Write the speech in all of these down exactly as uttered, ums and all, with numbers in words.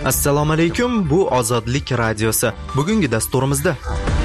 Assalomu alaykum, bu Ozodlik radiosi. Bugungi dasturimizda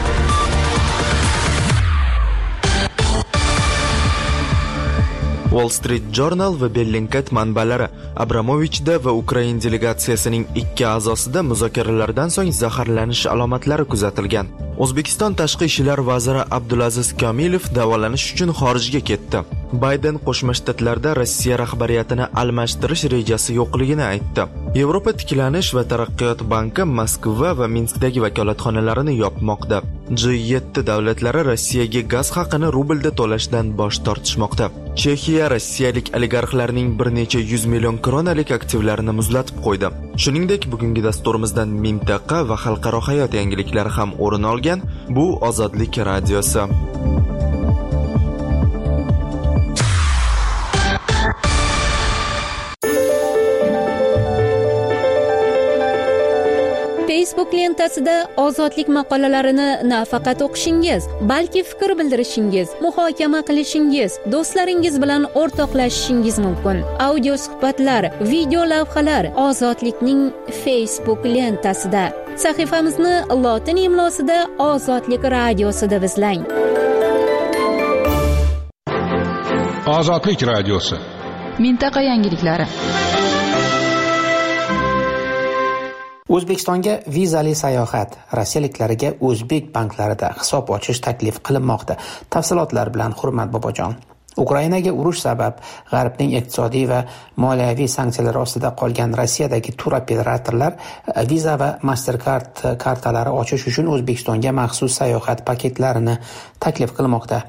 Wall Street Journal va Bellingcat manbalari Abramovichda va Ukraina delegatsiyasining ikki a'zosida muzokaralardan so'ng zaharlanish alomatlari kuzatilgan. O'zbekiston tashqi ishlar vaziri Abdulaziz Komilov davolanish uchun xorijga ketdi. Bayden Qo'shma Shtatlarda Rossiya rahbariyatini almashtirish rejasi yo'qligini aytdi. Yevropa tiklanish va taraqqiyot banki Moskva va Minskdagi vakolatxonalarini yopmoqda. G yetti davlatlari Rossiyaga gaz haqini rublda to'lashdan bosh tortishmoqda. Chexiya rossiyalik oligarxlarning bir necha yuz million kronalik aktivlarini muzlatib qo'ydi. Shuningdek, bugungi dasturimizdan mintaqa va xalqaro hayot yangiliklari ham o'rin olgan. Bu Ozodlik radiosi. Facebook lentasida ozodlik maqolalarini nafaqat o'qishingiz, balki fikr bildirishingiz, muhokama qilishingiz, do'stlaringiz bilan o'rtoqlashishingiz mumkin. Audio suhbatlar, video lavhalar Ozodlikning Facebook lentasida. Sahifamizni lotin imlosida Ozodlik radiosi deb izlang. Ozodlik radiosi. Mintaqa yangiliklari. O'zbekistonga vizali sayohat, rossiyaliklarga o'zbek banklarida hisob ochish taklif qilinmoqda. Tafsilotlar bilan Hurmat Bobojon. Ukrainaga urush sabab G'arbning iqtisodiy va moliyaviy sanksiyalari ostida qolgan Rossiyadagi tur operatorlar Visa va Mastercard kartalari ochish uchun O'zbekistonga maxsus sayohat paketlarini taklif qilmoqda.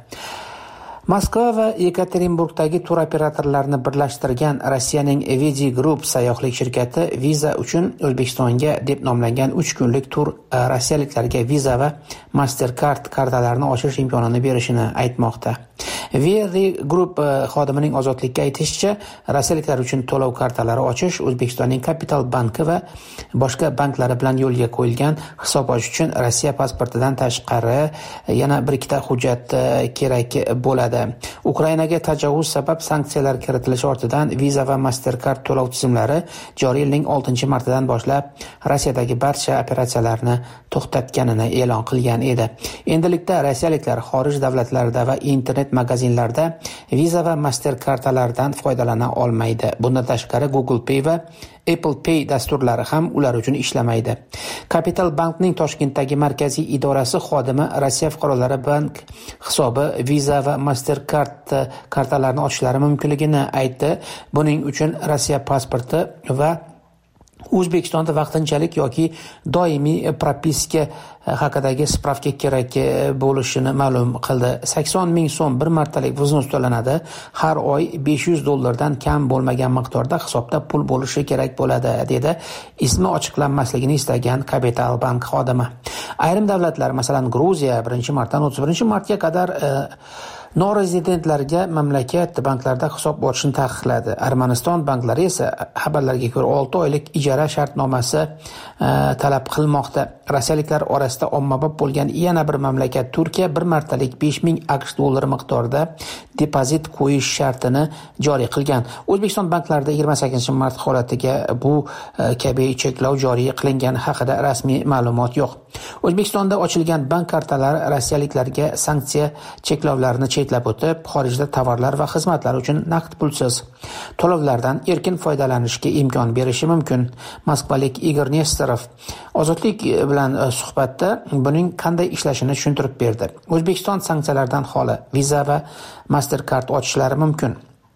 Moskva va Yekaterinburgdagi tur operatorlarini birlashtirgan Rossiyaning Vedi Group sayyohlik shirkati Visa uchun O'zbekistonga deb nomlangan uch kunlik tur rossiyaliklarga Visa va Mastercard kartalarini ochish imkonini berishini aytmoqda. Vedi Group xodimining Ozodlikka aytishicha, rossiyaliklar uchun to'lov kartalari ochish O'zbekistonning Kapital banki va boshqa banklari bilan yo'lga qo'yilgan. Hisob ochish uchun Rossiya pasportidan tashqari yana bir ikkita hujjat kerak bo'ladi. Ukrainaga tajovuz sabab sanksiyalar kiritilishi ortidan Visa va Mastercard to'lov tizimlari joriy yilning oltinchi martidan boshlab Rossiyadagi barcha operatsiyalarni to'xtatganini e'lon qilgan edi. Endilikda rossiyaliklar xorij davlatlarida va internet magazinlarda Visa va Mastercardlardan foydalana olmaydi. Bundan tashqari Google Pay va Apple Pay dasturlari ham ular uchun ishlamaydi. Capital Bankning Toshkentdagi markaziy idorasi xodimi Rossiya fuqarolari bank hisobi Visa va Mastercard kartalarini ochishlari mumkinligini aytdi. Buning uchun Rossiya pasporti va O'zbekistonda vaqtinchalik yoki doimiy propiska haqidagi spravka kerak bo'lishini ma'lum qildi. sakson ming so'm bir martalik vznus to'lanadi. Har oy besh yuz dollardan kam bo'lmagan miqdorda hisobda pul bo'lishi kerak bo'ladi, dedi ismi ochiqlanmasligini istagan Capital Bank xodimi. Ayrim davlatlar, masalan Gruziya birinchi martdan o'ttiz birinchi martga qadar e, norezidentlarga mamlakat banklarida hisob ochishni taqiqladi. Armaniston banklari esa xabarlarga ko'ra olti oylik ijara shartnomasi e, talab qilmoqda. Rossiyaliklar orasida ommabop bo'lgan yana bir mamlakat Turkiya bir martalik besh ming aqsh dollari miqdorida depozit qo'yish shartini joriy qilgan. O'zbekiston banklarida yigirma sakkizinchi mart holatiga bu e, kabi cheklov joriy qilingani haqida rasmiy ma'lumot yo'q. O'zbekistonda ochilgan bank kartalari rossiyaliklarga sanksiya cheklovlarini chetlab o'tib, xorijda tovarlar va xizmatlar uchun naqd pulsiz to'lovlardan erkin foydalanishga imkon berishi mumkin. Moskvalik Igor Nesterov Ozodlik bilan suhbatda buning qanday ishlashini tushuntirib berdi. O'zbekiston sanksiyalardan xoli Visa va Mastercard ochishlari mumkin.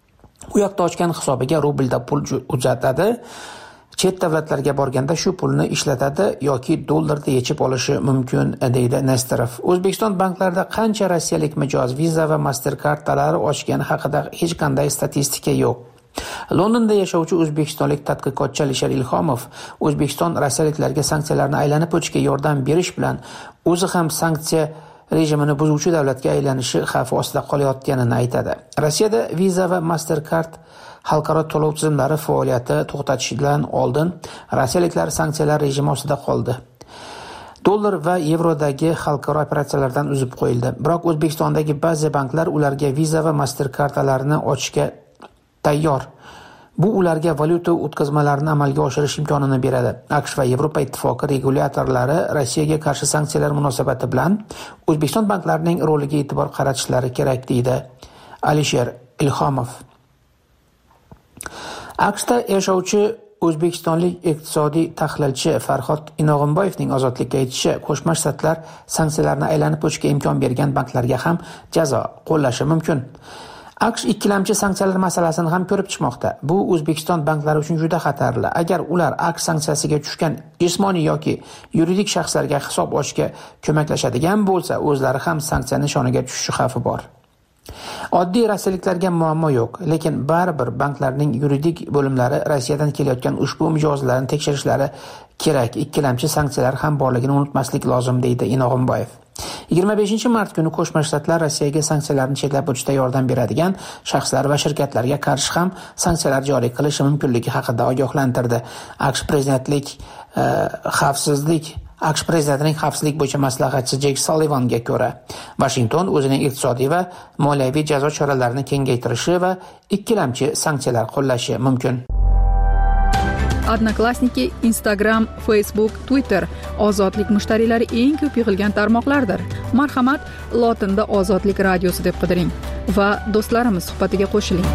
U yoqda ochgan hisobiga rublda pul uzatadi. Chet davlatlarga borganda shu pulni ishlatadi yoki dollarda yechib olishi mumkin, deydi Nesterov. O'zbekiston banklarida qancha rossiyalik mijoz Visa va Mastercardlari ochgani haqida hech qanday statistika yo'q. Londonda yashovchi o'zbekistonlik tadqiqotchi Alisher Ilhomov O'zbekiston rossiyaliklarga sanksiyalarni aylanib o'tishga yordam berish bilan o'zi ham sanksiya rejimini buzuvchi davlatga aylanishi xavfi ostida qolayotganini aytadi. Rossiyada Visa va Mastercard xalqaro to'lov tizimlari faoliyati to'xtatishidan oldin rossiyaliklar sanksiyalar rejimi ostida qoldi. Dollar va yevrodagi xalqaro operatsiyalardan uzib qo'yildi. Biroq O'zbekistondagi ba'zi banklar ularga Visa va Mastercardlarini ochishga tayyor. Bu ularga valyuta o'tkazmalarini amalga oshirish imkonini beradi. AQSh va Yevropa ittifoqi regulyatorlari Rossiyaga qarshi sanksiyalar munosabati bilan O'zbekiston banklarining roliga e'tibor qaratishlari kerak, deydi Alisher Ilhomov. AQShda yashovchi o'zbekistonlik iqtisodiy tahlilchi Farhod Inog'imboyevning ozodlikka aytishi Qo'shma Shtatlar sanksiyalarni aylanib o'tishga imkon bergan banklarga ham jazo qo'llashi mumkin. AQSh ikkilamchi sanksiyalar masalasini ham ko'rib chiqmoqda. Bu O'zbekiston banklari uchun juda xatarli. Agar ular AQSh sanksiyasiga tushgan jismoniy yoki yuridik shaxslarga hisob ochishga ko'maklashadigan bo'lsa, o'zlari ham sanksiya nishoniga tushishi xavfi bor. Oddiy rossiyaliklarga muammo yo'q, lekin baribir banklarning yuridik bo'limlari Rossiyadan kelayotgan ushbu mijozlarni tekshirishlari kerak. Ikkilamchi sanksiyalar ham borligini unutmaslik lozim, deydi Inog'imboyev. yigirma beshinchi mart kuni Qo'shma Shtatlar Rossiyaga sanksiyalarni cheklab o'tishda yordam beradigan shaxslar va shirkatlarga qarshi ham sanksiyalar joriy qilishi mumkinligi haqida ogohlantirdi. AQSh prezidentlik xavfsizlik AQSh prezidentining xavfsizlik bo'yicha maslahatchisi Jek Sullivanga ko'ra, Washington o'zining iqtisodiy va moliyaviy jazo choralarini kengaytirishi va ikkilamchi sanksiyalar qo'llashi mumkin. Odnoklassniki, Instagram, Facebook, Twitter ozodlik mushtariylari eng ko'p yig'ilgan tarmoqlardir. Marhamat, lotinda Ozodlik radiosi deb qidiring va do'stlarimiz suhbatiga qo'shiling.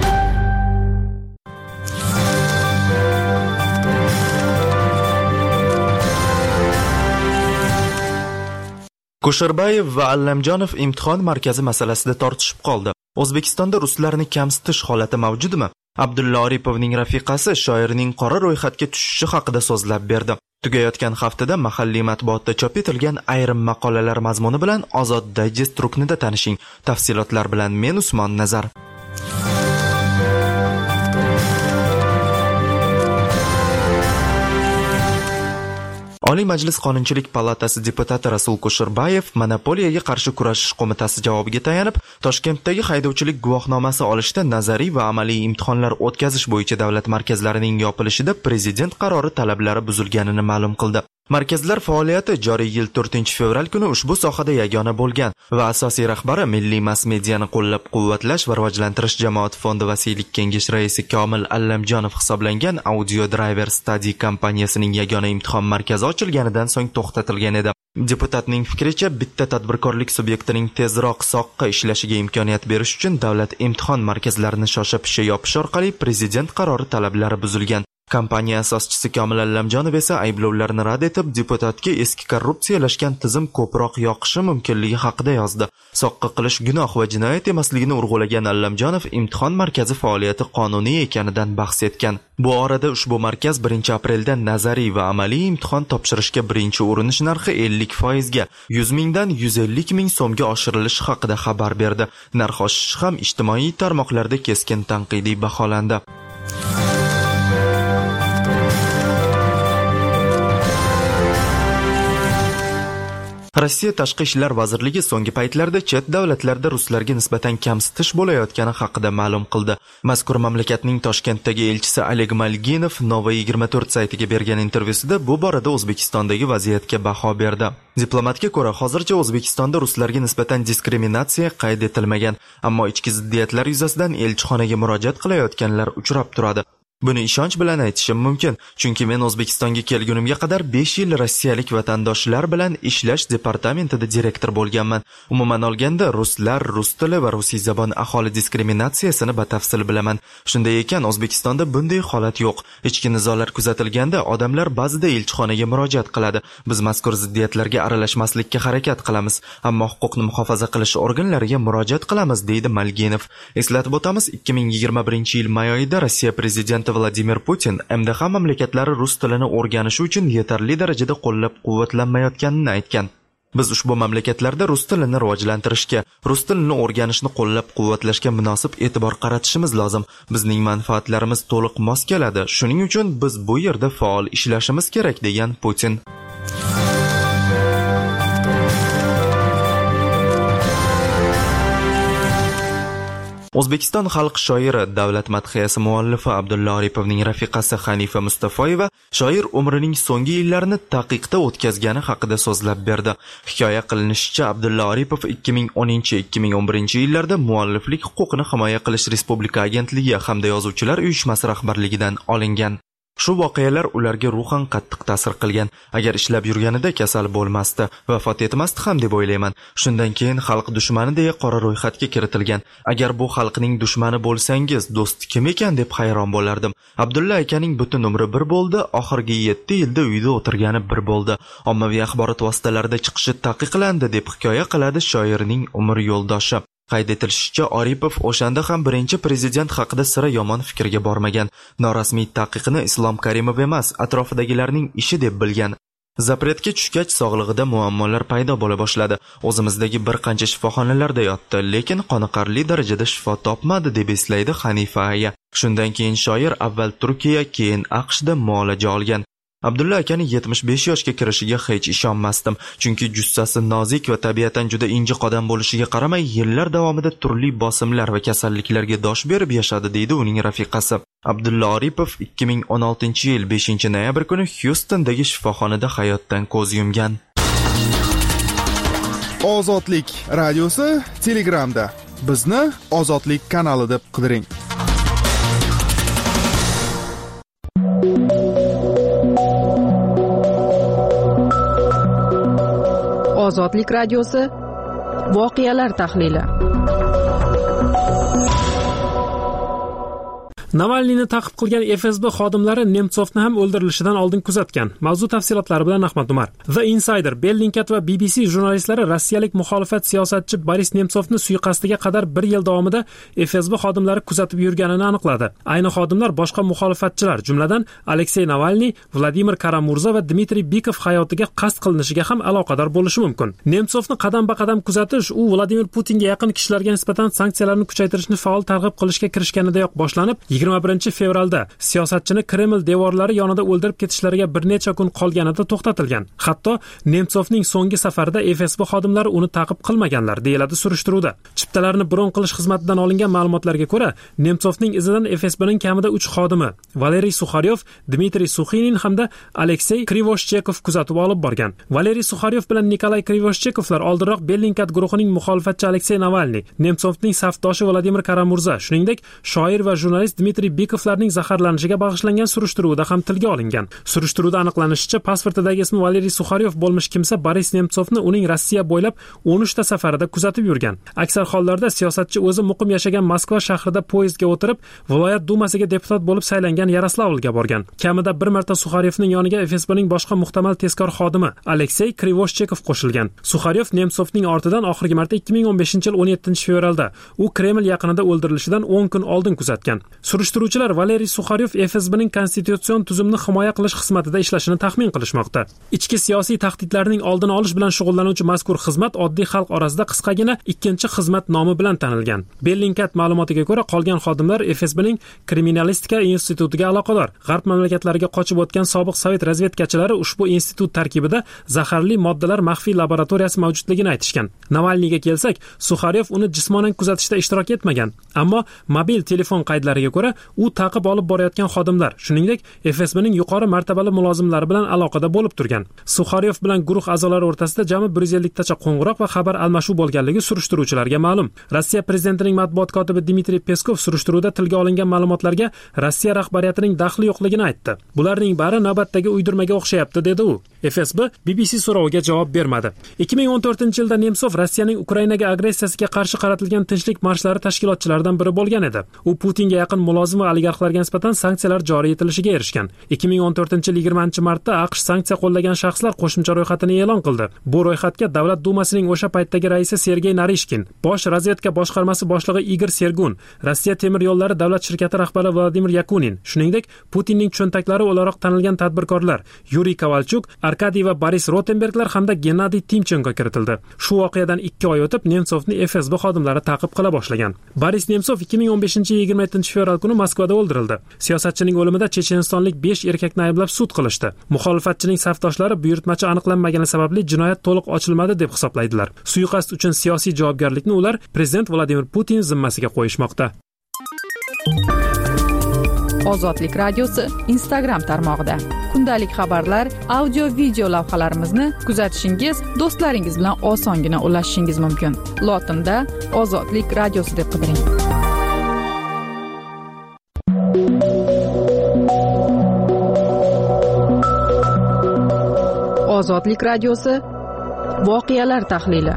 Kusherbayev va Allamjonov imtihon markazi masalasida tortishib qoldi. O'zbekistonda ruslarni kamsitish holati mavjudmi? Abdulla Oripovning rafiqasi shoirning qora ro'yxatga tushishi haqida so'zlab berdi. Tugayotgan haftada mahalliy matbuotda chop etilgan ayrim maqolalar mazmuni bilan Ozod Digest ruknida tanishing. Tafsilotlar bilan men Usmon Nazar. Oliy Majlis Qonunchilik palatasi deputati Rasul Kusherbayev Monopoliyaga qarshi kurashish qo'mitasi javobiga tayanib, Toshkentdagi haydovchilik guvohnomasi olishda nazariy va amaliy imtihonlar o'tkazish bo'yicha davlat markazlarining yopilishida prezident qarori talablari buzilganini ma'lum qildi. Markazlar faoliyati joriy yil to'rtinchi fevral kuni ushbu sohada yagona bo'lgan va asosiy rahbari Milliy mass-mediani qo'llab-quvvatlash va rivojlantirish jamoat fondi vasiylik kengashi raisi Komil Allamjonov hisoblangan Audio Driver Study kompaniyasining yagona imtihon markazi ochilganidan so'ng to'xtatilgan edi. Deputatning fikricha, bitta tadbirkorlik subyektining tezroq soqqa ishlashiga imkoniyat berish uchun davlat imtihon markazlarini shosha-pisha yopish orqali prezident qarori talablari buzilgan. Kompaniya asoschisi Komil Allamjonov esa ayblovlarni rad etib, deputatga eski korrupsiyalashgan tizim ko'proq yoqishi mumkinligi haqida yozdi. Soqqa qilish gunoh va jinoyat emasligini urg'ulagan Allamjonov imtihon markazi faoliyati qonuniy ekanidan bahs etgan. Bu orada ushbu markaz birinchi aprelda nazariy va amaliy imtihon topshirishga birinchi urinish narxi ellik foizga, yuz mingdan yuz ellik ming so'mga oshirilishi haqida xabar berdi. Narx oshishi ham ijtimoiy tarmoqlarda keskin tanqidiy baholandi. Rossiya Tashqi ishlar vazirligi so'nggi paytlarda chet davlatlarda ruslarga nisbatan kamsitish bo'layotgani haqida ma'lum qildi. Mazkur mamlakatning Toshkentdagi elchisi Oleg Malginov Nova yigirma to'rt saytiga bergan intervyusida bu borada O'zbekistondagi vaziyatga baho berdi. Diplomatga ko'ra, hozircha O'zbekistonda ruslarga nisbatan diskriminatsiya qayd etilmagan, ammo ichki ziddiyatlar yuzasidan elchixonaga murojaat qilayotganlar uchrab turadi. Buni ishonch bilan aytishim mumkin, chunki men O'zbekistonga kelgunimga qadar besh yil rossiyalik vatandoshlar bilan ishlash departamentida direktor bo'lganman. Umuman olganda, ruslar, rus tili va rusiy zabon aholi diskriminatsiyasini batafsil bilaman. Shunday ekan, O'zbekistonda bunday holat yo'q. Ichki nizolar kuzatilganda odamlar ba'zida elchixonaga murojaat qiladi. Biz mazkur ziddiyatlarga aralashmaslikka harakat qilamiz, ammo huquqni muhofaza qilish organlariga murojaat qilamiz, deydi Malginov. Eslatib o'tamiz, ikki ming yigirma birinchi yil may oyida Rossiya prezidenti Vladimir Putin M D H mamlakatlari rus tilini o'rganishi uchun yetarli darajada qo'llab-quvvatlanmayotganini aytgan. Biz ushbu mamlakatlarda rus tilini rivojlantirishga, rus tilini o'rganishni qo'llab-quvvatlashga munosib e'tibor qaratishimiz lozim. Bizning manfaatlarimiz to'liq mos keladi. Shuning uchun biz bu yerda faol ishlashimiz kerak, degan Putin. O'zbekiston xalq shoiri, davlat madhiyasi muallifi Abdulla Oripovning rafiqasi Hanifa Mustafoyeva shoir umrining so'nggi yillarini taqiqda o'tkazgani haqida so'zlab berdi. Hikoya qilinishicha, Abdulla Oripov ikki ming o'ninchi - ikki ming o'n birinchi yillarda mualliflik huquqini himoya qilish Respublika agentligi hamda yozuvchilar uyushmasi rahbarligidan olingan. Shu voqealar ularga ruhan qattiq ta'sir qilgan. Agar ishlab yurganida kasal bo'lmasdi, vafot etmasdi ham deb o'ylayman. Shundan keyin xalq dushmani deya qora ro'yxatga kiritilgan. Agar bu xalqning dushmani bo'lsangiz, do'sti kim ekan deb hayron bo'lardim. Abdulla akaning butun umri bir bo'ldi, oxirgi yetti yilda uyda o'tirgani bir bo'ldi. Ommaviy axborot vositalarida chiqishi taqiqlandi deb hikoya qiladi shoirning umr yo'ldoshi. Qayd etilishicha, Oripov o'shanda ham birinchi prezident haqida sira yomon fikrga bormagan. Norasmiy taqiqni Islom Karimov emas, atrofidagilarning ishi deb bilgan. Zapretga tushgach sog'lig'ida muammolar paydo bo'la boshladi. O'zimizdagi bir qancha shifoxonalarda yotdi, lekin qoniqarli darajada shifo topmadi deb eslaydi Hanifa aya. Shundan keyin shoir avval Turkiya, keyin AQShda muolaja olgan. Abdulla akaning yetmish besh yoshga kirishiga hech ishonmasdim, chunki jussasi nozik va tabiatan juda injiq odam bo'lishiga qaramay, yillar davomida turli bosimlar va kasalliklarga dosh berib yashadi, deydi uning rafiqasi. Abdulla Oripov ikki ming o'n oltinchi yil beshinchi noyabr kuni Houstondagi shifoxonada hayotdan ko'z yumgan. Ozodlik radiosi Telegramda. Bizni Ozodlik kanali deb qidiring. Ozodlik radiosi voqealar tahlili. Navalniyni ta'qib qilgan F S B xodimlari Nemtsovni ham o'ldirilishidan oldin kuzatgan. Mavzu tafsilotlari bilan Ahmad Umar. The Insider, Bellingcat va B B C jurnalistlari rossiyalik muxolifat siyosatchi Boris Nemtsovni suiqasdiga qadar bir yil davomida F S B xodimlari kuzatib yurganini aniqladi. Ayni xodimlar boshqa muxolifatchilar, jumladan Alexey Navalniy, Vladimir Karamurza va Dmitriy Bikov hayotiga qasd qilinishiga ham aloqador bo'lishi mumkin. Nemtsovni qadam-ba-qadam kuzatish u Vladimir Putinga yaqin kishilarga nisbatan sanksiyalarni kuchaytirishni faol targ'ib qilishga kirishganidayoq boshlanib, yigirma birinchi fevralda siyosatchini Kreml devorlari yonida o'ldirib ketishlariga bir necha kun qolganida to'xtatilgan. Hatto Nemtsovning so'nggi safarida F S B xodimlari uni ta'qib qilmaganlar, deyiladi surishtiruvda. Chiptalarni bron qilish xizmatidan olingan ma'lumotlarga ko'ra, Nemtsovning izidan F S Bning kamida uch xodimi, Valeriy Sukharyov, Dmitriy Suxinin hamda Alexey Krivoshchekov kuzatib olib borgan. Valeriy Sukharyov bilan Nikolay Krivoshchekovlar oldinroq Bellingcat guruhining muxolifatchi Alexey Navalniy, Nemtsovning safdoshi Vladimir Karamurza, shuningdek shoir va jurnalist Dmitriy Bikovlarning zaharlanishiga bag'ishlangan surishtiruvda ham tilga olingan. Surishtiruvda aniqlanishicha, pasportidagi ismi Valeriy Sukharyov bo'lmish kimsa Boris Nemtsovni uning Rossiya bo'ylab o'n uchta safarida kuzatib yurgan. Aksar hollarda siyosatchi o'zi muqim yashagan Moskva shahrida poyezdga o'tirib, viloyat dumasiga deputat bo'lib saylangan Yaroslavlga borgan. Kamida bir marta Sukharyovning yoniga F S Bning boshqa muhtamal tezkor xodimi Alexey Krivoshchekov qo'shilgan. Sukharyov Nemtsovning ortidan oxirgi marta ikki ming o'n beshinchi yil o'n yettinchi fevralda u Kreml yaqinida o'ldirilishidan o'n kun oldin kuzatgan. Surishtiruvchilar Valeriy Sukharyov F S Bning konstitutsion tuzumni himoya qilish xizmatida ishlashini taxmin qilishmoqda. Ichki siyosiy tahdidlarning oldini olish bilan shug'ullanuvchi mazkur xizmat oddiy xalq orasida qisqagina ikkinchi xizmat nomi bilan tanilgan. Bellingcat ma'lumotiga ko'ra, qolgan xodimlar F S Bning kriminalistika institutiga aloqador. G'arb mamlakatlariga qochib o'tgan sobiq sovet razvedkachilari ushbu institut tarkibida zaharli moddalar maxfiy laboratoriyasi mavjudligini aytishgan. Navalniyga kelsak, Sukharyov uni jismonan kuzatishda ishtirok etmagan, ammo mobil telefon qaydlariga ko'ra u ta'qib olib borayotgan xodimlar, shuningdek F S Bning yuqori martabali mulozimlari bilan aloqada bo'lib turgan. Sukharyov bilan guruh a'zolari o'rtasida jami bir yuz ellik tacha qo'ng'iroq va xabar almashuv bo'lganligi surishtiruvchilarga ma'lum. Rossiya prezidentining matbuot kotibi Dmitriy Peskov surishtiruvda tilga olingan ma'lumotlarga Rossiya rahbariyatining daxli yo'qligini aytdi. Bularning bari navbatdagi uydirmaga o'xshayapti, dedi u. F S B B B C so'roviga javob bermadi. ikki ming o'n to'rtinchi yilda Nemtsov Rossiyaning Ukrainaga agressiyasiga qarshi qaratilgan tinchlik marshlari tashkilotchilaridan biri bo'lgan edi. U Putinga yaqin mulozim va oligarxlarga nisbatan sanksiyalar joriy etilishiga erishgan. ikki ming o'n to'rtinchi yil yigirmanchi martda AQSh sanksiya qo'llagan shaxslar qo'shimcha ro'yxatini e'lon qildi. Bu ro'yxatga Davlat dumasining o'sha paytdagi raisi Sergey Narishkin, bosh razvedka boshqarmasi boshlig'i Igor Sergun, Rossiya temir yo'llari davlat shirkati rahbari Vladimir Yakunin, shuningdek Putinning cho'ntaklari o'laroq tanilgan tadbirkorlar Yuriy Kovalchuk, Arkadiy va Boris Rotenberglar hamda Gennadiy Timchenko kiritildi. Shu voqeadan ikki oy o'tib Nemsovni F S B xodimlari ta'qib qila boshlagan. Boris Nemsov ikki ming o'n beshinchi yil yigirma yettinchi fevral kuni Moskvada o'ldirildi. Siyosatchining o'limida chechenistonlik besh erkakni ayblab sud qilishdi. Muxolifatchining safdoshlari buyurtmachi aniqlanmagani sababli jinoyat to'liq ochilmadi deb hisoblaydilar. Suiqasd uchun siyosiy javobgarlikni ular prezident Vladimir Putin zimmasiga qo'yishmoqda. Ozodlik radiosi Instagram tarmog'ida kundalik xabarlar, audio video lavhalarimizni kuzatishingiz, do'stlaringiz bilan osongina ulashishingiz mumkin. Lotinda Ozodlik radiosi deb qidiring. Ozodlik radiosi voqealar tahlili.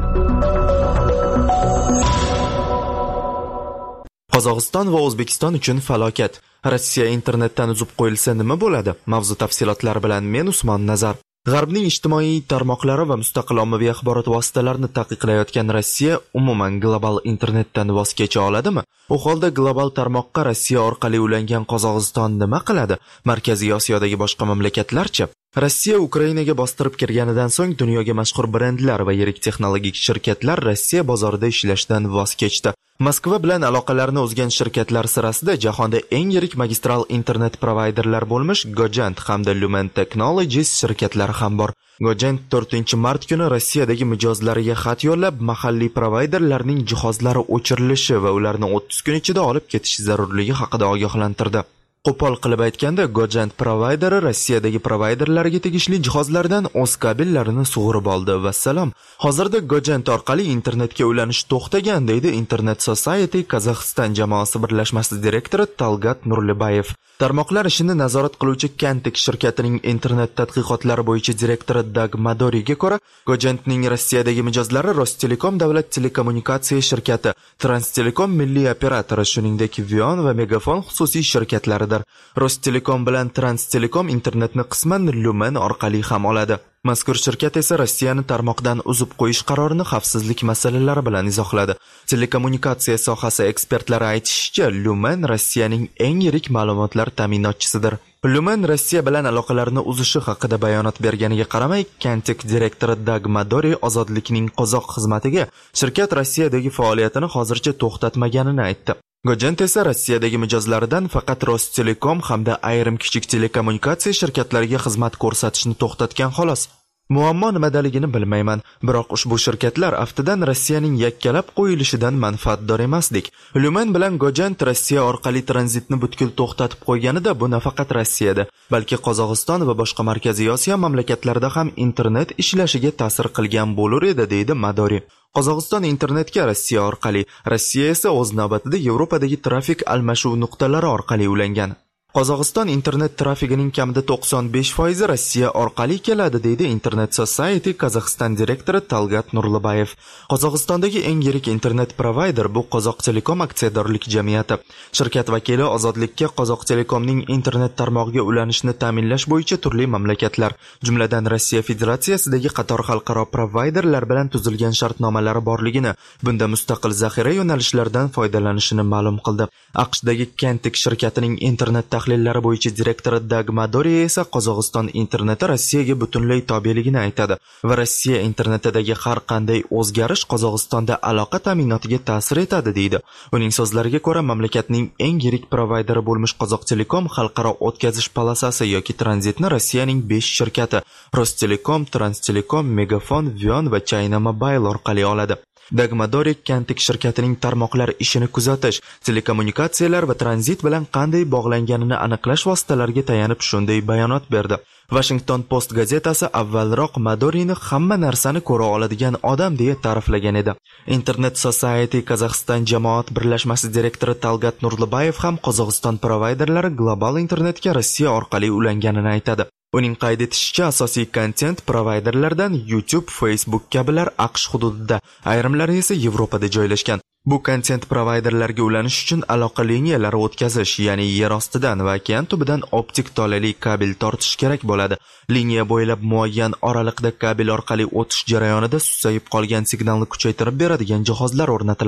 Qozog'iston va O'zbekiston uchun falokat. Rossiya internetdan uzib qo'yilsa nima bo'ladi? Mavzu tafsilotlari bilan men Usmon Nazar. G'arbning ijtimoiy tarmoqlari va mustaqil ommaviy axborot vositalarini taqiqlayotgan Rossiya umuman global internetdan voz kecha oladimi? U holda global tarmoqqa Rossiya orqali ulangan Qozog'iston nima qiladi? Markaziy Osiyodagi boshqa mamlakatlarchi? Rossiya Ukrainaga bostirib kirganidan so'ng dunyoga mashhur brendlar va yirik texnologik shirkatlar Rossiya bozorida ishlashdan voz kechdi. Moskva bilan aloqalarini uzgan shirkatlar sirasida jahonda eng yirik magistral internet provayderlar bo'lmish Gojant hamda Lumen Technologies shirkatlari ham bor. Gojant to'rtinchi mart kuni Rossiyadagi mijozlariga xat yo'llab, mahalliy provayderlarning jihozlari o'chirilishi va ularni o'ttiz kun ichida olib ketish zarurligi haqida ogohlantirdi. Qo'pol qilib aytganda, Gojant provayderi Rossiyadagi provayderlarga tegishli jihozlardan o'z kabellarini sug'urib oldi va salom. Hozirda Gojant orqali internetga ulanish to'xtagan, deydi Internet Society Kazakhstan jamoasi birlashmasi direktori Talgat Nurlibayev. Tarmoqlar ishini nazorat qiluvchi Kantik shirkatining internet tadqiqotlari bo'yicha direktori Dag Madoriga ko'ra, Gojantning Rossiyadagi mijozlari Rostelekom davlat telekommunikatsiya shirkati, Transtelekom milliy operatori, shuningdek Vion va Megafon xususiy shirkatlaridir. Rostelekom bilan Transtelekom internetni qisman Lumen orqali ham oladi. Mazkur shirkat esa Rossiyani tarmoqdan uzib qo'yish qarorini xavfsizlik masalalari bilan izohladi. Telekommunikatsiya sohasi ekspertlari aytishicha, Lumen Rossiyaning eng yirik ma'lumotlar ta'minotchisidir. Lumen Rossiya bilan aloqalarini uzishi haqida bayonot berganiga qaramay, Kantik direktori Dag Madori ozodlikning qozoq xizmatiga shirkat Rossiyadagi faoliyatini hozircha to'xtatmaganini aytdi. Gojant esa Rossiyadagi mijozlaridan faqat Rostelekom hamda ayrim kichik telekommunikatsiya shirkatlariga xizmat ko'rsatishni to'xtatgan xolos. Muammo nimadaligini bilmayman, biroq ushbu shirkatlar aftidan Rossiyaning yakkalab qo'yilishidan manfaatdor emasdik. Lumen bilan Gojant Rossiya orqali tranzitni butkul to'xtatib qo'yganida bu nafaqat Rossiyada, balki Qozog'iston va boshqa Markaziy Osiyo mamlakatlarida ham internet ishlashiga ta'sir qilgan bo'lar edi, deydi Madori. Qozog'iston internetga Rossiya orqali, Rossiya esa o'z navbatida Yevropadagi trafik almashuv nuqtalari orqali ulangan. Qozog'iston internet trafigining kamida to'qson besh foizi Rossiya orqali keladi, deydi Internet Society Kazakhstan direktori Talgat Nurlibayev. Qozog'istondagi eng yirik internet provayder bu Qozoq Telekom aksiyadorlik jamiyati. Shirkat vakili ozodlikka Qozoq Telekomning internet tarmog'iga ulanishni ta'minlash bo'yicha turli mamlakatlar, jumladan Rossiya Federatsiyasidagi qator xalqaro provayderlar bilan tuzilgan shartnomalari borligini, bunda mustaqil zaxira yo'nalishlaridan foydalanishini ma'lum qildi. AQShdagi Kantik shirkatining internet tahlillari bo'yicha direktori Dag Madori esa Qozog'iston interneti Rossiyaga butunlay tobeligini aytadi va Rossiya internetidagi har qanday o'zgarish Qozog'istonda aloqa ta'minotiga ta'sir etadi, deydi. Uning so'zlariga ko'ra, mamlakatning eng yirik provayderi bo'lmish Qozoq Telekom xalqaro o'tkazish polosasi yoki tranzitni Rossiyaning besh shirkati Rostelekom, Transtelekom, Megafon, Vion va China Mobile orqali oladi. Dag Madori Kantik shirkatining tarmoqlar ishini kuzatish, telekommunikatsiyalar va tranzit bilan qanday bog'langanini aniqlash vositalariga tayanib shunday bayonot berdi. Washington Post gazetasi avvalroq Madorini hamma narsani ko'ra oladigan odam deya ta'riflagan edi. Internet Society Kazakhstan jamoat birlashmasi direktori Talgat Nurlibayev ham Qozog'iston provayderlari global internetga Rossiya orqali ulanganini aytadi. Uning qayd etishicha, asosiy kontent provayderlardan YouTube, Facebook kabilar AQSh hududida, ayrimlari esa Yevropada joylashgan. Bu kontent provayderlarga ulanish uchun aloqa liniyalari o'tkazish, ya'ni yer ostidan va okean tubidan optik tolali kabel tortish kerak bo'ladi. Liniya bo'ylab muayyan oraliqda kabel orqali o'tish jarayonida susayib qolgan signalni kuchaytirib beradigan jihozlar o'rnatiladi.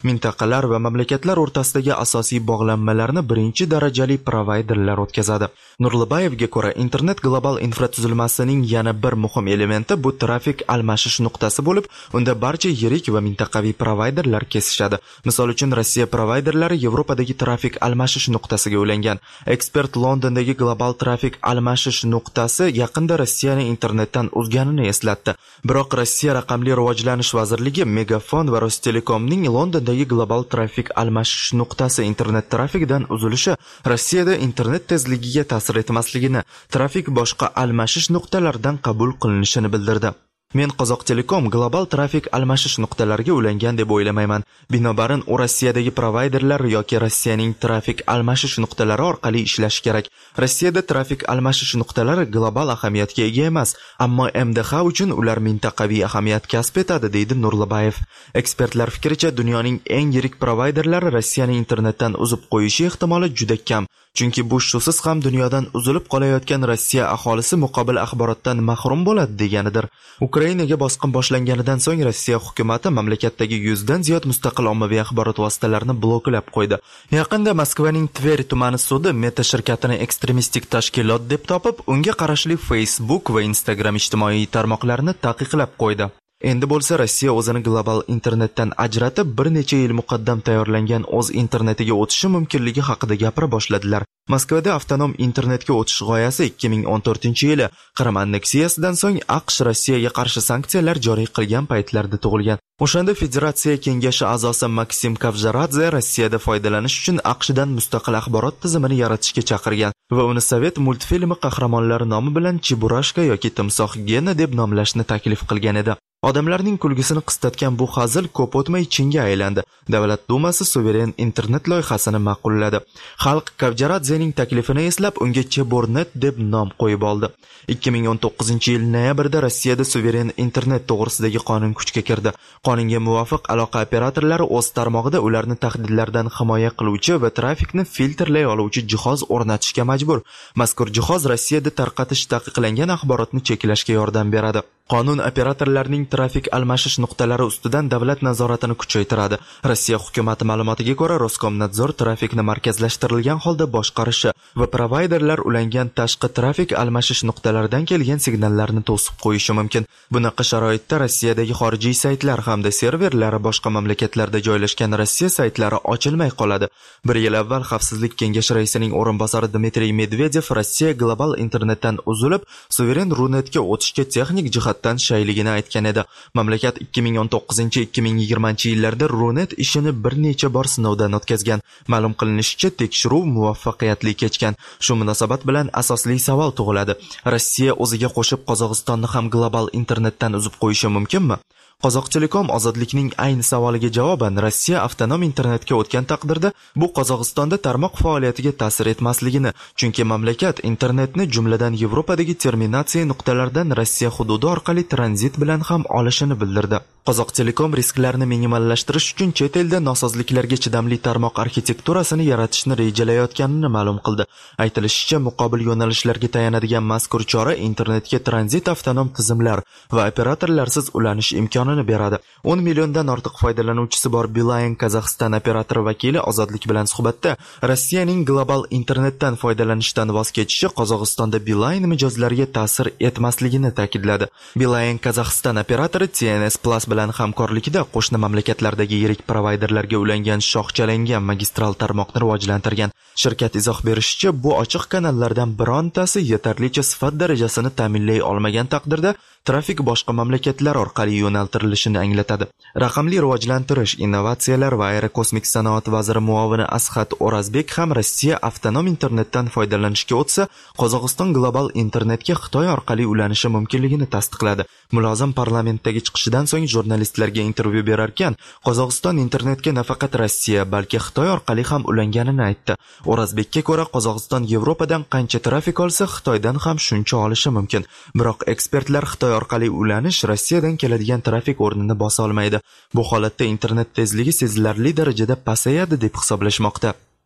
mintaqalar va mamlakatlar o'rtasidagi asosiy bog'lanmalarni birinchi darajali provayderlar o'tkazadi. Nurlibayevga ko'ra, internet global infratuzilmasining yana bir muhim elementi bu trafik almashish nuqtasi bo'lib, unda barcha yirik va mintaqaviy provayderlar kesishadi. Misol uchun, Rossiya provayderlari Yevropadagi trafik almashish nuqtasiga ulangan. Ekspert Londondagi global trafik almashish nuqtasi yaqinda Rossiyani internetdan uzganini eslatdi. Biroq Rossiya raqamli rivojlanish vazirligi Megafon va Rostelekomning Londondagi global trafik almashish nuqtasi internet trafikidan uzilishi Rossiyada internet tezligiga ta'sir etmasligini, trafik boshqa almashish nuqtalaridan qabul qilinishini bildirdi. Men Qozoq Telekom global trafik almashish nuqtalariga ulangan deb o'ylamayman. Binobarin, u Rossiyadagi provayderlar yoki Rossiyaning trafik almashish nuqtalari orqali ishlashi kerak. Rossiyada trafik almashish nuqtalari global ahamiyatga ega emas, ammo M D H uchun ular mintaqaviy ahamiyat kasb etadi, deydi Nurlibayev. Ekspertlar fikricha, dunyoning eng yirik provayderlari Rossiyani internetdan uzib qo'yishi ehtimoli juda kam. Chunki bu shusiz ham dunyodan uzilib qolayotgan Rossiya aholisi muqobil axborotdan mahrum bo'ladi deganidir. Ukrainaga bosqin boshlanganidan so'ng Rossiya hukumatı mamlakatdagi yuzdan ziyod mustaqil ommaviy axborot vositalarini bloklab qo'ydi. Yaqinda Moskvaning Tver tumani sudi Meta shirkatini ekstremistik tashkilot deb topib, unga qarashli Facebook va Instagram ijtimoiy tarmoqlarini taqiqlab qo'ydi. Endi bo'lsa Rossiya o'zini global internetdan ajratib, bir necha yil muqaddam tayyorlangan o'z internetiga o'tishi mumkinligi haqida gapira boshladilar. Moskvada avtonom internetga o'tish g'oyasi ikki ming o'n to'rtinchi yili Qrim anneksiyasidan so'ng AQSh Rossiyaga qarshi sanksiyalar joriy qilgan paytlarda tug'ilgan. O'shanda Federatsiya kengashi a'zosi Maksim Kavjaradze Rossiyada foydalanish uchun AQShdan mustaqil axborot tizimini yaratishga chaqirgan va uni Sovet multfilmi qahramonlari nomi bilan Chiburashka yoki Timsoh Gena deb nomlashni taklif qilgan edi. Odamlarning kulgisini qistatgan bu hazil ko'p o'tmay chinga aylandi. Davlat dumasi suveren internet loyihasini ma'qulladi. Xalq Kavjaradzening taklifini eslab, unga Chebornet deb nom qo'yib oldi. ikki ming o'n to'qqizinchi yil noyabrda Rossiyada suveren internet to'g'risidagi qonun kuchga kirdi. Qonunga muvofiq aloqa operatorlari o'z tarmog'ida ularni tahdidlardan himoya qiluvchi va trafikni filtrlay oluvchi jihoz o'rnatishga majbur. Mazkur jihoz Rossiyada tarqatish taqiqlangan axborotni cheklashga yordam beradi. Qonun operatorlarning trafik almashish nuqtalari ustidan davlat nazoratini kuchaytiradi. Rossiya hukumati ma'lumotiga ko'ra, Roskomnadzor trafikni markazlashtirilgan holda boshqarishi va provayderlar ulangan tashqi trafik almashish nuqtalaridan kelgan signallarni to'sib qo'yishi mumkin. Bunaqa sharoitda Rossiyadagi xorijiy saytlar hamda serverlari boshqa mamlakatlarda joylashgan Rossiya saytlari ochilmay qoladi. Bir yil avval Xavfsizlik kengashi raisining o'rinbosari Dmitriy Medvedev Rossiya global internetdan uzilib, suveren runetga o'tishga texnik jihatdan shayligini aytgan edi. Mamlakat ikki ming o'n to'qqizinchi ikki ming yigirmanchi yillarda runet ishini bir necha bor sinovdan o'tkazgan. Ma'lum qilinishicha, tekshiruv muvaffaqiyatli kechgan. Shu munosabat bilan asosli savol tug'iladi. Rossiya o'ziga qo'shib Qozog'istonni ham global internetdan uzib qo'yishi mumkinmi? Qozoq Telekom ozodlikning ayni savoliga javoban, Rossiya avtonom internetga o'tgan taqdirda bu Qozog'istonda tarmoq faoliyatiga ta'sir etmasligini, chunki mamlakat internetni jumladan Yevropadagi terminatsiya nuqtalaridan Rossiya hududi orqali tranzit bilan ham olishini bildirdi. Qozoq Telekom risklarni minimallashtirish uchun chet elda nosozliklarga chidamli tarmoq arxitekturasini yaratishni rejalayotganini ma'lum qildi. Aytilishicha, muqobil yo'nalishlarga tayanadigan mazkur chora internetga tranzit avtonom tizimlar va operatorlarsiz ulanish imkonini beradi. o'n milliondan ortiq foydalanuvchisi bor Beeline Kazaxstan operatori vakili Ozodlik bilan suhbatda Rossiyaning global internetdan foydalanishdan voz kechishi Qozog'istonda Beeline mijozlariga ta'sir etmasligini ta'kidladi. Beeline Kazaxstan operatori T N S Plus bilan hamkorlikda qo'shni mamlakatlardagi yirik provayderlarga ulangan shoxchalangan magistral tarmoqni rivojlantirgan. Shirkat izoh berishicha, bu ochiq kanallardan birontasi yetarlicha sifat darajasini ta'minlay olmagan taqdirda trafik boshqa mamlakatlar orqali yo'naltirilishini anglatadi. Raqamli rivojlantirish, innovatsiyalar va aerokosmik sanoat vaziri muovini Asxat O'razbek ham Rossiya avtonom internetdan foydalanishga o'tsa, Qozog'iston global internetga Xitoy orqali ulanishi mumkinligini tasdiqladi. Mulozim parlamentdagi chiqishidan so'ng jurnalistlarga intervyu berarkan, Qozog'iston internetga nafaqat Rossiya, balki Xitoy orqali ham ulanganini aytdi. O'razbekka ko'ra, Qozog'iston Yevropadan qancha trafik olsa, Xitoydan ham shuncha olishi mumkin. Biroq ekspertlar Xitoy orqali ulanish Rossiyadan keladigan trafik o'rnini bosa olmaydi. Bu holatda internet tezligi sezilarli darajada pasayadi deb hisoblashmoqda.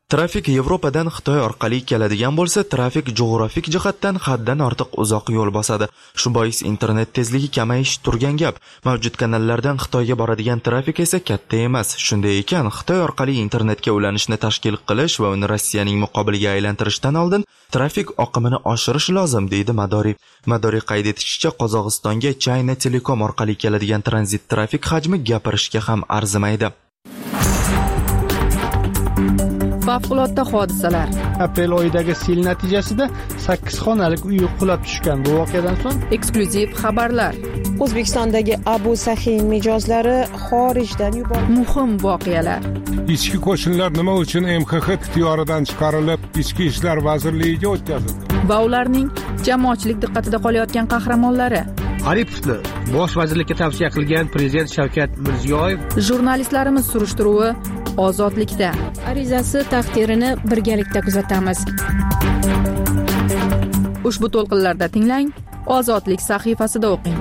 Trafik Yevropadan Xitoy orqali keladigan bo'lsa, trafik jug'rofik jihatdan haddan ortiq uzoq yo'l bosadi. Shu bois internet tezligi kamayishi turgan gap. Mavjud kanallardan Xitoyga boradigan trafik esa katta emas. Shunday ekan, Xitoy orqali internetga ulanishni tashkil qilish va uni Rossiyaning muqobiliga aylantirishdan oldin trafik oqimini oshirish lozim, deydi Madori. Madori qayd etishicha, Qozog'istonga China Telecom orqali keladigan tranzit trafik hajmi gapirishga ham arzimaydi. Favqulodda hodisalar. Aprel oyidagi sel natijasida sakkiz xonalik uy qulab tushgan. Bu voqeadan so'ng eksklyuziv xabarlar. O'zbekistondagi Abu Sahin mijozlari xorijdan yuborildi. Muhim voqealar. Ichki qo'shinlar nima uchun M X X ixtiyoridan chiqarilib, Ichki ishlar vazirligiga o'tkazildi? Va ularning jamoatchilik diqqatida qolayotgan qahramonlari. Aripovni bosh vazirlikka tavsiya qilgan prezident Shavkat Mirziyoyev. Jurnalistlarimiz surishtiruvi Ozodlikda. Arizasi taqdirini birgalikda kuzatamiz. Ushbu to'lqinlarda tinglang, Ozodlik sahifasida o'qing.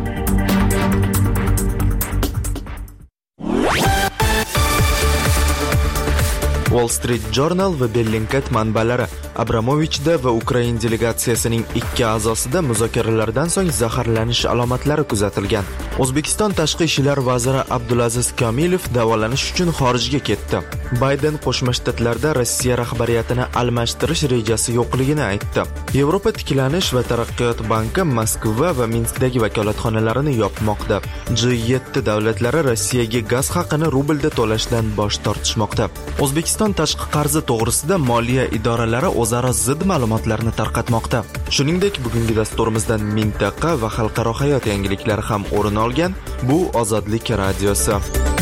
Wall Street Journal va Bellingcat manbalari Abramovichda va Ukraina delegatsiyasining ikki a'zosida muzokaralardan so'ng zaharlanish alomatlari kuzatilgan. O'zbekiston tashqi ishlar vaziri Abdulaziz Komilov davolanish uchun xorijga ketdi. Bayden Qo'shma Shtatlarda Rossiya rahbariyatini almashtirish rejasi yo'qligini aytdi. Yevropa tiklanish va taraqqiyot banki Moskva va Minskdagi vakolatxonalarini yopmoqda. G yetti davlatlari Rossiyaga gaz haqini rublda to'lashdan bosh tortishmoqda. O'zbekiston tashqi qarzi to'g'risida moliya idoralari o'zaro zid ma'lumotlarni tarqatmoqda. Shuningdek, bugungi dasturimizdan mintaqa va xalqaro hayot yangiliklari ham o'rin olgan. Bu Ozodlik radiosi.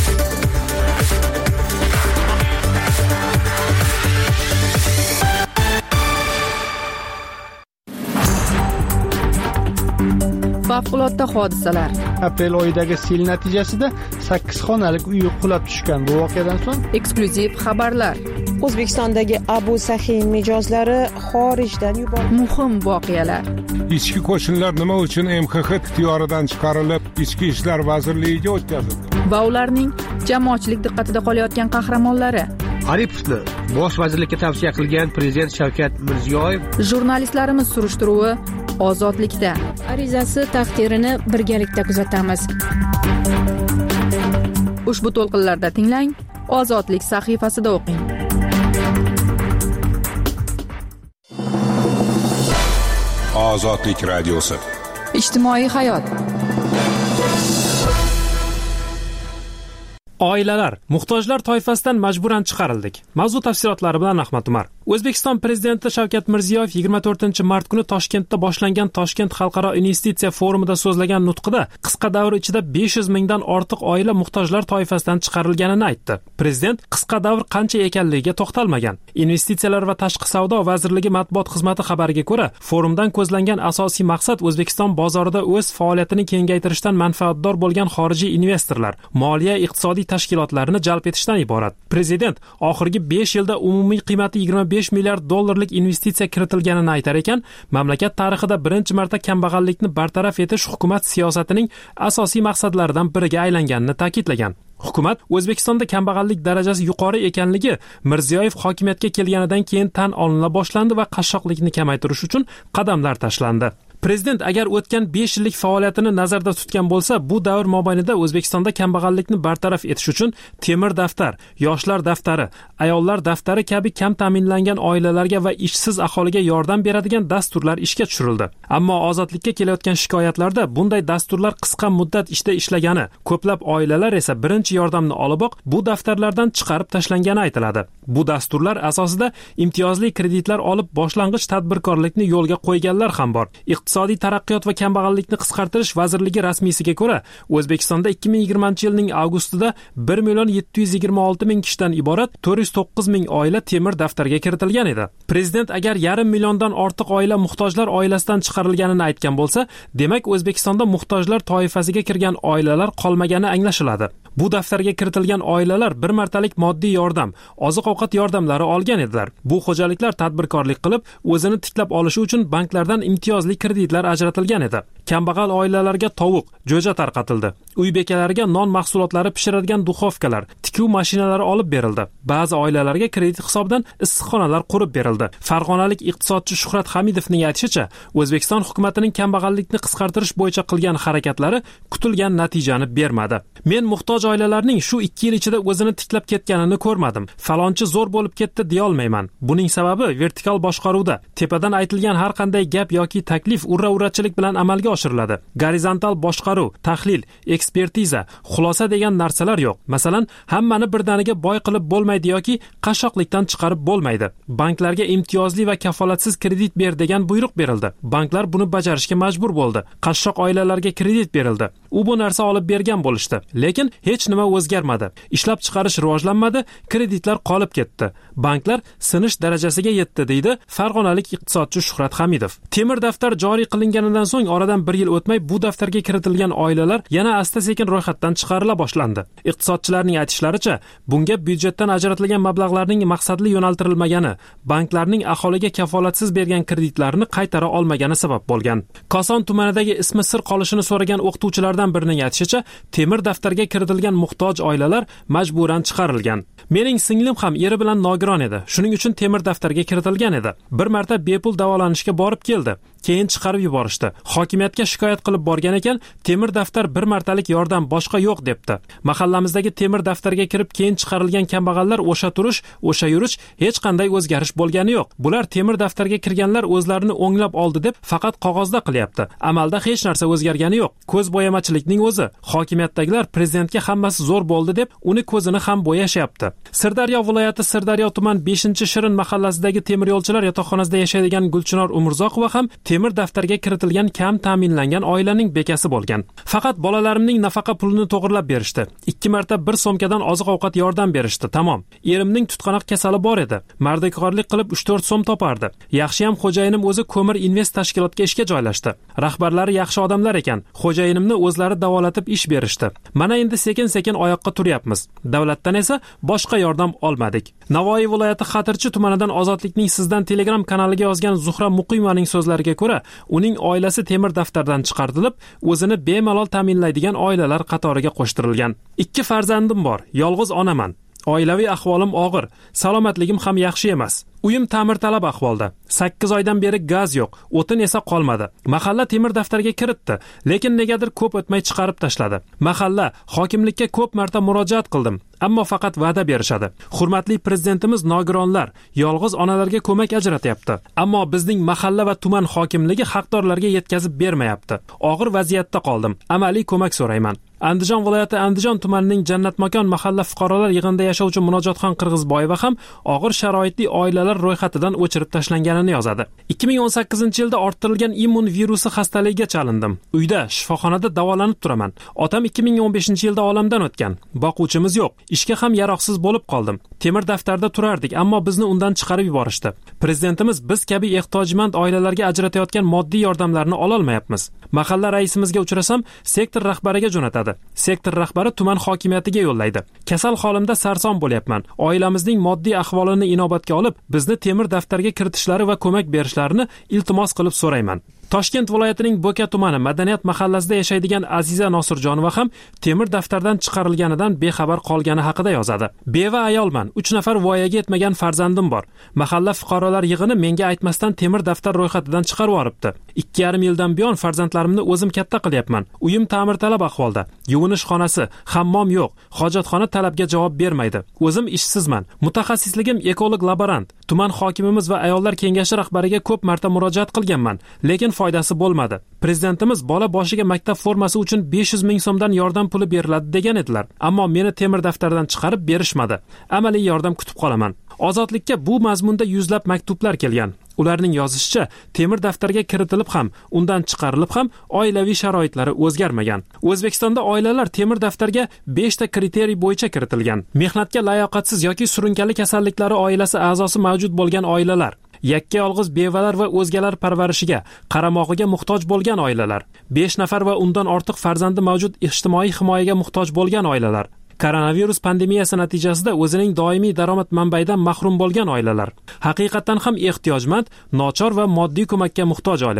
Favqulodda hodisalar. Aprel oyidagi sel natijasida sakkiz xonalik uy qulab tushgan. Bu voqeadan so'ng eksklyuziv xabarlar. O'zbekistondagi Abu Sahin mijozlari xorijdan yuborildi. Muhim voqealar. Ichki qo'shinlar nima uchun M X X ixtiyoridan chiqarilib, Ichki ishlar vazirligiga o'tkazildi? Va ularning jamoatchilik diqqatida qolayotgan qahramonlari. Aripovni bosh vazirlikka tavsiya qilgan prezident Shavkat Mirziyoyev. Jurnalistlarimiz surishtiruvi Ozodlikda. Arizasi taqdirini birgalikda kuzatamiz. Ushbu to'lqinlarda tinglang, Ozodlik sahifasida o'qing. Ozodlik radiosi. Ijtimoiy hayot. Oilalar, muhtojlar toifasidan majburan chiqarildik. Mavzu tafsilotlari bilan Ahmad Umar. O'zbekiston prezidenti Shavkat Mirziyoyev yigirma to'rtinchi mart kuni Toshkentda boshlangan Toshkent xalqaro investitsiya forumida so'zlagan nutqida qisqa davr ichida besh yuz mingdan ortiq oila muhtojlar toifasidan chiqarilganini aytdi. Prezident qisqa davr qancha ekanligiga to'xtalmagan. Investitsiyalar va tashqi savdo vazirligi matbuot xizmati xabariga ko'ra, forumdan ko'zlangan asosiy maqsad O'zbekiston bozorida o'z faoliyatini kengaytirishdan manfaatdor bo'lgan xorijiy investorlar, moliya iqtisodiy tashkilotlarini jalb etishdan iborat. Prezident oxirgi besh yilda umumiy qiymati yigirma besh milliard dollarlik investitsiya kiritilganini aytar ekan, mamlakat tarixida birinchi marta kambag'allikni bartaraf etish hukumat siyosatining asosiy maqsadlaridan biriga aylanganini ta'kidlagan. Hukumat O'zbekistonda kambag'allik darajasi yuqori ekanligi Mirziyoyev hokimiyatga kelganidan keyin tan olina boshlandi va qashshoqlikni kamaytirish uchun qadamlar tashlandi. Prezident agar o'tgan besh yillik faoliyatini nazarda tutgan bo'lsa, bu davr mobaynida O'zbekistonda kambag'allikni bartaraf etish uchun temir daftar, yoshlar daftari, ayollar daftari kabi kam ta'minlangan oilalarga va ishsiz aholiga yordam beradigan dasturlar ishga tushirildi. Ammo ozodlikka kelayotgan shikoyatlarda bunday dasturlar qisqa muddat ishda ishlagani, ko'plab oilalar esa birinchi yordamni oliboq bu daftarlardan chiqarib tashlangani aytiladi. Bu dasturlar asosida imtiyozli kreditlar olib boshlang'ich tadbirkorlikni yo'lga qo'yganlar ham bor. Iqtisodiy taraqqiyot va kambag'allikni qisqartirish vazirligi rasmiysiga ko'ra, O'zbekistonda ikki ming yigirmanchi yilning avgustida bir million yetti yuz yigirma olti ming kishidan iborat to'rt yuz to'qqiz ming oila temir daftarga kiritilgan edi. Prezident agar yarim milliondan ortiq oila muhtojlar oilasidan chiqarilganini aytgan bo'lsa, demak O'zbekistonda muhtojlar toifasiga kirgan oilalar qolmagani anglashiladi. Bu daftarga kiritilgan oilalar bir martalik moddiy yordam, oziq-ovqat yordamlari olgan edilar. Bu xo'jaliklar tadbirkorlik qilib, o'zini tiklab olishi uchun banklardan imtiyozli kreditlar ajratilgan edi. Kambag'al oilalarga tovuq, jo'ja tarqatildi. Uy bekalariga non mahsulotlari pishiradigan duxovkalar, tikuv mashinalari olib berildi. Ba'zi oilalarga kredit hisobidan issiqxonalar qurib berildi. Farg'onalik iqtisodchi Shuhrat Hamidovning aytishicha, O'zbekiston hukumatining kambag'allikni qisqartirish bo'yicha qilgan harakatlari kutilgan natijani bermadi. Men muhtoj oilalarning shu ikki yil ichida o'zini tiklab ketganini ko'rmadim. Falonchi zo'r bo'lib ketdi deya olmayman. Buning sababi vertikal boshqaruvda. Tepadan aytilgan har qanday gap yoki taklif urra-urrachilik bilan amalga oshiriladi. Gorizontal boshqaruv, tahlil, ekspertiza, xulosa degan narsalar yo'q. Masalan, hammani birdaniga boy qilib bo'lmaydi yoki qashshoqlikdan chiqarib bo'lmaydi. Banklarga imtiyozli va kafolatsiz kredit ber degan buyruq berildi. Banklar buni bajarishga majbur bo'ldi. Qashshoq oilalarga kredit berildi. U bu narsa olib bergan bo'lishdi. Lekin hech nima o'zgarmadi. Ishlab chiqarish rivojlanmadi, kreditlar qolib ketdi. Banklar sinish darajasiga yetdi, deydi farg'onalik iqtisodchi Shuhrat Hamidov. Temir daftar joriy qilinganidan so'ng oradan bir yil o'tmay bu daftarga kiritilgan oilalar yana asta-sekin ro'yxatdan chiqarila boshlandi. Iqtisodchilarning aytishlaricha, bunga byudjetdan ajratilgan mablag'larning maqsadli yo'naltirilmagani, banklarning aholiga kafolatsiz bergan kreditlarini qaytara olmagani sabab bo'lgan. Koson tumanidagi ismi sir qolishini so'ragan o'qituvchilardan birining aytishicha, temir daftarga kiritilgan muhtoj oilalar majburan chiqarilgan. Mening singlim ham eri bilan nogiron edi. Shuning uchun temir daftarga kiritilgan edi. Bir marta bepul davolanishga borib keldi. Keyin chiqarib yuborishdi. Hokimiyatga shikoyat qilib borgan ekan, temir daftar bir martalik yordam, boshqa yo'q debdi. Mahallamizdagi temir daftarga kirib keyin chiqarilgan kambag'allar o'sha turish, o'sha yurish hech qanday o'zgarish bo'lgani yo'q. Bular temir daftarga kirganlar o'zlarini o'nglab oldi deb faqat qog'ozda qilyapti. Amalda hech narsa o'zgargani yo'q. Ko'z bo'yamachilikning o'zi. Hokimiyatdagilar prezidentga hammasi zo'r bo'ldi deb uni ko'zini ham bo'yashyapti. Sirdaryo viloyati Sirdaryo tuman beshinchi Shirin mahallasidagi temir yo'lchilar yotoqxonasida yashaydigan Gulchinor Umurzoqova ham temir daftarga kiritilgan kam ta'minlangan oilaning bekasi bo'lgan. Faqat bolalarimning nafaqa pulini to'g'irlab berishdi. ikki marta bir so'mkadan oziq-ovqat yordam berishdi. Tamom. Erimning tutqanoq kasali bor edi. Mardikorlik qilib uch to'rt so'm topardi. Yaxshiyam xo'jayinim o'zi ko'mir invest tashkilotga ishga joylashdi. Rahbarlari yaxshi odamlar ekan. Xo'jayinimni o'zlari davolatib ish berishdi. Mana endi sekin-sekin oyoqqa turyapmiz. Davlatdan esa boshqa yordam olmadik. Navoiy viloyati Xatirchi tumanidan Ozodlikning sizdan Telegram kanaliga yozgan Zuhra Muqimovaning so'zlariga ko'ra, uning oilasi temir daftardan chiqarilib, o'zini bemalol ta'minlaydigan oilalar qatoriga qo'shtirilgan. Ikki farzandim bor, yolg'iz onaman. Oilaviy ahvolim og'ir, salomatligim ham yaxshi emas. Uyim ta'mirtalab ahvolda. sakkiz oydan beri gaz yo'q, o'tin esa qolmadi. Mahalla temir daftarga kiritdi, lekin negadir ko'p o'tmay chiqarib tashladi. Mahalla hokimlikka ko'p marta murojaat qildim, ammo faqat va'da berishadi. Hurmatli prezidentimiz nogironlar, yolg'iz onalarga ko'mak ajratyapti, ammo bizning mahalla va tuman hokimligi haqdorlarga yetkazib bermayapti. Og'ir vaziyatda qoldim. Amaliy ko'mak so'rayman. Andijon viloyati Andijon tumanining Jannatmakon mahalla fuqarolar yig'inida yashovchi Munojotxon Qirg'izboyeva ham og'ir sharoitli oilalar ro'yxatidan o'chirib tashlanganini yozadi. ikki ming o'n sakkizinchi yilda orttirilgan immun virusi xastaligiga chalindim. Uyda, shifoxonada davolanib turaman. Otam ikki ming o'n beshinchi yilda olamdan o'tgan. Boquvchimiz yo'q. Ishga ham yaroqsiz bo'lib qoldim. Temir daftarda turardik, ammo bizni undan chiqarib yuborishdi. Prezidentimiz biz kabi ehtiyojmand oilalarga ajratayotgan moddiy yordamlarni ola olmayapmiz. Mahalla raisimizga uchrasam, sektor rahbariga jo'natadi. Sektor rahbari tuman hokimiyatiga yo'llaydi. Kasal holimda sarson bo'lyapman. Oilamizning moddiy ahvolini inobatga olib, bizni temir daftarga kiritishlari va ko'mak berishlarini iltimos qilib so'rayman. Toshkent viloyatining Bo'ka tumani Madaniyat mahallasida yashaydigan Aziza Nosirjonova ham temir daftardan chiqarilganidan bexabar qolgani haqida yozadi. Beva ayolman, uch nafar voyaga yetmagan farzandim bor. Mahalla fuqarolar yig'ini menga aytmasdan temir daftar ro'yxatidan chiqarib yuboribdi. ikki yarim yildan buyon farzandlarimni o'zim katta qilyapman. Uyim ta'mirtalab ahvolda. Yuvinish xonasi, hammom yo'q. Hojatxona talabga javob bermaydi. O'zim ishsizman. Mutaxassisligim ekolog laborant. Tuman hokimimiz va ayollar kengashi rahbariga ko'p marta murojaat qilganman, lekin foydasi bo'lmadi. Prezidentimiz bola boshiga maktab formasi uchun besh yuz ming so'mdan yordam puli beriladi degan edilar. Ammo meni temir daftardan chiqarib berishmadi. Amaliy yordam kutib qolaman. Ozodlikka bu mazmunda yuzlab maktublar kelgan. Ularning yozishicha, temir daftarga kiritilib ham, undan chiqarilib ham oilaviy sharoitlari o'zgarmagan. O'zbekistonda oilalar temir daftarga besh ta kriteriy bo'yicha kiritilgan. Mehnatga layoqatsiz yoki surunkali kasalliklari oilasi a'zosi mavjud bo'lgan oilalar, yakka yolg'iz bevalar va o'zgalar parvarishiga, qaramog'iga muhtoj bo'lgan oilalar, besh nafar va undan ortiq farzandi mavjud ijtimoiy himoyaga muhtoj bo'lgan oilalar, koronavirus pandemiyasi natijasida o'zining doimiy daromad manbayidan mahrum bo'lgan oilalar, haqiqatan ham ehtiyojmand, nochor va moddiy ko'makka muhtoj oilalar.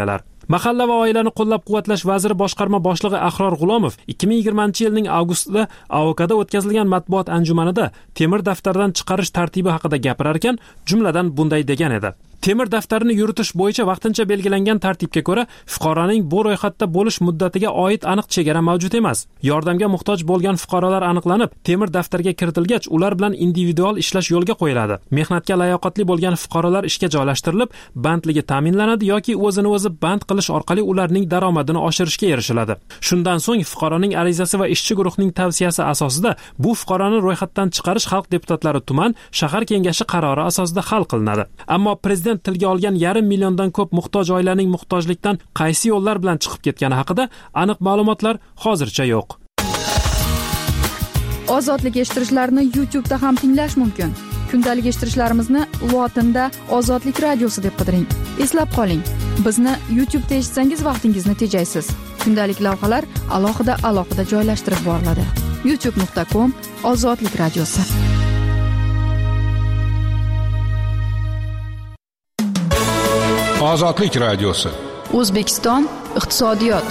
Mahalla va oilani qo'llab-quvvatlash vaziri boshqarma boshlig'i Ahror G'ulomov ikki ming yigirmanchi yilning avgustida A O K'da o'tkazilgan matbuot anjumanida temir daftardan chiqarish tartibi haqida gapirar ekan, jumladan bunday degan edi: Temir daftarini yuritish bo'yicha vaqtincha belgilangan tartibga ko'ra fuqaroning bu ro'yxatda bo'lish muddatiga oid aniq chegara mavjud emas. Yordamga muhtoj bo'lgan fuqarolar aniqlanib, temir daftarga kiritilgach, ular bilan individual ishlash yo'lga qo'yiladi. Mehnatga layoqatli bo'lgan fuqarolar ishga joylashtirilib, bandligi ta'minlanadi yoki o'zini o'zi band qilish orqali ularning daromadini oshirishga erishiladi. Shundan so'ng fuqaroning arizasi va ishchi guruhning tavsiyasi asosida bu fuqaroni ro'yxatdan chiqarish xalq deputatlari tuman, shahar kengashi qarori asosida hal qilinadi. Ammo prezident tilga olgan yarim milliondan ko'p muhtoj oilaning muhtojlikdan qaysi yo'llar bilan chiqib ketgani haqida aniq ma'lumotlar hozircha yo'q. Ozodlik eshittirishlarni YouTube da ham tinglash mumkin. Kundalik eshittirishlarimizni lotinda Ozodlik radiosi deb qidiring. Eslab qoling, bizni YouTube da eshitsangiz vaqtingizni tejaysiz. Kundalik lavhalar alohida alohida joylashtirib boriladi. youtube nuqta com Ozodlik radiosi. Ozodlik radiosi. O'zbekiston iqtisodiyot.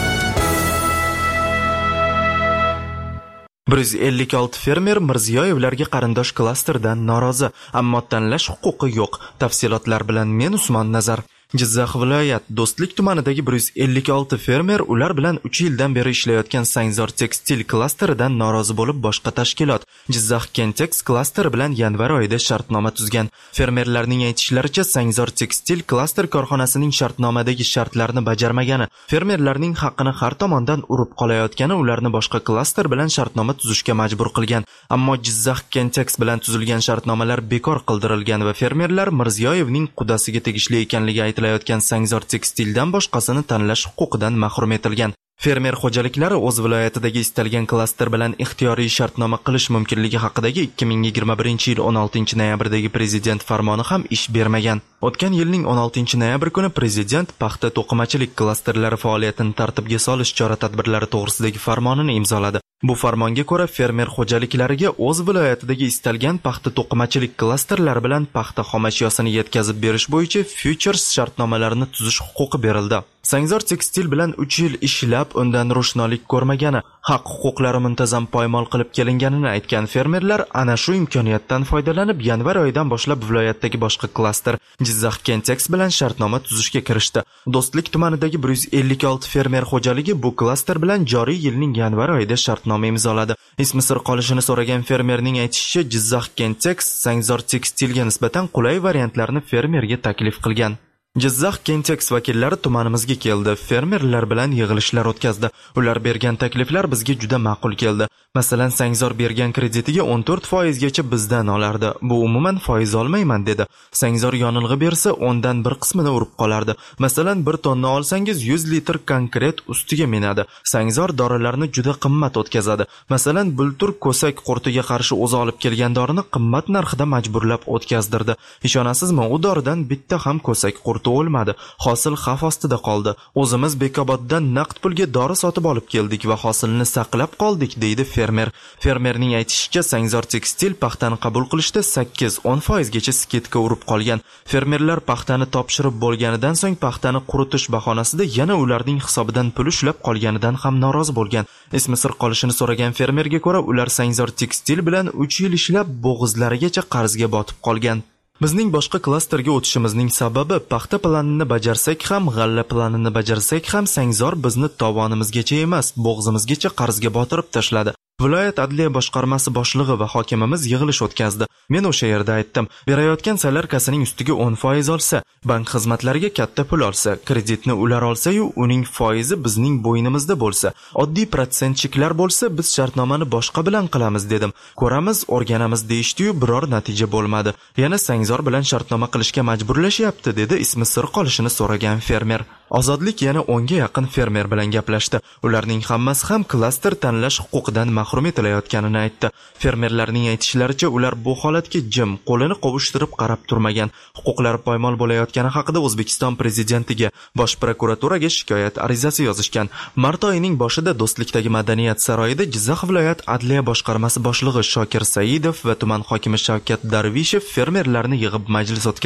bir yuz ellik olti fermer Mirziyoyevlarga qarindosh klasterdan norozi, ammo tanlash huquqi yo'q. Tafsilotlar bilan men Usmon Nazar. Jizzax viloyat Do'stlik tumanidagi bir yuz ellik olti fermer ular bilan uch yildan beri ishlayotgan Sangzor tekstil klasteridan norozi bo'lib boshqa tashkilot Jizzax Kentex klasteri bilan yanvar oyida shartnoma tuzgan. Fermerlarning aytishlaricha, Sangzor tekstil klaster korxonasining shartnomadagi shartlarni bajarmagani, fermerlarning haqqini har tomondan urib qolayotgani ularni boshqa klaster bilan shartnoma tuzishga majbur qilgan. Ammo Jizzax Kentex bilan tuzilgan shartnomalar bekor qildirilgan va fermerlar Mirziyoyevning qudasiga tegishli ekanligi aytilayotgan Sangzor tekstildan boshqasini tanlash huquqidan mahrum etilgan. Fermer xo'jaliklari o'z viloyatidagi istalgan klaster bilan ixtiyoriy shartnoma qilish mumkinligi haqidagi ikki ming yigirma birinchi yil o'n oltinchi noyabrdagi prezident farmoni ham ish bermagan. O'tgan yilning o'n oltinchi noyabr kuni prezident paxta to'qimachilik klasterlari faoliyatini tartibga solish chora-tadbirlari to'g'risidagi farmonini imzoladi. Bu farmonga ko'ra fermer xo'jaliklariga o'z viloyatidagi istalgan paxta to'qimachilik klasterlari bilan paxta xomashyosini yetkazib berish bo'yicha futures shartnomalarini tuzish huquqi berildi. Sangzor tekstil bilan uch yil ishlab undan ro'shnolik ko'rmagani, haq-huquqlari muntazam poymol qilib kelinganini aytgan fermerlar ana shu imkoniyatdan foydalanib yanvar oyidan boshlab viloyatdagi boshqa klaster Jizzax Kentex bilan shartnoma tuzishga kirishdi. Do'stlik tumanidagi bir yuz ellik olti fermer xo'jaligi bu klaster bilan joriy yilning yanvar oyida shartnoma imzoladi. Ismi sir qolishini so'ragan fermerning aytishicha, Jizzax Kentex Sangzor tekstilga nisbatan qulay variantlarni fermerga taklif qilgan. Jizzax Kentex vakillari tumanimizga keldi, fermerlar bilan yig'ilishlar o'tkazdi. Ular bergan takliflar bizga juda ma'qul keldi. Masalan, Sangzor bergan kreditiga o'n to'rt foiz gacha bizdan olardi. Bu umuman foiz olmayman dedi. Sangzor yonilg'i bersa o'ndan bir qismini urib qolardi. Masalan, bir tonna olsangiz yuz litr konkret ustiga minadi. Sangzor dorilarni juda qimmat o'tkazadi. Masalan, bultur ko'sak qurtiga qarshi o'zi olib kelgan dorini qimmat narxida majburlab o'tkazdirdi. Ishonasizmi, u doridan bitta ham ko'sak qurti o'lmadi. Hosil xavf ostida qoldi. O'zimiz Bekoboddan naqd pulga dori sotib olib keldik va hosilni saqlab qoldik, deydi fermer. Fermerning aytishicha, Sangzor tekstil paxtani qabul qilishda sakkiz o'n foiz gacha sketka urib qolgan. Fermerlar paxtani topshirib bo'lganidan so'ng paxtani quritish bahonasida yana ularning hisobidan pul ushlab qolganidan ham norozi bo'lgan. Ismi sir qolishini so'ragan fermerga ko'ra, ular Sangzor tekstil bilan uch yil ishlab bo'g'izlarigacha qarzga botib qolgan. Bizning boshqa klasterga o'tishimizning sababi paxta planini bajarsak ham, g'alla planini bajarsak ham Sangzor bizni tovonimizgacha emas, bo'g'zimizgacha qarzga botirib tashladi. Viloyat adliya boshqarmasi boshlig'i va hokimimiz yig'ilish o'tkazdi. Men o'sha yerda aytdim, berayotgan salarkasining ustiga o'n foiz olsa, bank xizmatlariga katta pul olsa, kreditni ular olsa-yu, uning foizi bizning bo'ynimizda bo'lsa, oddiy protsentchiklar bo'lsa, biz shartnomani boshqa bilan qilamiz dedim. Ko'ramiz, o'rganamiz deyishdi-yu, biror natija bo'lmadi. Yana Sangzor bilan shartnoma qilishga majburlashyapti, dedi ismi sir qolishini so'ragan fermer. Ozodlik yana o'nga yaqin fermer bilan gaplashdi. Ularning hammasi ham klaster tanlash huquqidan mahrum etilayotganini aytdi. Fermerlarning aytishlaricha, ular bu holatga jim, qo'lini qovushtirib qarab turmagan. Huquqlari poymol bo'layotgani haqida O'zbekiston prezidentiga, Bosh prokuraturaga shikoyat arizasi yozishgan. Mart oyining boshida Do'stlikdagi Madaniyat saroyida Jizzax viloyat adliya boshqarmasi boshlig'i Shokir Saidov va tuman hokimi Shavkat Darvishev fermerlarni yig'ib majlis o'tkazgan.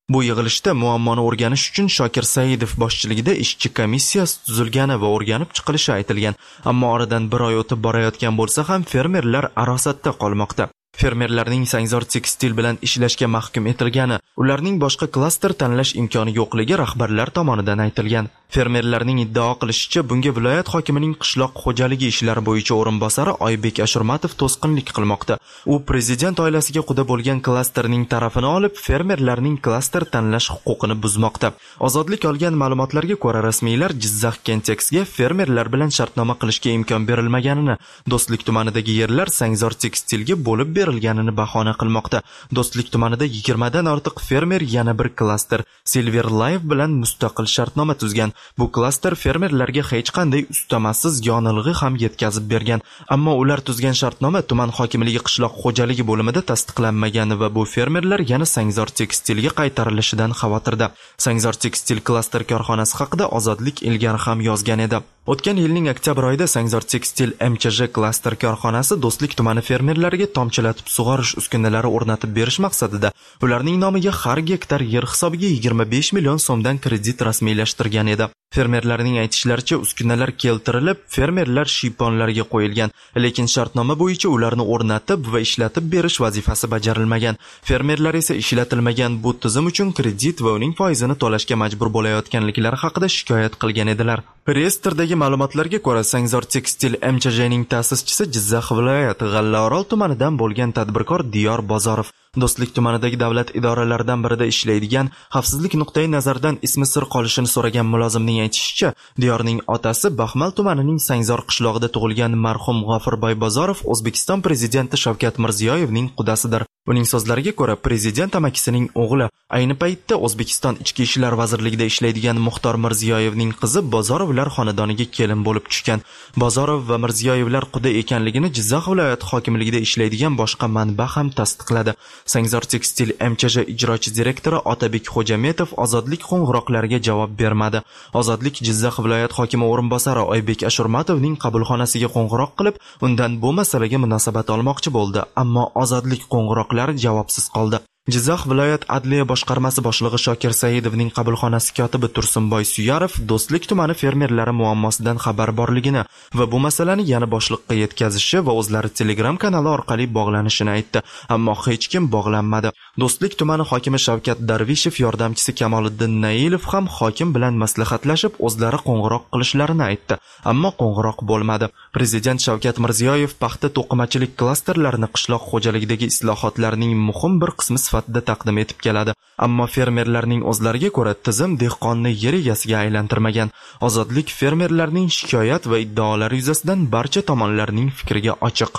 Bu yig'ilishda muammoni o'rganish uchun Shokir Saidov boshchiligida ishchi komissiyasi tuzilgani va o'rganib chiqilishi aytilgan. Ammo oradan bir oy o'tib borayotgan bo'lsa ham fermerlar arosatda qolmoqda. Fermerlarning sangzor tekstil bilan ishlashga mahkum etilgani, ularning boshqa klaster tanlash imkoni yo'qligi rahbarlar tomonidan aytilgan. Fermerlarning iddao qilishicha, bunga viloyat hokimining qishloq xo'jaligi ishlari bo'yicha o'rinbosari Oybek Ashurmatov to'sqinlik qilmoqda. U prezident oilasiga quda bo'lgan klasterning tarafini olib, fermerlarning klaster tanlash huquqini buzmoqda. Ozodlik olgan ma'lumotlarga ko'ra, rasmiylar Jizzax Kentex'ga fermerlar bilan shartnoma qilishga imkon berilmaganini, Do'stlik tumanidagi yerlar sangzor tekstilga bo'lib berilganini bahona qilmoqda. Do'stlik tumanida yigirmadan ortiq fermer yana bir klaster Silver Life bilan mustaqil shartnoma tuzgan. Bu klaster fermerlarga hech qanday ustamasiz yonilg'i ham yetkazib bergan. Ammo ular tuzgan shartnoma tuman hokimligi qishloq xo'jaligi bo'limida tasdiqlanmagan va bu fermerlar yana sangzor tekstilga qaytarilishidan xavotirda. Sangzor tekstil klaster korxonasi haqida Ozodlik ilgari ham yozgan edi. O'tgan yilning oktyabr oyida Sangzor tekstil M Ch J klaster korxonasi Do'stlik tumani fermerlariga tomchilatib sug'orish uskunalari o'rnatib berish maqsadida ularning nomiga har gektar yer hisobiga yigirma besh million so'mdan kredit rasmiylashtirgan edi. Fermerlarning aytishlaricha, uskunalar keltirilib, fermerlar shiyponlarga qo'yilgan, lekin shartnoma bo'yicha ularni o'rnatib va ishlatib berish vazifasi bajarilmagan. Fermerlar esa ishlatilmagan bu tizim uchun kredit va uning foizini to'lashga majbur bo'layotganliklari haqida shikoyat qilgan edilar. Reyestrdagi ma'lumotlarga ko'ra, Sangzor tekstil M Ch J ning ta'sischisi Jizzax viloyati G'allaorol tumanidan bo'lgan tadbirkor Diyor Bozorov. Do'stlik tumanidagi davlat idoralaridan birida ishlaydigan, xavfsizlik nuqtai nazaridan ismi sir qolishini so'ragan mulozimning aytishicha, Diyorning otasi Baxmal tumanining Sangzor qishlog'ida tug'ilgan marhum G'ofirboy Bozorov O'zbekiston prezidenti Shavkat Mirziyoyevning qudasidir. Uning so'zlariga ko'ra, prezident amakisining o'g'li, ayni paytda O'zbekiston Ichki ishlar vazirligida ishlaydigan Muxtor Mirziyoyevning qizi Bozorovlar xonadoniga kelin bo'lib tushgan. Bozorov va Mirziyoyevlar quda ekanligini Jizzax viloyati hokimligida ishlaydigan boshqa manba ham tasdiqladi. Sangzor tekstil M Ch J ijrochi direktori Otabek Xo'jametov Ozodlik qo'ng'iroqlariga javob bermadi. Ozodlik Jizzax viloyat hokimi o'rinbosari Oybek Ashurmatovning qabulxonasiga qo'ng'iroq qilib, undan bu masalaga munosabat olmoqchi bo'ldi, ammo Ozodlik qo'ng'iroqlari javobsiz qoldi. Jizzax viloyat adliya boshqarmasi boshlig'i Shokir Saidovning qabulxonasi kotibi Tursunboy Suyarov Do'stlik tumani fermerlari muammosidan xabar borligini va bu masalani yana boshliqqa yetkazishi va o'zlari Telegram kanali orqali bog'lanishini aytdi, ammo hech kim bog'lanmadi. Do'stlik tumani hokimi Shavkat Darvishev yordamchisi Kamoliddin Nailov ham hokim bilan maslahatlashib, o'zlari qo'ng'iroq qilishlarini aytdi, ammo qo'ng'iroq bo'lmadi. Prezident Shavkat Mirziyoyev paxta to'qimachilik klasterlarini qishloq xo'jaligidagi islohotlarning muhim bir qismi sifatida taqdim etib keladi. Ammo fermerlarning o'zlariga ko'ra tizim dehqonni yer egasiga aylantirmagan. Ozodlik fermerlarning shikoyat va iddaolari yuzasidan barcha tomonlarning fikriga ochiq.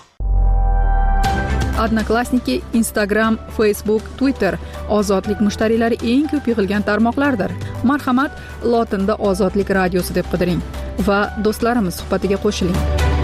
Odnoklassniki, Instagram, Facebook, Twitter Ozodlik mushtariylari eng ko'p yig'ilgan tarmoqlardir. Marhamat, lotinda Ozodlik radiosi deb qidiring va do'stlarimiz suhbatiga qo'shiling.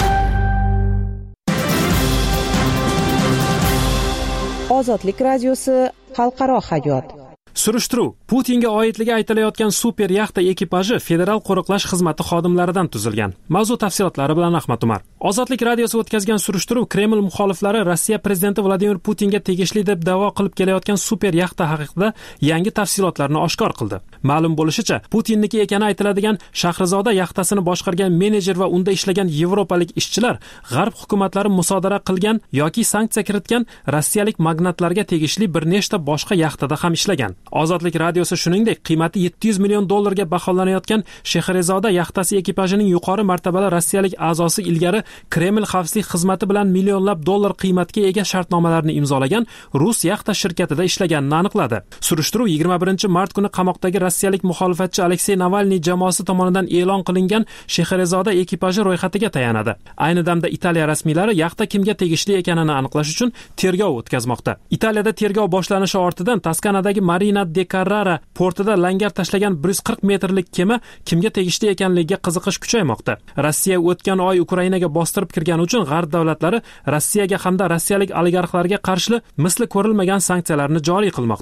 Ozodlik radiosi xalqaro hayot. Surishtiruv Putinga oidligi aytilayotgan super yaxta ekipaji federal qo'riqlash xizmati xodimlaridan tuzilgan. Mavzu tafsilotlari bilan Ahmad Umar. Ozodlik radiosi o'tkazgan surishtiruv Kreml muxoliflari Rossiya prezidenti Vladimir Putinga tegishli deb da'vo qilib kelayotgan super yaxta haqida yangi tafsilotlarni oshkor qildi. Ma'lum bo'lishicha, Putinniki ekani aytiladigan Shahrizoda yaxtasini boshqargan menejer va unda ishlagan yevropalik ishchilar g'arb hukumatlari musodara qilgan yoki sanksiya kiritgan rossiyalik magnatlarga tegishli bir nechta boshqa yaxtada ham ishlagan. Ozodlik radiosi shuningdek qiymati yetti yuz million dollarga baholanayotgan Shahrizoda yaxtasi ekipajining yuqori martabali rossiyalik a'zosi ilgari Kreml xavfsizlik xizmati bilan millionlab dollar qiymatga ega shartnomalarni imzolagan rus yaxta shirkatida ishlaganini aniqladi. Surishtiruv yigirma birinchi mart kuni qamoqdagi rossiyalik muxolifatchi Aleksey Navalniy jamoasi tomonidan e'lon qilingan Shahrizoda ekipaji ro'yxatiga tayanadi. Ayni damda Italiya rasmiylari yaxta kimga tegishli ekanini aniqlash uchun tergov o'tkazmoqda. Italiyada tergov boshlanishi ortidan Toskanadagi Marina de Carrara portida langar tashlagan bir yuz qirq metrlik kema kimga tegishli ekanligiga qiziqish kuchaymoqda. Rossiya o'tgan oy Ukrainaga bostirib kirgani uchun g'arb davlatlari Rossiyaga hamda rossiyalik oligarxlarga qarshi misli ko'rilmagan sanksiyalarni joriy qilmoqda.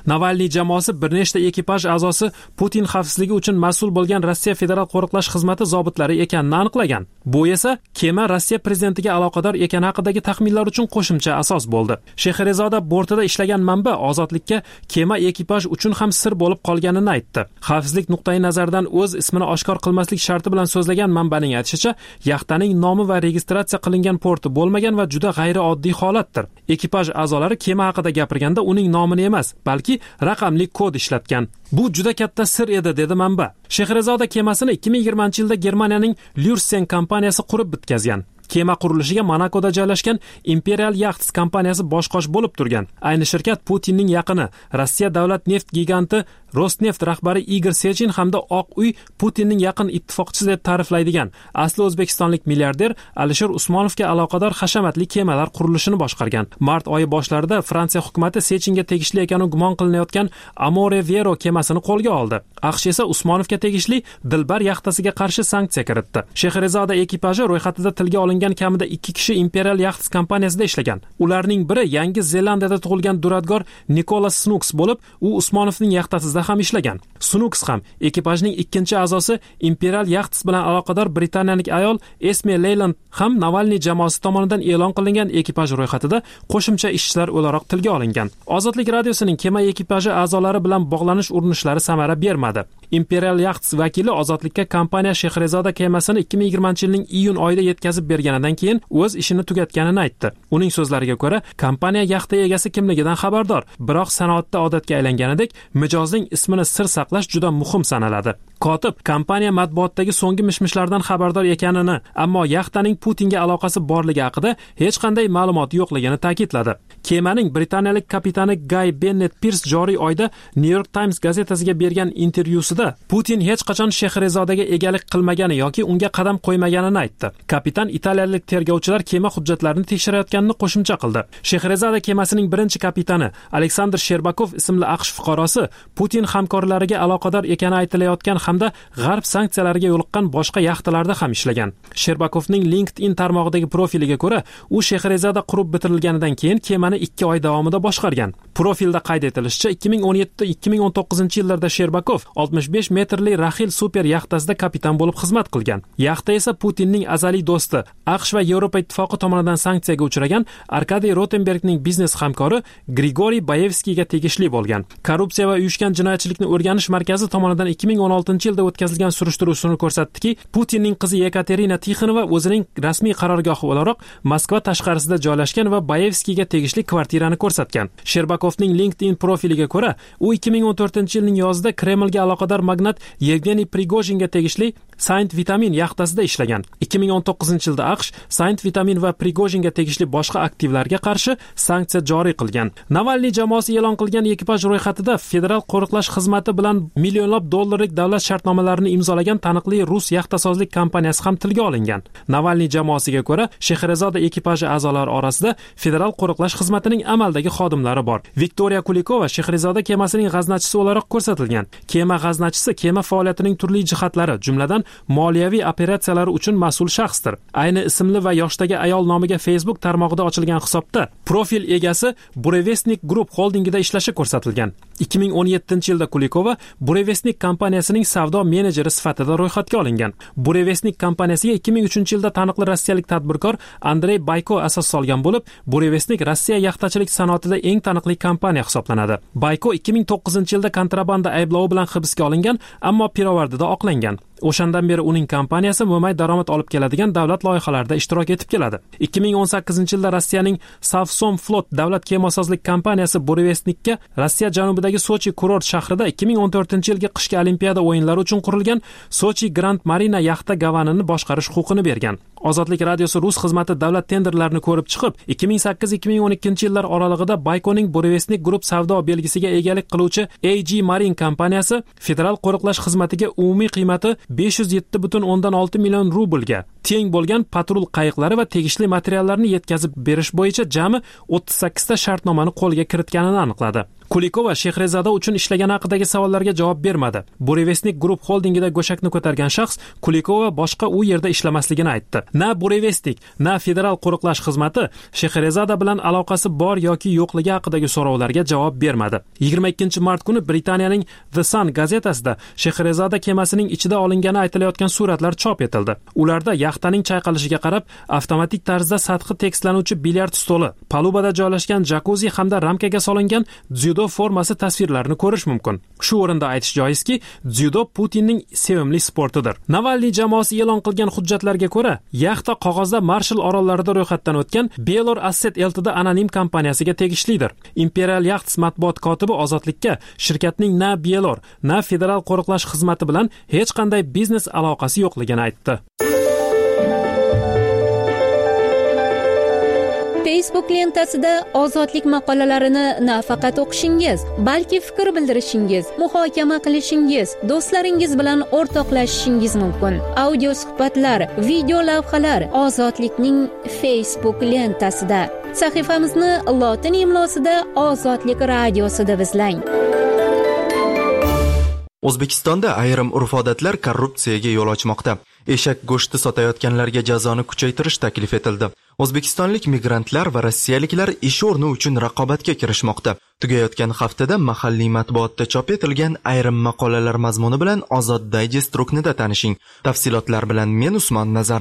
Navalniy jamoasi bir nechta ekipaj a'zosi Putin xavfsizligi uchun mas'ul bo'lgan Rossiya Federal qo'riqlash xizmati zobitlari ekanini aniqlagan. Bu esa kema Rossiya prezidentiga aloqador ekani haqidagi taxminlar uchun qo'shimcha asos bo'ldi. Shehrezoda bortida ishlagan manba Ozodlikka kema ekipaj uchun ham sir bo'lib qolganini aytdi. Xavfsizlik nuqtai nazaridan o'z ismini oshkor qilmaslik sharti bilan so'zlagan manbaning aytishicha, yaxtaning nomi va registratsiya qilingan porti bo'lmagan va juda g'ayrioddiy holatdir. Ekipaj a'zolari kema haqida gapirganda uning nomini emas, balki raqamli kod ishlatgan. Bu juda katta sir edi, dedi manba. Shehrezoda kemasini ikki ming yigirmanchi yilda Germaniyaning Lürsen kompaniyasi qurib bitkazgan. Kema qurilishiga Monakoda joylashgan Imperial Yachts kompaniyasi boshqosh bo'lib turgan. Ayni shirkat Putinning yaqini, Rossiya davlat neft giganti Rosneft rahbari Igor Sechin hamda Oq uy Putinning yaqin ittifoqchisi deb ta'riflaydigan asli o'zbekistonlik milliarder Alisher Usmonovga aloqador hashamatli kemalar qurilishini boshqargan. Mart oyi boshlarida Fransiya hukumatı Sechinga tegishli ekani gumon qilinayotgan Amore Vero kemasini qo'lga oldi. AQSh esa Usmonovga tegishli Dilbar yaxtasiga qarshi sanksiya kiritdi. Shehrezoda ekipaji ro'yxatida tilga olingan kamida ikki kishi Imperial Yachts kompaniyasida ishlagan. Ularning biri Yangi Zelandiyada tug'ilgan duradgor Nicholas Snooks bo'lib, u Usmonovning yaxtasida ham ishlagan. Snooks ham ekipajning ikkinchi a'zosi Imperial Yachts bilan aloqador britaniyalik ayol Esme Leyland ham Navalniy jamoasi tomonidan e'lon qilingan ekipaj ro'yxatida qo'shimcha ishchilar o'laroq tilga olingan. Ozodlik radiosining kema ekipaji a'zolari bilan bog'lanish urinishlari samara bermadi. Imperial Yachts vakili Ozodlikka kompaniya Shehrezoda kemasini ikki ming yigirmanchi yilning iyun oyida yetkazib berganidan keyin o'z ishini tugatganini aytdi. Uning so'zlariga ko'ra, kompaniya yaxta egasi kimligidan xabardor, biroq sanoatda odatga aylanganidek mijozning ismini sir saqlash juda muhim sanaladi. Kotib kompaniya matbuotdagi so'nggi mishmishlardan xabardor ekanini, ammo yaxtaning Putinga aloqasi borligi haqida hech qanday ma'lumot yo'qligini ta'kidladi. Kemaning britaniyalik kapitani Guy Bennett Pierce joriy oyda New York Times gazetasiga bergan intervyusida Putin hech qachon Shehrezodaga egalik qilmagani yoki unga qadam qo'ymaganini aytdi. Kapitan italiyalik tergovchilar kema hujjatlarini tekshirayotganini qo'shimcha qildi. Shehrezoda kemasining birinchi kapitani Aleksandr Sherbakov ismli AQSh fuqarosi Putin hamkorlariga aloqador ekani aytilayotgan hamda g'arb sanksiyalariga yo'liqqan boshqa yaxtalarda ham ishlagan. Sherbakovning LinkedIn tarmog'idagi profiliga ko'ra, u Shehrezoda qurib bitirilganidan keyin kemani ikki oy davomida boshqargan. Profilda qayd etilishicha, ikki ming o'n yetti ikki ming o'n to'qqizinchi yillarda Sherbakov oltmish besh metrli Rahil super yaxtasida kapitan bo'lib xizmat qilgan. Yaxta esa Putinning azaliy do'sti, AQSh va Yevropa ittifoqi tomonidan sanksiyaga uchragan Arkadiy Rotenbergning biznes hamkori Grigoriy Bayevskiyga tegishli bo'lgan. Korrupsiya va uyushgan jinoyatchilikni o'rganish markazi tomonidan ikki ming o'n oltinchi yilda o'tkazilgan surishtiruv suni ko'rsatdiki, Putinning qizi Yekaterina Tixonova o'zining rasmiy qarorgohi o'laroq Moskva tashqarisida joylashgan va Bayevskiyga tegishli kvartirani ko'rsatgan. Sherbakovning LinkedIn profiliga ko'ra, u ikki ming o'n to'rtinchi yilning yozida Kremlga aloqador magnat Yevgeniy Prigojinga tegishli Saint Vitamin yaxtasida ishlagan. ikki ming o'n to'qqizinchi yilda AQSh Saint Vitamin va Prigojinga tegishli boshqa aktivlarga qarshi sanksiya joriy qilgan. Navalniy jamoasi e'lon qilgan ekipaj ro'yxatida Federal qo'riqlash xizmati bilan millionlab dollarlik davlat shartnomalarini imzolagan taniqli rus yaxtasozlik kompaniyasi ham tilga olingan. Navalniy jamoasiga ko'ra, Shehrezoda ekipaji a'zolari orasida Federal qo'riqlash xizmatining amaldagi xodimlari bor. Viktoriya Kulikova Shehrezoda kemasining g'aznachisi o'laroq ko'rsatilgan. Kema g'aznachisi kema faoliyatining turli jihatlari, jumladan moliyaviy operatsiyalar uchun mas'ul shaxsdir. Ayni ismli va yoshdagi ayol nomiga Facebook tarmog'ida ochilgan hisobda profil egasi Burevestnik Group holdingida ishlashi ko'rsatilgan. ikki ming o'n yettinchi yilda Kulikova Burevestnik kompaniyasining savdo menejeri sifatida ro'yxatga olingan. Burevestnik kompaniyasiga ikki ming uchinchi yilda taniqli rossiyalik tadbirkor Andrey Bayko asos solgan bo'lib, Burevestnik Rossiya yaxtachilik sanoatida eng taniqli kompaniya hisoblanadi. Bayko ikki ming to'qqizinchi yilda kontrabanda ayblovi bilan hibsga olingan, ammo pirovardida oqlangan. O'shandan beri uning kompaniyasi mo'may daromad olib keladigan davlat loyihalarida ishtirok etib keladi. ikki ming o'n sakkizinchi yilda Rossiyaning Savsom Flot davlat kemasozlik kompaniyasi Burevestnikka Rossiya janubidagi Sochi kurort shahrida ikki ming o'n to'rtinchi yilgi qishki olimpiada o'yinlari uchun qurilgan Sochi Grand Marina yaxta gavanini boshqarish huquqini bergan. Ozodlik radiosi rus xizmati davlat tenderlarini ko'rib chiqib, ikki ming sakkiz ikki ming o'n ikkinchi yillar oralig'ida Baykoning Burevestnik Group savdo belgisiga egalik qiluvchi A G Marine kompaniyasi Federal qo'riqlash xizmatiga umumiy qiymati besh yuz yetti butun o'ndan olti million rublga, teng bo'lgan patrul qayiqlari va tegishli materiallarni yetkazib berish bo'yicha jami o'ttiz sakkizta shartnomani qo'lga kiritganini aniqladi. Kulikova Shehrezada uchun ishlagani haqidagi savollarga javob bermadi. Burevestnik Group holdingida go'shakni ko'targan shaxs Kulikova boshqa u yerda ishlamasligini aytdi. Na Burevestnik, na federal qo'riqlash xizmati Shehrezada bilan aloqasi bor yoki yo'qligi haqidagi so'rovlarga javob bermadi. yigirma ikkinchi mart kuni Britaniyaning The Sun gazetasida Shehrezada kemasining ichida olingani aytilayotgan suratlar chop etildi. Ularda yaxtaning chayqalishiga qarab avtomatik tarzda sathi tekislanuvchi bilyard stoli, palubada joylashgan jakuzi hamda ramkaga solingan dzyudo formasi tasvirlarini ko'rish mumkin. Shu o'rinda aytish joizki, dzyudo Putinning sevimli sportidir. Navalniy jamoasi e'lon qilgan hujjatlarga ko'ra, yaxta qog'ozda Marshall orollarida ro'yxatdan o'tgan Belor Asset Ltd anonim kompaniyasiga tegishlidir. Imperial Yachts matbuot kotibi Ozodlikka shirkatning na Belor, na federal qo'riqlash xizmati bilan hech qanday biznes aloqasi yo'qligini aytdi. Facebook lentasida ozodlik maqolalarini nafaqat o'qishingiz, balki fikr bildirishingiz, muhokama qilishingiz, do'stlaringiz bilan o'rtoqlashishingiz mumkin. Audio suhbatlar, video lavhalar Ozodlikning Facebook lentasida. Sahifamizni lotin imlosida Ozodlik radiosi deb izlang. O'zbekistonda ayrim urf-odatlar korrupsiyaga yo'l ochmoqda. Eshak go'shti sotayotganlarga jazoni kuchaytirish taklif etildi. O'zbekistonlik migrantlar va rossiyaliklar ish o'rni uchun raqobatga kirishmoqda. Tugayotgan haftada mahalliy matbuotda chop etilgan ayrim maqolalar mazmuni bilan Ozod Digest ruknida tanishing. Tafsilotlar bilan men Usmon Nazar.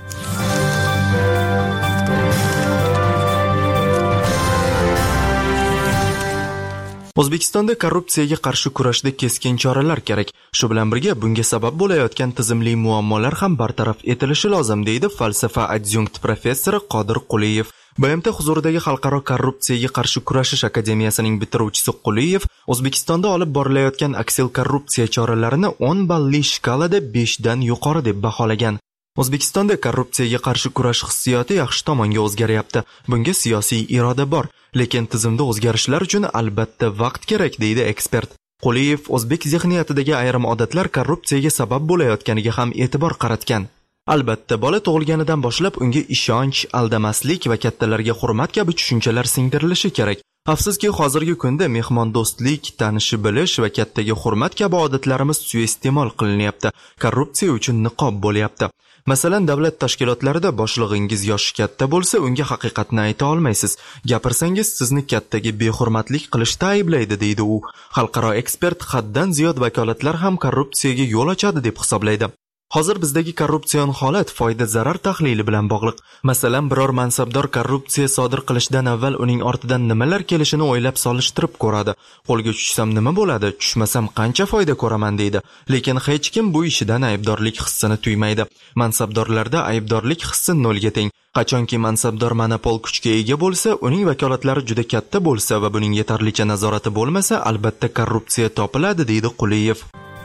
O'zbekistonda korrupsiyaga qarshi kurashda keskin choralar kerak. Shu bilan birga bunga sabab bo'layotgan tizimli muammolar ham bartaraf etilishi lozim, deydi falsafa adjunkt professori Qodir Quliyev. B M T huzuridagi Xalqaro korrupsiyaga qarshi kurashish akademiyasining bitiruvchisi Quliyev O'zbekistonda olib borilayotgan aksil korrupsiya choralarini o'n balli shkalada besh dan yuqori deb baholagan. O'zbekistonda korrupsiyaga qarshi kurash hissiyoti yaxshi tomonga o'zgaryapti. Bunga siyosiy iroda bor, lekin tizimda o'zgarishlar uchun albatta vaqt kerak, deydi ekspert. Quliyev o'zbek zehniyatidagi ayrim odatlar korrupsiyaga sabab bo'layotganiga ham e'tibor qaratgan. Albatta, bola tug'ilganidan boshlab unga ishonch, aldamaslik va kattalarga hurmat kabi tushunchalar singdirilishi kerak. Afsuski, hozirgi kunda mehmondo'stlik, tanishi bilish va kattaga hurmat kabi odatlarimiz suiiste'mol qilinyapti. Korrupsiya uchun niqob bo'lyapti. Masalan, davlat tashkilotlarida boshlig'ingiz yoshi katta bo'lsa, unga haqiqatni ayta olmaysiz. Gapirsangiz, sizni kattaga behurmatlik qilishda ayblaydi, deydi u. Xalqaro ekspert haddan ziyod vakolatlar ham korrupsiyaga yo'l ochadi deb hisoblaydi. Hozir bizdagi korrupsion holat foyda zarar tahlili bilan bog'liq. Masalan, biror mansabdor korrupsiya sodir qilishdan avval uning ortidan nimalar kelishini o'ylab solishtirib ko'radi. Qo'lga tushsam nima bo'ladi, tushmasam qancha foyda ko'raman deydi. Lekin hech kim bu ishidan aybdorlik hissini tuymaydi. Mansabdorlarda aybdorlik hissi nolga teng. Qachonki mansabdor monopol kuchga ega bo'lsa, uning vakolatlari juda katta bo'lsa va buning yetarlicha nazorati bo'lmasa, albatta korrupsiya topiladi, deydi Quliyev.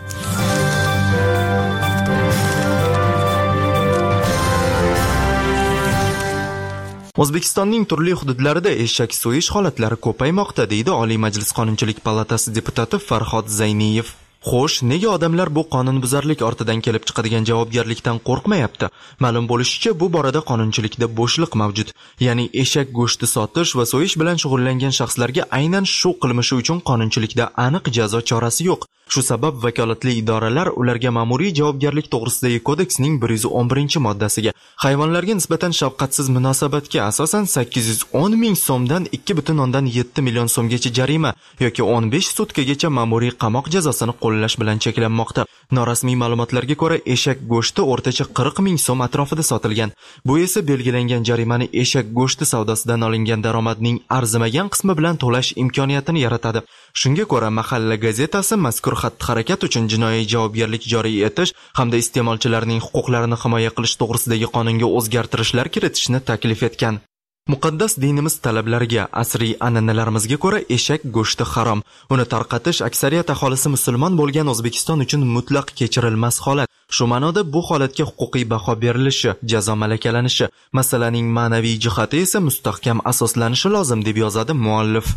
O'zbekistonning turli hududlarida eshak so'yish holatlari ko'paymoqda, deydi Oliy Majlis Qonunchilik palatasi deputati Farhod Zayniyev. Xo'sh, nega odamlar bu qonunbuzarlik ortidan kelib chiqadigan javobgarlikdan qo'rqmayapti? Ma'lum bo'lishicha, bu borada qonunchilikda bo'shliq mavjud. Ya'ni eshak go'shti sotish va so'yish bilan shug'ullangan shaxslarga aynan shu qilmishi uchun qonunchilikda aniq jazo chorasi yo'q. Shu sabab vakolatli idoralar ularga ma'muriy javobgarlik to'g'risidagi kodeksning bir yuz o'n birinchi moddasiga hayvonlarga nisbatan shafqatsiz munosabatga asosan sakkiz yuz o'n ming so'mdan ikki butun o'ndan yetti million so'mgacha jarima yoki o'n besh sutkagacha ma'muriy qamoq jazosini qo'llash bilan cheklanmoqda. Norasmiy ma'lumotlarga ko'ra, eshak go'shti o'rtacha qirq ming so'm atrofida sotilgan. Bu esa belgilangan jarimani eshak go'shti savdosidan olingan daromadning arzimagan qismi bilan to'lash imkoniyatini yaratadi. Shunga ko'ra, Mahalla gazetasi mazkur xatti-harakat uchun jinoiy javobgarlik joriy etish hamda iste'molchilarning huquqlarini himoya qilish to'g'risidagi qonunga o'zgartirishlar kiritishni taklif etgan. Muqaddas dinimiz talablariga, asriy an'analarimizga ko'ra eshak go'shti harom. Uni tarqatish aksariyat aholisi musulmon bo'lgan O'zbekiston uchun mutlaq kechirilmas holat. Shu ma'noda bu holatga huquqiy baho berilishi, jazo malakalanishi, masalaning ma'naviy jihati esa mustahkam asoslanishi lozim, deb yozadi muallif.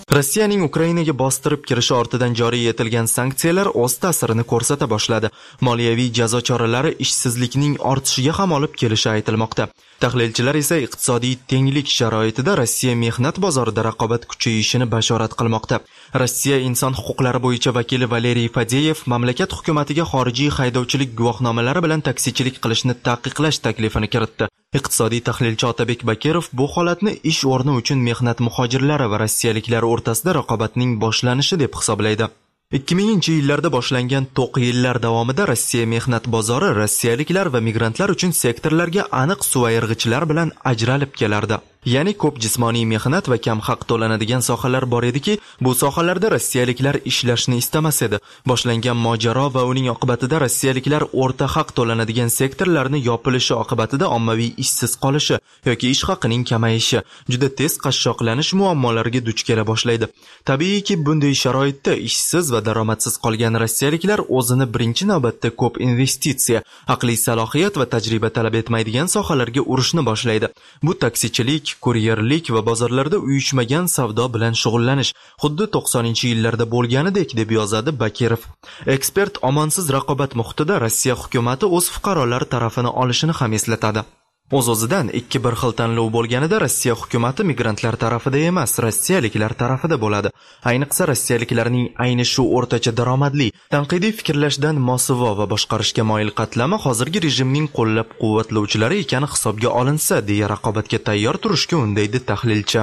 Rossiyaning Ukrainaga bostirib kirishi ortidan joriy etilgan sanksiyalar o'z ta'sirini ko'rsata boshladi. Moliyaviy jazo choralari ishsizlikning ortishiga ham olib kelishi aytilmoqda. Tahlilchilar esa iqtisodiy tenglik sharoitida Rossiya mehnat bozorida raqobat kuchayishini bashorat qilmoqda. Rossiya inson huquqlari bo'yicha vakili Valeriy Fadeyev mamlakat hukumatiga xorijiy haydovchilik guvohnomalari bilan taksichilik qilishni taqiqlash taklifini kiritdi. Iqtisodiy tahlilchi Otabek Bakirov bu holatni ish o'rni uchun mehnat muhojirlari va rossiyaliklar o'rtasida raqobatning boshlanishi deb hisoblaydi. ikki minginchi yillarda boshlangan to'q yillar davomida Rossiya mehnat bozori rossiyaliklar va migrantlar uchun sektorlarga aniq suvayirg'ichlar bilan ajralib kelardi. Ya'ni ko'p jismoniy mehnat va kam haq to'lanadigan sohalar bor ediki, bu sohalarda rossiyaliklar ishlashni istamas edi. Boshlangan mojaro va uning oqibatida rossiyaliklar o'rta haq to'lanadigan sektorlarni yopilishi oqibatida ommaviy ishsiz qolishi yoki ish haqining kamayishi, juda tez qashshoqlanish muammolariga duch kela boshlaydi. Tabiiyki, bunday sharoitda ishsiz va daromadsiz qolgan rossiyaliklar o'zini birinchi navbatda ko'p investitsiya, aqliy salohiyat va tajriba talab etmaydigan sohalarga urishni boshlaydi. Bu taksichilik, kuryerlik va bozorlarda uyushmagan savdo bilan shug'ullanish, xuddi to'qsoninchi yillarda bo'lganidek deb yozadi Bakirov. Ekspert omonsiz raqobat muhitida Rossiya hukumati o'z fuqarolari tarafini olishini ham eslatadi. O'z-o'zidan ikki bir xil tanlov bo'lganida Rossiya hukumati migrantlar tarafida emas, rossiyaliklar tarafida bo'ladi. Ayniqsa rossiyaliklarning ayni shu o'rtacha daromadli, tanqidiy fikrlashdan mosuvo va boshqarishga moyil qatlami hozirgi rejimning qo'llab-quvvatlovchilari ekani hisobga olinsa, deya raqobatga tayyor turishga undaydi tahlilchi.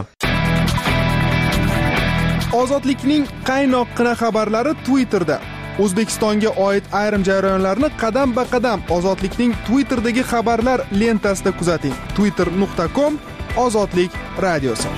Ozodlikning qaynoqqina xabarlari Twitterda. O'zbekistonga oid ayrim jarayonlarni qadam-ba-qadam Ozodlikning Twitterdagi xabarlar lentasida kuzating. twitter nuqta com Ozodlik radiosi.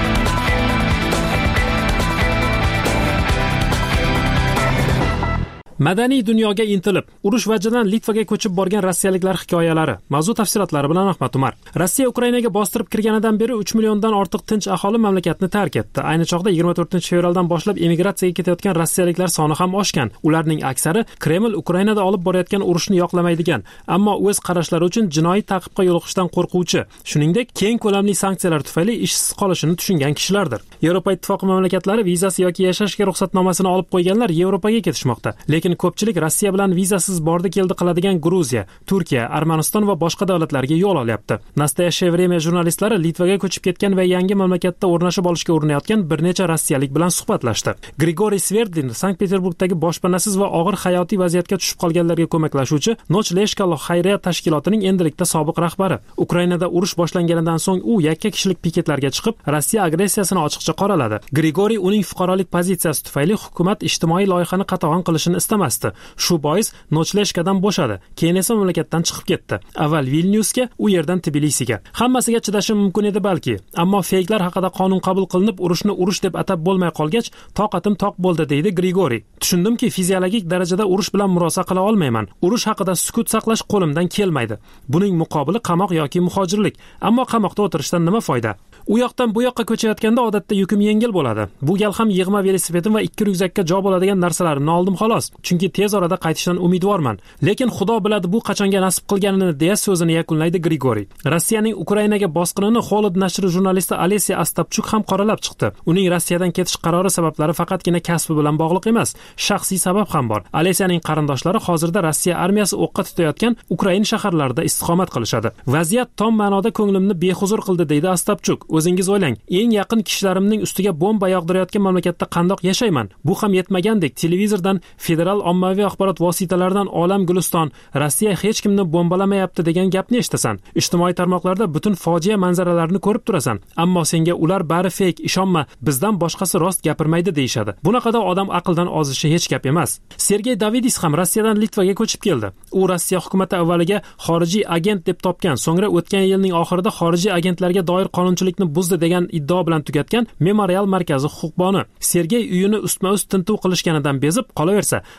Madaniy dunyoga intilib, urush vajidan Litvaga ko'chib borgan rossiyaliklar hikoyalari. Mavzu tafsilotlari bilan Ahmad Umar. Rossiya Ukrainaga bostirib kirganidan beri uch milliondan ortiq tinch aholi mamlakatni tark etdi. Ayni chog'da yigirma to'rtinchi fevraldan boshlab emigratsiyaga ketayotgan rossiyaliklar soni ham oshgan. Ularning aksari Kreml Ukrainada olib borayotgan urushni yoqlamaydigan, ammo o'z qarashlari uchun jinoiy ta'qibga yo'liqishdan qo'rquvchi, shuningdek, keng ko'lamli sanksiyalar tufayli ishsiz qolishini tushungan kishilardir. Yevropa Ittifoqi mamlakatlari vizasi yoki yashashga ruxsatnomasini olib qo'yganlar Yevropaga ketishmoqda. Lekin ko'pchilik Rossiya bilan vizasiz bordi keldi qiladigan Gruziya, Turkiya, Armaniston va boshqa davlatlarga yo'l olyapti. Nastoyashye время jurnalistlari Litvaga ko'chib ketgan va yangi mamlakatda o'rnashib olishga urinayotgan bir necha rossiyalik bilan suhbatlashdi. Grigoriy Sverdlin Sankt-Peterburgdagi boshpanasiz va og'ir hayotiy vaziyatga tushib qolganlarga ko'maklashuvchi Nochleshka xayriya tashkilotining endilikda sobiq rahbari. Ukrainada urush boshlanganidan so'ng u yakka kishilik piketlarga chiqib, Rossiya agressiyasini ochiqcha qoraladi. Grigoriy uning fuqarolik pozitsiyasi tufayli hukumat ijtimoiy loyihani qatag'on qilishini istamasdi. Shu bois Nochleshkadan bo'shadi, keyin esa mamlakatdan chiqib ketdi. Avval Vilnyusga, u yerdan Tbilisiga. Hammasiga chidashi mumkin edi balki, ammo feyklar haqida qonun qabul qilinib, urushni urush deb atab bo'lmay qolgach, toqatim toq bo'ldi, deydi Grigoriy. Tushundimki, fiziologik darajada urush bilan murosa qila olmayman. Urush haqida sukut saqlash qo'limdan kelmaydi. Buning muqobili qamoq yoki muhojirlik. Ammo qamoqda o'tirishdan nima foyda? U yoqdan bu yoqqa ko'chayotganda odatda yukim yengil bo'ladi. Bu gal ham yig'ma velosipedim va ikki ryukzakka jo bo'ladigan narsalarimni oldim xolos. Chunki tez orada qaytishdan umidvorman. Lekin Xudo biladi bu qachonga nasib qilganini, deya so'zini yakunlaydi Grigoriy. Rossiyaning Ukrainaga bosqinini Xolod nashri jurnalisti Alesiya Astapchuk ham qoralab chiqdi. Uning Rossiyadan ketish qarori sabablari faqatgina kasbi bilan bog'liq emas, shaxsiy sabab ham bor. Alesiyaning qarindoshlari hozirda Rossiya armiyasi o'qqa tutayotgan Ukraina shaharlarida istiqomat qilishadi. Vaziyat tom ma'noda ko'nglimni behuzur qildi, deydi Astapchuk. O'zingiz o'ylang, eng yaqin kishilarimning ustiga bomba yog'dirayotgan mamlakatda qandoq yashayman? Bu ham yetmagandek, televizordan, federal ommaviy axborot vositalaridan olam guliston, Rossiya hech kimni bombalamayapti degan gapni eshitasan. Ijtimoiy tarmoqlarda butun fojia manzaralarini ko'rib turasan, ammo senga ular bari fake, ishonma, bizdan boshqasi rost gapirmaydi deyshadi. Bunaqada odam aqldan ozishi hech gap emas. Sergey Davidis ham Rossiyadan Litvaga ko'chib keldi. U Rossiya hukumati avvaliga xorijiy agent deb topgan, so'ngra o'tgan yilning oxirida xorijiy agentlarga doir qonunchilikni buzdi degan iddao bilan tugatgan Memorial markazi huquqboni. Sergey uyini ustma-ust tintuv qilishganidan bezib qolaversa,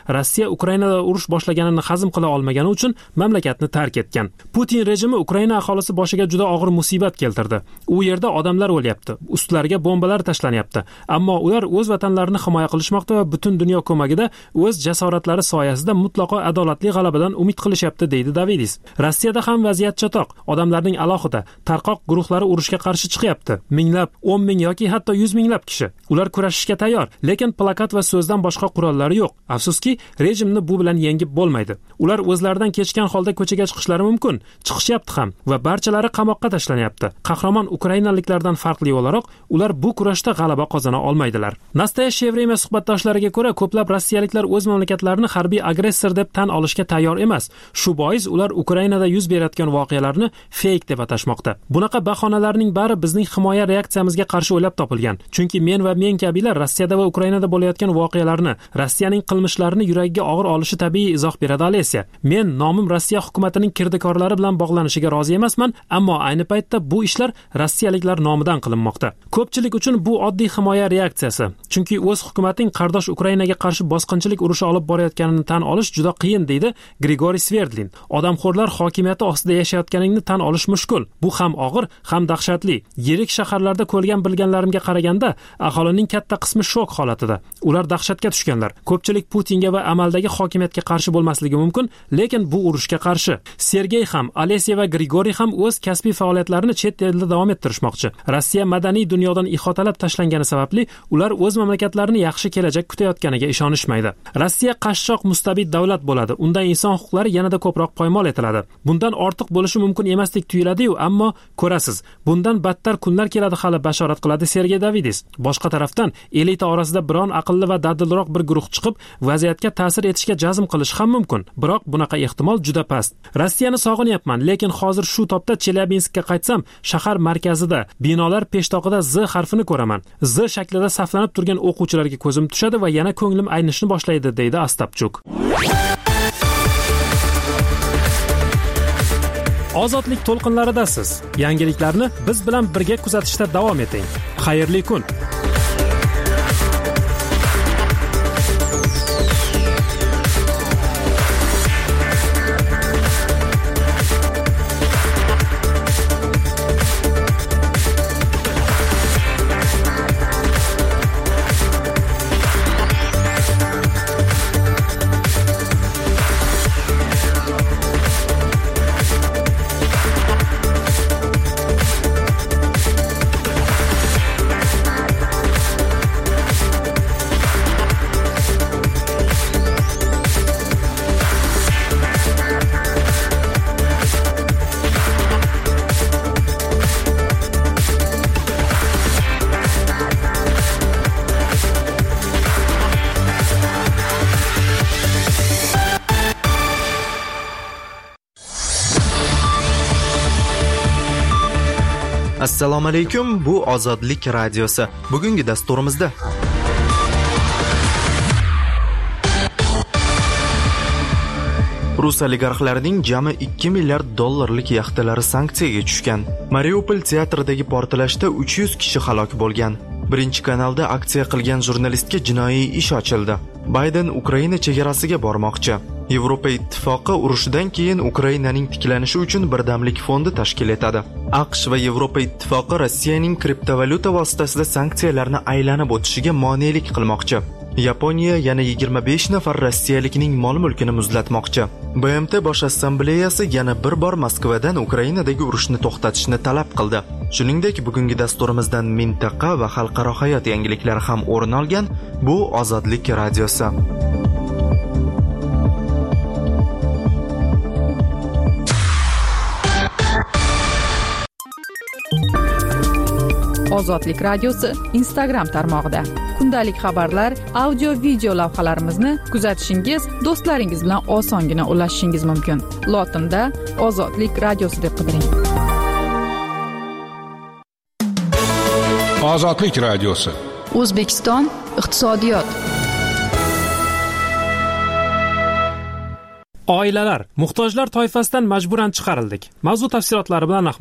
Rossiya Ukrainada urush boshlaganini hazm qila olmagani uchun mamlakatni tark etgan. Putin rejimi Ukraina aholisi boshiga juda og'ir musibat keltirdi. U yerda odamlar o'lyapti, ustlariga bombalar tashlanyapti, ammo ular o'z vatanlarini himoya qilishmoqda va butun dunyo ko'magida o'z jasoratlari soyasida mutlaqo adolatli g'alabadan umid qilishyapti, deydi Davidis. Rossiyada ham vaziyat chatoq. Odamlarning alohida, tarqoq guruhlari urushga qarshi chiqyapti. Minglab, o'n ming yoki hatto yuz minglab kishi. Ular kurashishga tayyor, lekin plakat va so'zdan boshqa qurollari yo'q. Afsuski, rejimni bu bilan yengib bo'lmaydi. Ular o'zlaridan kechgan holda ko'chaga chiqishlari mumkin, chiqishyapti ham va barchalari qamoqqa tashlanyapti. Qahramon ukrainaliklardan farqli o'laroq, ular bu kurashda g'alaba qozona olmaydilar. Nastoyashye время suhbatdoshlariga ko'ra, ko'plab rossiyaliklar o'z mamlakatlarini harbiy agressor deb tan olishga tayyor emas. Shu bois ular Ukrainada yuz berayotgan voqealarni fake deb atashmoqda. Bunaqa bahonalarning bari bizning himoya reaksiyamizga qarshi o'ylab topilgan. Chunki men va men kabilar Rossiyada va Ukrainada bo'layotgan voqealarni, Rossiyaning qilmishlarini yuragiga og'ir olishi tabiiy, izoh beradi Alesiya. Men nomim Rossiya hukumatining kirdikorlari bilan bog'lanishiga rozi emasman, ammo ayni paytda bu ishlar rossiyaliklar nomidan qilinmoqda. Ko'pchilik uchun bu oddiy himoya reaksiyasi. Chunki o'z hukumating qardosh Ukrainaga qarshi bosqinchilik urushi olib borayotganini tan olish juda qiyin, deydi Grigoriy Sverdlin. Odamxo'rlar hokimiyati ostida yashayotganingni tan olish mushkul. Bu ham og'ir, ham dahshatli. Yirik shaharlarda ko'rgan bilganlarimga qaraganda, aholining katta qismi shok holatida. Ular dahshatga tushganlar. Ko'pchilik Putinga va amaldagi hokimiyatga qarshi bo'lmasligi mumkin, lekin bu urushga qarshi. Sergey ham, Alesiya va Grigoriy ham o'z kasbiy faoliyatlarini chet elda davom ettirishmoqchi. Rossiya madaniy dunyodan ihotalab tashlangani sababli ular o'z mamlakatlarini yaxshi kelajak kutayotganiga ishonishmaydi. Rossiya qashshoq mustabid davlat bo'ladi. Unda inson huquqlari yanada ko'proq poymol etiladi. Bundan ortiq bo'lishi mumkin emasdek tuyuladi-yu, ammo ko'rasiz, bundan battar kunlar keladi hali, bashorat qiladi Sergey Davidis. Boshqa tarafdan, elita orasida biron aqlli va dadilroq bir guruh chiqib, vaziyatga ta'sir etishga jazm qilish ham mumkin. Biroq bunaqa ehtimol juda past. Rossiyani sog'inyapman, lekin hozir shu topda Chelyabinskka qaytsam, shahar markazida binolar peshtoqida Z harfini ko'raman. Z shaklida saflanib turgan o'quvchilarga ko'zim tushadi va yana ko'nglim aynishni boshlaydi, deydi Astapchuk. Ozodlik to'lqinlaridasiz. Yangiliklarni biz bilan birga kuzatishda davom eting. Xayrli kun. Assalomu alaykum, bu Ozodlik radiosi. Bugungi dasturimizda Rus oligarxlarining jami ikki milliard dollarlik yaxtalari sanksiyaga tushgan. Mariupol teatridagi portlashda uch yuz kishi halok bo'lgan. Birinchi kanalda aksiya qilgan jurnalistga jinoiy ish ochildi. Bayden Ukraina chegarasiga bormoqchi. Yevropa ittifoqi urushidan keyin Ukrainaning tiklanishi uchun birdamlik fondi tashkil etadi. AQSh va Yevropa ittifoqi Rossiyaning kriptovalyuta vositasida sanksiyalarni aylanib o'tishiga monelik qilmoqchi. Yaponiya yana yigirma besh nafar rossiyalikning mol-mulkini muzlatmoqchi. B M T bosh assambleyasi yana bir bor Moskvadan Ukrainadagi urushni to'xtatishni talab qildi. Shuningdek, bugungi dasturimizdan mintaqa va xalqaro hayot yangiliklari ham o'rin olgan. Bu Ozodlik radiosi. Ozodlik radiosi Instagram tarmog'ida. Kundalik xabarlar, audio video lavhalarimizni kuzatishingiz, do'stlaringiz bilan osongina ulashishingiz mumkin. Lotinda Ozodlik radiosi deb qidiring. Ozodlik radiosi. O'zbekiston iqtisodiyot. Oilalar, muhtojlar toifasidan majburan chiqarildik. Mavzu tafsilotlari bilan Ahmad Umar.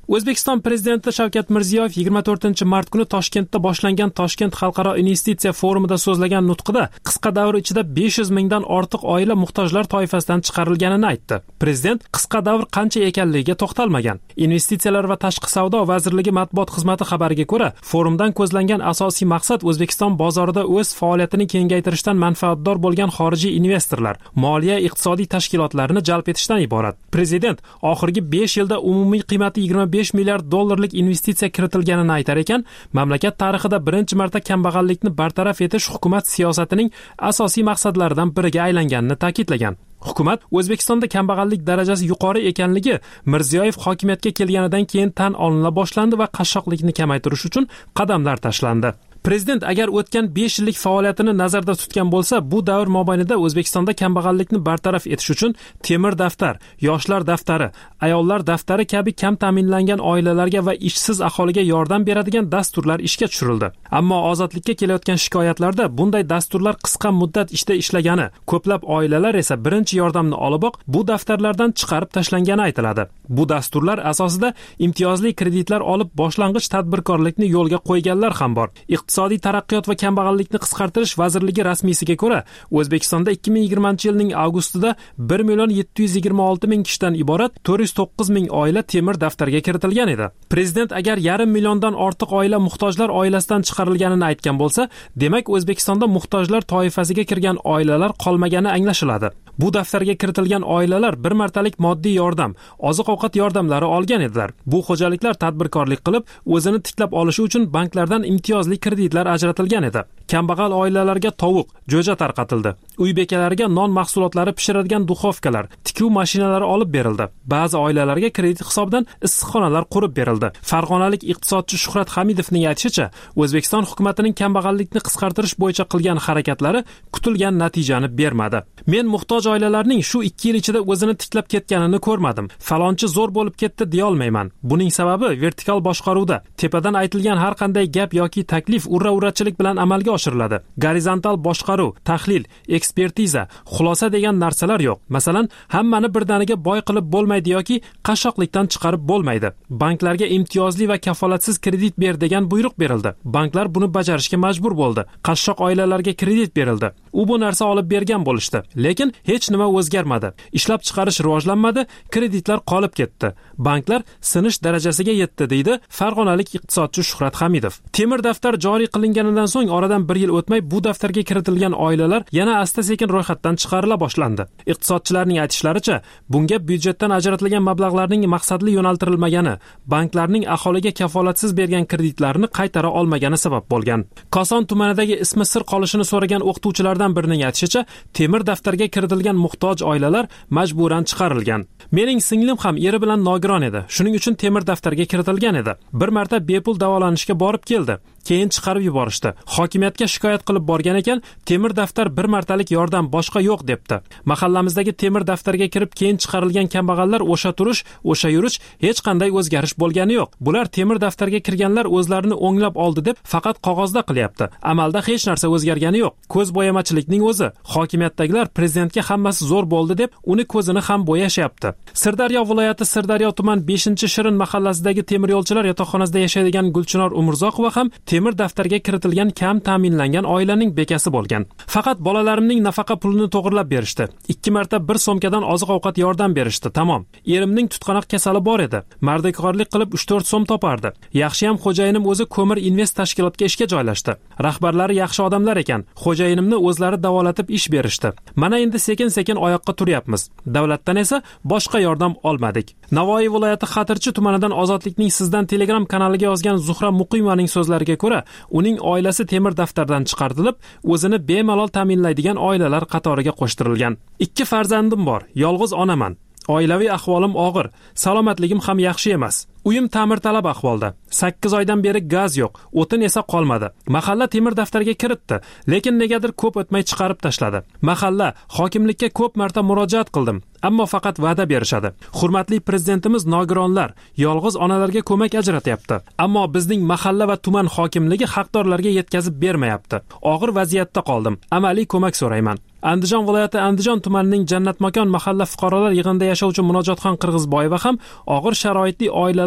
O'zbekiston prezidenti Shavkat Mirziyoyev yigirma to'rtinchi mart kuni Toshkentda boshlangan Toshkent xalqaro investitsiya forumida so'zlagan nutqida qisqa davr ichida besh yuz mingdan ortiq oila muhtojlar toifasidan chiqarilganini aytdi. Prezident qisqa davr qancha ekanligiga to'xtalmagan. Investitsiyalar va tashqi savdo vazirligi matbuot xizmati xabariga ko'ra, forumdan ko'zlangan asosiy maqsad O'zbekiston bozorida o'z faoliyatini kengaytirishdan manfaatdor bo'lgan xorijiy investorlar, moliya iqtisodiy tashkilotlarini jalb etishdan iborat. Prezident oxirgi besh yilda umumiy qiymati yigirma besh milliard dollarlik investitsiya kiritilganini aytar ekan, mamlakat tarixida birinchi marta kambag'allikni bartaraf etish hukumat siyosatining asosiy maqsadlaridan biriga aylanganini ta'kidlagan. Hukumat O'zbekistonda kambag'allik darajasi yuqori ekanligi Mirziyoyev hokimiyatga kelganidan keyin tan olina boshlandi va qashshoqlikni kamaytirish uchun qadamlar tashlandi. Prezident agar o'tgan besh yillik faoliyatini nazarda tutgan bo'lsa, bu davr mobaynida O'zbekistonda kambag'allikni bartaraf etish uchun temir daftar, yoshlar daftari, ayollar daftari kabi kam ta'minlangan oilalarga va ishsiz aholiga yordam beradigan dasturlar ishga tushirildi. Ammo ozodlikka kelayotgan shikoyatlarda bunday dasturlar qisqa muddat ishda ishlagani, ko'plab oilalar esa birinchi yordamni oliboq bu daftarlardan chiqarib tashlangani aytiladi. Bu dasturlar asosida imtiyozli kreditlar olib boshlang'ich tadbirkorlikni yo'lga qo'yganlar ham bor. Iqtisodiy taraqqiyot va kambag'allikni qisqartirish vazirligi rasmiysiga ko'ra, O'zbekistonda ikki ming yigirmanchi yilning avgustida bir million yetti yuz yigirma olti ming kishidan iborat to'rt yuz to'qqiz ming oila temir daftarga kiritilgan edi. Prezident agar yarim milliondan ortiq oila muhtojlar oilasidan chiqarilganini aytgan bo'lsa, demak O'zbekistonda muhtojlar toifasiga kirgan oilalar qolmagani anglashiladi. Bu daftarga kiritilgan oilalar bir martalik moddiy yordam, oziq-ovqat yordamlari olgan edilar. Bu xo'jaliklar tadbirkorlik qilib, o'zini tiklab olishi uchun banklardan imtiyozli kreditlar ajratilgan edi. Kambag'al oilalarga tovuq, jo'ja tarqatildi. Uy bekalariga non mahsulotlari pishiradigan duxovkalar, tikuv mashinalari olib berildi. Ba'zi oilalarga kredit hisobidan issiqxonalar qurib berildi. Farg'onalik iqtisodchi Shuhrat Hamidovning aytishicha, O'zbekiston hukumatining kambag'allikni qisqartirish bo'yicha qilgan harakatlari kutilgan natijani bermadi. Men muhtoj oilalarning shu ikki yil ichida o'zini tiklab ketganini ko'rmadim. Falonchi zo'r bo'lib ketdi deya olmayman. Buning sababi vertikal boshqaruvda. Tepadan aytilgan har qanday gap yoki taklif urra-urrachilik bilan amalga oshiriladi. Gorizontal boshqaruv, tahlil, ekspertiza, xulosa degan narsalar yo'q. Masalan, hammani birdaniga boy qilib bo'lmaydi yoki qashshoqlikdan chiqarib bo'lmaydi. Banklarga imtiyozli va kafolatsiz kredit ber degan buyruq berildi. Banklar buni bajarishga majbur bo'ldi. Qashshoq oilalarga kredit berildi. U bu narsa olib bergan bo'lishdi. Lekin hech nima o'zgarmadi. Ishlab chiqarish rivojlanmadi, kreditlar qolib ketdi. Banklar sinish darajasiga yetdi, deydi farg'onalik iqtisodchi Shuhrat Hamidov. Temir daftar joriy qilinganidan so'ng oradan bir yil o'tmay bu daftarga kiritilgan oilalar yana asta-sekin ro'yxatdan chiqarila boshlandi. Iqtisodchilarning aytishlaricha, bunga byudjetdan ajratilgan mablag'larning maqsadli yo'naltirilmagani, banklarning aholiga kafolatsiz bergan kreditlarini qaytara olmagani sabab bo'lgan. Koson tumanidagi ismi sir qolishini so'ragan o'qituvchilardan birining aytishicha, temir daftarga kiritilgan muhtoj oilalar majburan chiqarilgan. Mening singlim ham eri bilan nogiron edi. Shuning uchun temir daftarga kiritilgan edi. Bir marta bepul davolanishga borib keldi. Keyin chiqarib yuborishdi. Hokimiyatga shikoyat qilib borgan ekan, temir daftar bir martalik yordam, boshqa yo'q debdi. Mahallamizdagi temir daftarga kirib keyin chiqarilgan kambag'allar o'sha turish, o'sha yurish hech qanday o'zgarish bo'lgani yo'q. Bular temir daftarga kirganlar o'zlarini o'nglab oldi deb faqat qog'ozda qilyapti. Amalda hech narsa o'zgargani yo'q. Ko'z bo'yamachilikning o'zi. Hokimiyatdagilar prezidentga hammasi zo'r bo'ldi deb uni ko'zini ham bo'yashyapti. Sirdaryo viloyati Sirdaryo tuman beshinchi Shirin mahallasidagi temir yo'lchilar yotoqxonasida yashaydigan Gulchinor Umurzoqova ham temir daftarga kiritilgan kam ta'minlangan oilaning bekasi bo'lgan. Faqat bolalarimning nafaqa pulini to'g'irlab berishdi. ikki marta bir so'mkadan oziq-ovqat yordam berishdi. Tamom. Erimning tutqanoq kasali bor edi. Mardikorlik qilib uch to'rt so'm topardi. Yaxshiyam xo'jayinim o'zi ko'mir invest tashkilotga ishga joylashdi. Rahbarlari yaxshi odamlar ekan. Xo'jayinimni o'zlari davolatib ish berishdi. Mana endi sekin-sekin oyoqqa turyapmiz. Davlatdan esa boshqa yordam olmadik. Navoiy viloyati Xatirchi tumanidan Ozodlikning sizdan Telegram kanaliga yozgan Zuhra Muqimovaning so'zlariga ko'ra, uning oilasi temir daftardan chiqarilib, o'zini bemalol ta'minlaydigan oilalar qatoriga qo'shtirilgan. Ikki farzandim bor, yolg'iz onaman. Oilaviy ahvolim og'ir, salomatligim ham yaxshi emas. Uyim ta'mirtalab ahvolda. sakkiz oydan beri gaz yo'q, o'tin esa qolmadi. Mahalla temir daftarga kiritdi, lekin negadir ko'p o'tmay chiqarib tashladi. Mahalla hokimlikka ko'p marta murojaat qildim, ammo faqat va'da berishadi. Hurmatli prezidentimiz nogironlar, yolg'iz onalarga ko'mak ajratyapti, ammo bizning mahalla va tuman hokimligi haqdorlarga yetkazib bermayapti. Og'ir vaziyatda qoldim. Amaliy ko'mak so'rayman. Andijon viloyati Andijon tumanining Jannatmakon mahalla fuqarolar yig'inida yashovchi Munojotxon Qirg'izboyeva ham og'ir sharoitli oilalar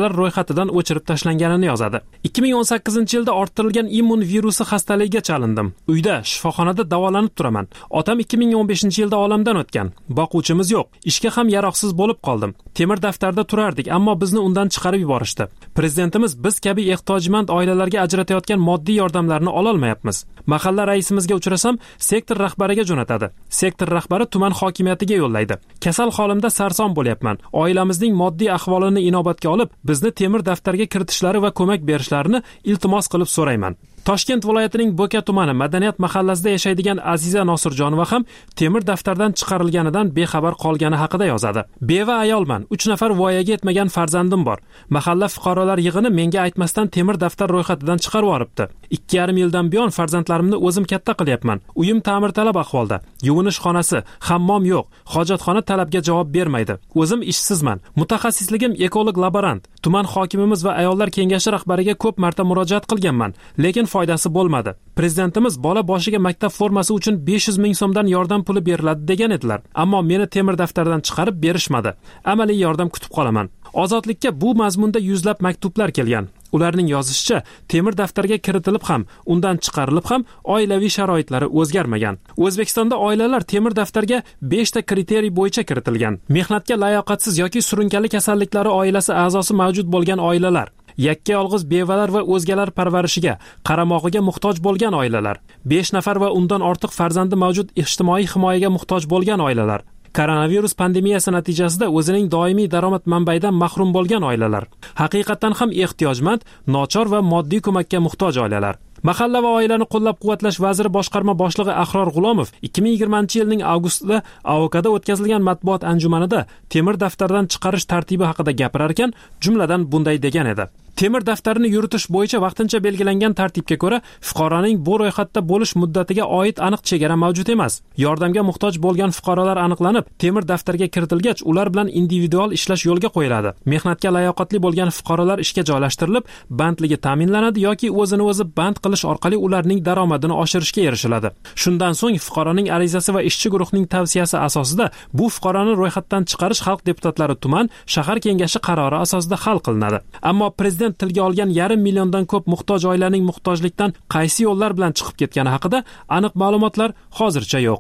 bolalar ro'yxatidan o'chirib tashlanganini yozadi. ikki ming o'n sakkizinchi yilda orttirilgan immun virusi xastaligiga chalindim. Uyda shifoxonada davolanib turaman. Otam ikki ming o'n beshinchi yilda olamdan o'tgan. Boquvchimiz yo'q. Ishga ham yaroqsiz bo'lib qoldim. Temir daftarda turardik, ammo bizni undan chiqarib yuborishdi. Prezidentimiz biz kabi ehtiyojmand oilalarga ajratayotgan moddiy yordamlarni ola olmayapmiz. Mahalla raisimizga uchrasam, sektor rahbariga jo'natadi. Sektor rahbari tuman hokimiyatiga yo'llaydi. Kasal holimda sarson bo'lyapman. Oilamizning moddiy ahvolini inobatga olib, bizni temir daftarga kiritishlari va ko'mak berishlarini iltimos qilib so'rayman. Toshkent viloyatining Bo'ka tumani Madaniyat mahallasida yashaydigan Aziza Nosirjonova ham temir daftardan chiqarilganidan bexabar qolgani haqida yozadi. Beva ayolman, uch nafar voyaga yetmagan farzandim bor. Mahalla fuqarolar yig'ini menga aytmasdan temir daftar ro'yxatidan chiqarib yuboribdi. ikki yarim yildan buyon farzandlarimni o'zim katta qilyapman. Uyim ta'mirtalab ahvolda. Yuvinish xonasi, hammom yo'q. Hojatxona talabga javob bermaydi. O'zim ishsizman. Mutaxassisligim ekolog laborant. Tuman hokimimiz va ayollar kengashi rahbariga ko'p marta murojaat qilganman, lekin foydasi bo'lmadi. Prezidentimiz bola boshiga maktab formasi uchun besh yuz ming so'mdan yordam puli beriladi degan edilar. Ammo meni temir daftardan chiqarib berishmadi. Amaliy yordam kutib qolaman. Ozodlikka bu mazmunda yuzlab maktublar kelgan. Ularning yozishicha, temir daftarga kiritilib ham, undan chiqarilib ham oilaviy sharoitlari o'zgarmagan. O'zbekistonda oilalar temir daftarga besh ta kriteriy bo'yicha kiritilgan. Mehnatga layoqatsiz yoki surunkali kasalliklari oilasi a'zosi mavjud bo'lgan oilalar, yakka yolg'iz bevalar va o'zgalar parvarishiga, qaramog'iga muhtoj bo'lgan oilalar, besh nafar va undan ortiq farzandi mavjud ijtimoiy himoyaga muhtoj bo'lgan oilalar, koronavirus pandemiyasi natijasida o'zining doimiy daromad manbayidan mahrum bo'lgan oilalar, haqiqatan ham ehtiyojmand, nochor va moddiy ko'makka muhtoj oilalar. Mahalla va oilani qo'llab-quvvatlash vaziri boshqarma boshlig'i Ahror G'ulomov ikki ming yigirmanchi yilning avgustida A O K'da o'tkazilgan matbuot anjumanida temir daftardan chiqarish tartibi haqida gapirar ekan, jumladan bunday degan edi. Temir daftarini yuritish bo'yicha vaqtincha belgilangan tartibga ko'ra, fuqaroning bu ro'yxatda bo'lish muddatiga oid aniq chegara mavjud emas. Yordamga muhtoj bo'lgan fuqarolar aniqlanib, temir daftarga kiritilgach, ular bilan individual ishlash yo'lga qo'yiladi. Mehnatga layoqatli bo'lgan fuqarolar ishga joylashtirilib, bandligi ta'minlanadi yoki o'zini o'zi band qilish orqali ularning daromadini oshirishga erishiladi. Shundan so'ng fuqaroning arizasi va ishchi guruhning tavsiyasi asosida bu fuqaroni ro'yxatdan chiqarish xalq deputatlari tuman, shahar kengashi qarori asosida hal qilinadi. Ammo prezident tilga olgan yarim milliondan ko'p muhtoj oilaning muhtojlikdan qaysi yo'llar bilan chiqib ketgani haqida aniq ma'lumotlar hozircha yo'q.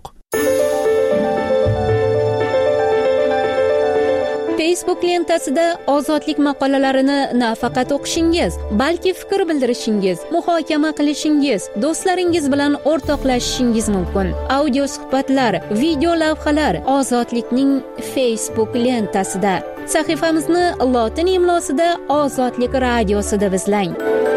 Facebook lentasida ozodlik maqolalarini nafaqat o'qishingiz, balki fikr bildirishingiz, muhokama qilishingiz, do'stlaringiz bilan o'rtoqlashishingiz mumkin. Audio suhbatlar, video lavhalar Ozodlikning Facebook lentasida. Sahifamizni lotin imlosida Ozodlik radiosi deb izlang.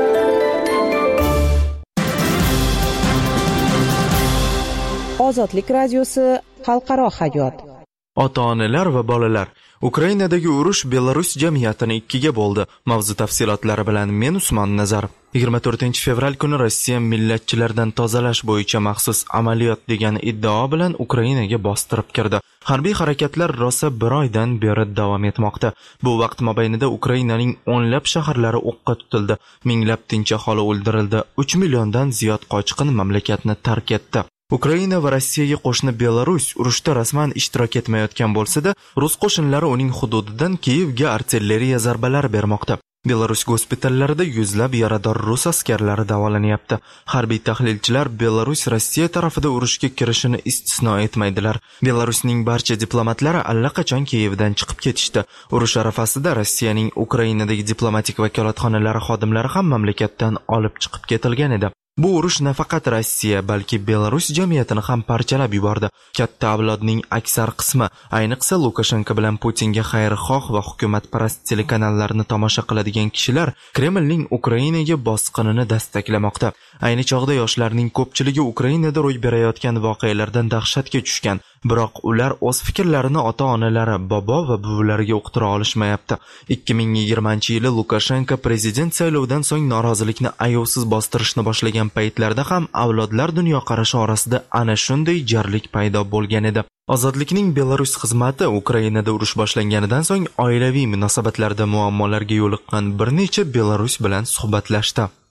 Ozodlik radiosi xalqaro hayot. Ota-onalar va bolalar, Ukrainadagi urush Belarus jamiyatini ikkiga bo'ldi. Mavzu tafsilotlari bilan men Usmon Nazarov. yigirma to'rtinchi fevral kuni Rossiya millatchilardan tozalash bo'yicha maxsus amaliyot degan iddao bilan Ukrainaga bostirib kirdi. Harbiy harakatlar rosa bir oydan beri davom etmoqda. Bu vaqt mobaynida Ukrainaning o'nlab shaharlari o'qqa tutildi. Minglab tinch aholi o'ldirildi. uch milliondan ziyod qochqin mamlakatni tark etdi. Ukraina va Rossiyaga qo'shni Belarus urushda rasman ishtirok etmayotgan bo'lsa-da, rus qo'shinlari uning hududidan Kiyevga artilleriya zarbalari bermoqda. Belarus gospitallarida yuzlab yarador rus askarlari davolanyapti. Harbiy tahlilchilar Belarus Rossiya tarafida urushga kirishini istisno etmaydilar. Belarusning barcha diplomatlari allaqachon Kiyevdan chiqib ketishdi. Urush arafasida Rossiyaning Ukrainadagi diplomatik vakolatxonalari xodimlari ham mamlakatdan olib chiqib ketilgan edi. Bu urush nafaqat Rossiya, balki Belarus jamiyatini ham parchalab yubordi. Katta avlodning aksar qismi, ayniqsa Lukashenko bilan Putinga xayrixoh va hukumatparast telekanallarni tomosha qiladigan kishilar Kremlning Ukrainaga bosqinini dastaklamoqda. Ayni chog'da yoshlarning ko'pchiligi Ukrainada ro'y berayotgan voqealardan dahshatga tushgan. Biroq ular o'z fikrlarini ota-onalari, bobo va buvilariga uqtira olishmayapti. ikki ming yigirmanchi yili Lukashenko prezident saylovidan so'ng norozilikni ayovsiz bostirishni boshlagan paytlarda ham avlodlar dunyoqarashi orasida ana shunday jarlik paydo bo'lgan edi. Ozodlikning Belarus xizmati Ukrainada urush boshlanganidan so'ng oilaviy munosabatlarda muammolarga yo'liqqan bir necha Belarus bilan suhbatlashdi.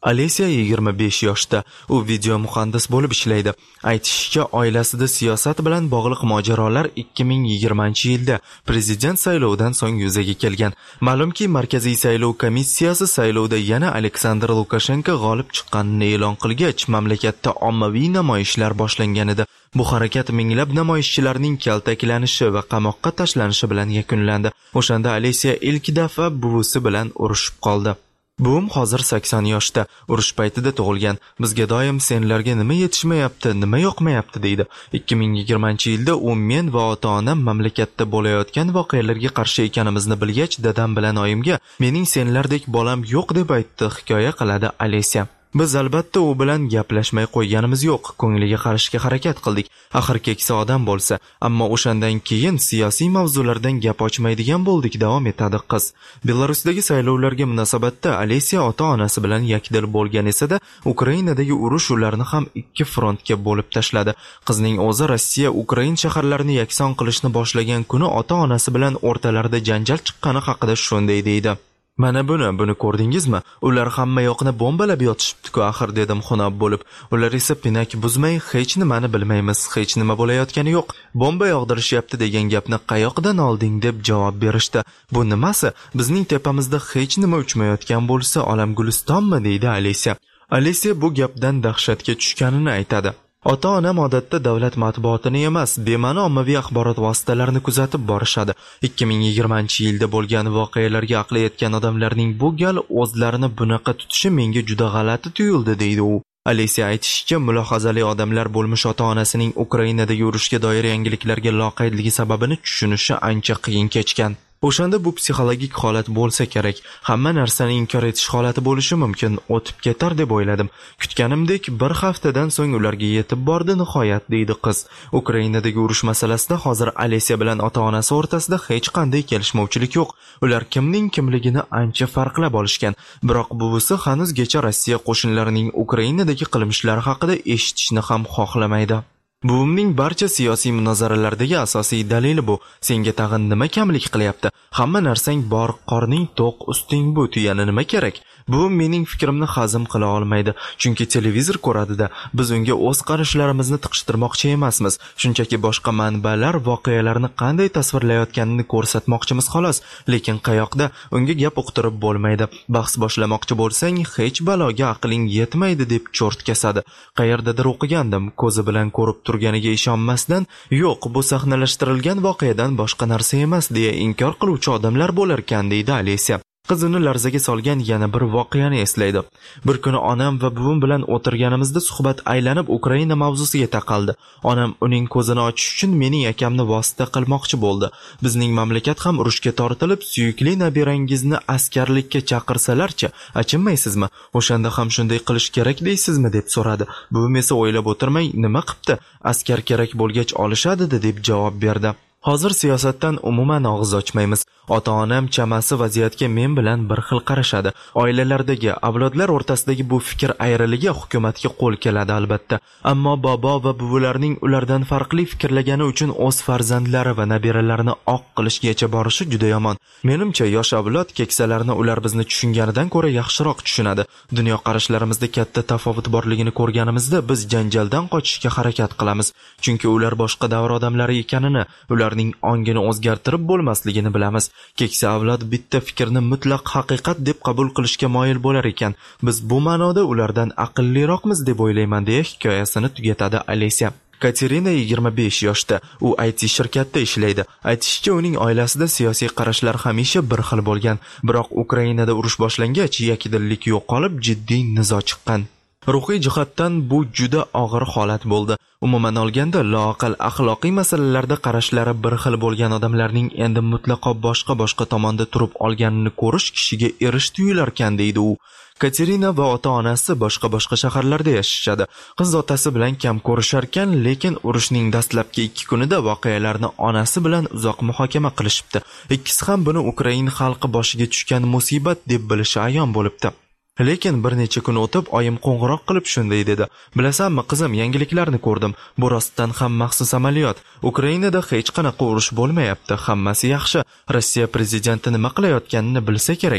Alesiya yigirma besh yoshda. U video muhandis bo'lib ishlaydi. Aytishicha, oilasida siyosat bilan bog'liq mojarolar ikki ming yigirmanchi yilda prezident saylovidan so'ng yuzaga kelgan. Ma'lumki, Markaziy saylov komissiyasi saylovda yana Aleksandr Lukashenko g'olib chiqqanini e'lon qilgach, mamlakatda ommaviy namoyishlar boshlangan edi. Bu harakat minglab namoyishchilarning kaltaklanishi va qamoqqa tashlanishi bilan yakunlandi. O'shanda Alesiya ilk daf'a buvisi bilan urushib qoldi. Buvim hozir sakson yoshda, urush paytida tug'ilgan. Bizga doim senlarga nima yetishmayapti, nima yoqmayapti deydi. ikki ming yigirmanchi yilda u men va ota-onam mamlakatda bo'layotgan voqealarga qarshi ekanimizni bilgach, dadam bilan oyimga "Mening senlardek bolam yo'q" deb aytdi, hikoya qiladi Alesiya. Biz albatta u bilan gaplashmay qo'yganimiz yo'q, ko'ngliga qarashga harakat qildik. Axir keksa odam bo'lsa, ammo o'shandan keyin siyosiy mavzulardan gap ochmaydigan bo'ldik, davom etadi qiz. Belarusdagi saylovlarga munosabatda Alesiya ota-onasi bilan yakdil bo'lgan esa-da, Ukrainadagi urush ularni ham ikki frontga bo'lib tashladi. Qizning o'zi Rossiya Ukrain shaharlarini yakson qilishni boshlagan kuni ota-onasi bilan o'rtalarida janjal chiqqani haqida shunday deydi. Mana buni, buni ko'rdingizmi? Ular hamma yoqni bombalab yotishibdi-ku, axir dedim xunob bo'lib. Ular esa pinak buzmay, hech nimani bilmaymiz, hech nima bo'layotgani yo'q. Bomba yog'dirishyapti degan gapni qayoqdan olding deb javob berishdi. Bu nimasi? Bizning tepamizda hech nima uchmayotgan bo'lsa, olam gulistonmi, deydi Alesiya. Alesiya bu gapdan dahshatga tushganini aytadi. Ota-onam odatda davlat matbuotini emas, bema'ni ommaviy axborot vositalarini kuzatib borishadi. ikki ming yigirmanchi yilda bo'lgan voqealarga aqli yetgan odamlarning bu gal o'zlarini bunaqa tutishi menga juda g'alati tuyuldi, deydi u. Alesiya aytishicha, mulohazali odamlar bo'lmish ota-onasining Ukrainadagi urushga doir yangiliklarga loqaydligi sababini tushunishi ancha qiyin kechgan. O'shanda bu psixologik holat bo'lsa kerak. Hamma narsani inkor etish holati bo'lishi mumkin, o'tib ketar deb o'yladim. Kutganimdek bir haftadan so'ng ularga yetib bordi nihoyat, deydi qiz. Ukrainadagi urush masalasida hozir Alesiya bilan ota-onasi o'rtasida hech qanday kelishmovchilik yo'q. Ular kimning kimligini ancha farqlab olishgan. Biroq buvisi hanuzgacha Rossiya qo'shinlarining Ukrainadagi qilmishlari haqida eshitishni ham xohlamaydi. Buvimning barcha siyosiy munozaralardagi asosiy dalili bu. Senga tag'in nima kamlik qilyapti? Hamma narsang bor, qorning to'q, usting bu, tuyani nima kerak? Bu mening fikrimni hazm qila olmaydi, chunki televizor ko'radida. Biz unga o'z qarashlarimizni tiqishtirmoqchi emasmiz. Shunchaki boshqa manbalar voqealarni qanday tasvirlayotganini ko'rsatmoqchimiz xolos, lekin qayoqda unga gap uqtirib bo'lmaydi. Bahs boshlamoqchi bo'lsang, hech baloga aqling yetmaydi deb cho'rt kesadi. Qayerdadir o'qigandim, ko'zi bilan ko'rib turganiga ishonmasdan, yo'q, bu sahnalashtirilgan voqeadan boshqa narsa emas deya inkor qiluvchi odamlar bo'lar ekan, deydi Alesiya. Qiz uni larzaga solgan yana bir voqeani eslaydi. Bir kuni onam va buvim bilan o'tirganimizda suhbat aylanib Ukraina mavzusiga taqaldi. Onam uning ko'zini ochish uchun mening akamni vosita qilmoqchi bo'ldi. Bizning mamlakat ham urushga tortilib, suyukli nabirangizni askarlikka chaqirsalarchi, achinmaysizmi? O'shanda ham shunday qilish kerak deysizmi deb so'radi. Buvim esa o'ylab o'tirmay, nima qipti? Askar kerak bo'lgach olishadi deb javob berdi. Hozir siyosatdan umuman og'iz ochmaymiz. Ota-onam chamasi vaziyatga men bilan bir xil qarashadi. Oilalardagi, avlodlar o'rtasidagi bu fikr ayriligi hukumatga qo'l keladi albatta. Ammo bobo va buvilarning ulardan farqli fikrlagani uchun o'z farzandlari va nabiralarini oq qilishgacha borishi juda yomon. Menimcha, yosh avlod keksalarni ular bizni tushunganidan ko'ra yaxshiroq tushunadi. Dunyo qarashlarimizda katta tafovut borligini ko'rganimizda biz janjaldan qochishga harakat qilamiz. Chunki ular boshqa davr odamlari ekanini, ularning ongini o'zgartirib bo'lmasligini bilamiz. Keksa avlod bitta fikrni mutlaq haqiqat deb qabul qilishga moyil bo'lar ekan. Biz bu ma'noda ulardan aqlliroqmiz deb o'ylayman, deya hikoyasini tugatadi Alesiya. Katerina yigirma besh yoshda. U I T shirkatda ishlaydi. Aytishicha, uning oilasida siyosiy qarashlar hamisha bir xil bo'lgan. Biroq Ukrainada urush boshlangach, yakdillik yo'qolib, jiddiy nizo chiqqan. Ruhiy jihatdan bu juda og'ir holat bo'ldi. Umuman olganda, loaqal axloqiy masalalarda qarashlari bir xil bo'lgan odamlarning endi mutlaqo boshqa-boshqa tomonda turib olganini ko'rish kishiga erish tuyular ekan, deydi u. Katerina va ota-onasi boshqa-boshqa shaharlarda yashashadi. Qiz otasi bilan kam ko'rishar ekan, lekin urushning dastlabki ikki kunida voqealarni onasi bilan uzoq muhokama qilishibdi. Ikkisi ham buni Ukrain xalqi boshiga tushgan musibat deb bilishi ayon bo'libdi. Lekin bir necha kun o'tib oyim qo'ng'iroq qilib shunday dedi. Bilasanmi qizim, yangiliklarni ko'rdim. Bu rostdan ham maxsus amaliyot. Ukrainada hech qanaqa urush bo'lmayapti. Hammasi yaxshi. Rossiya prezidenti nima qilayotganini bilsa kerak.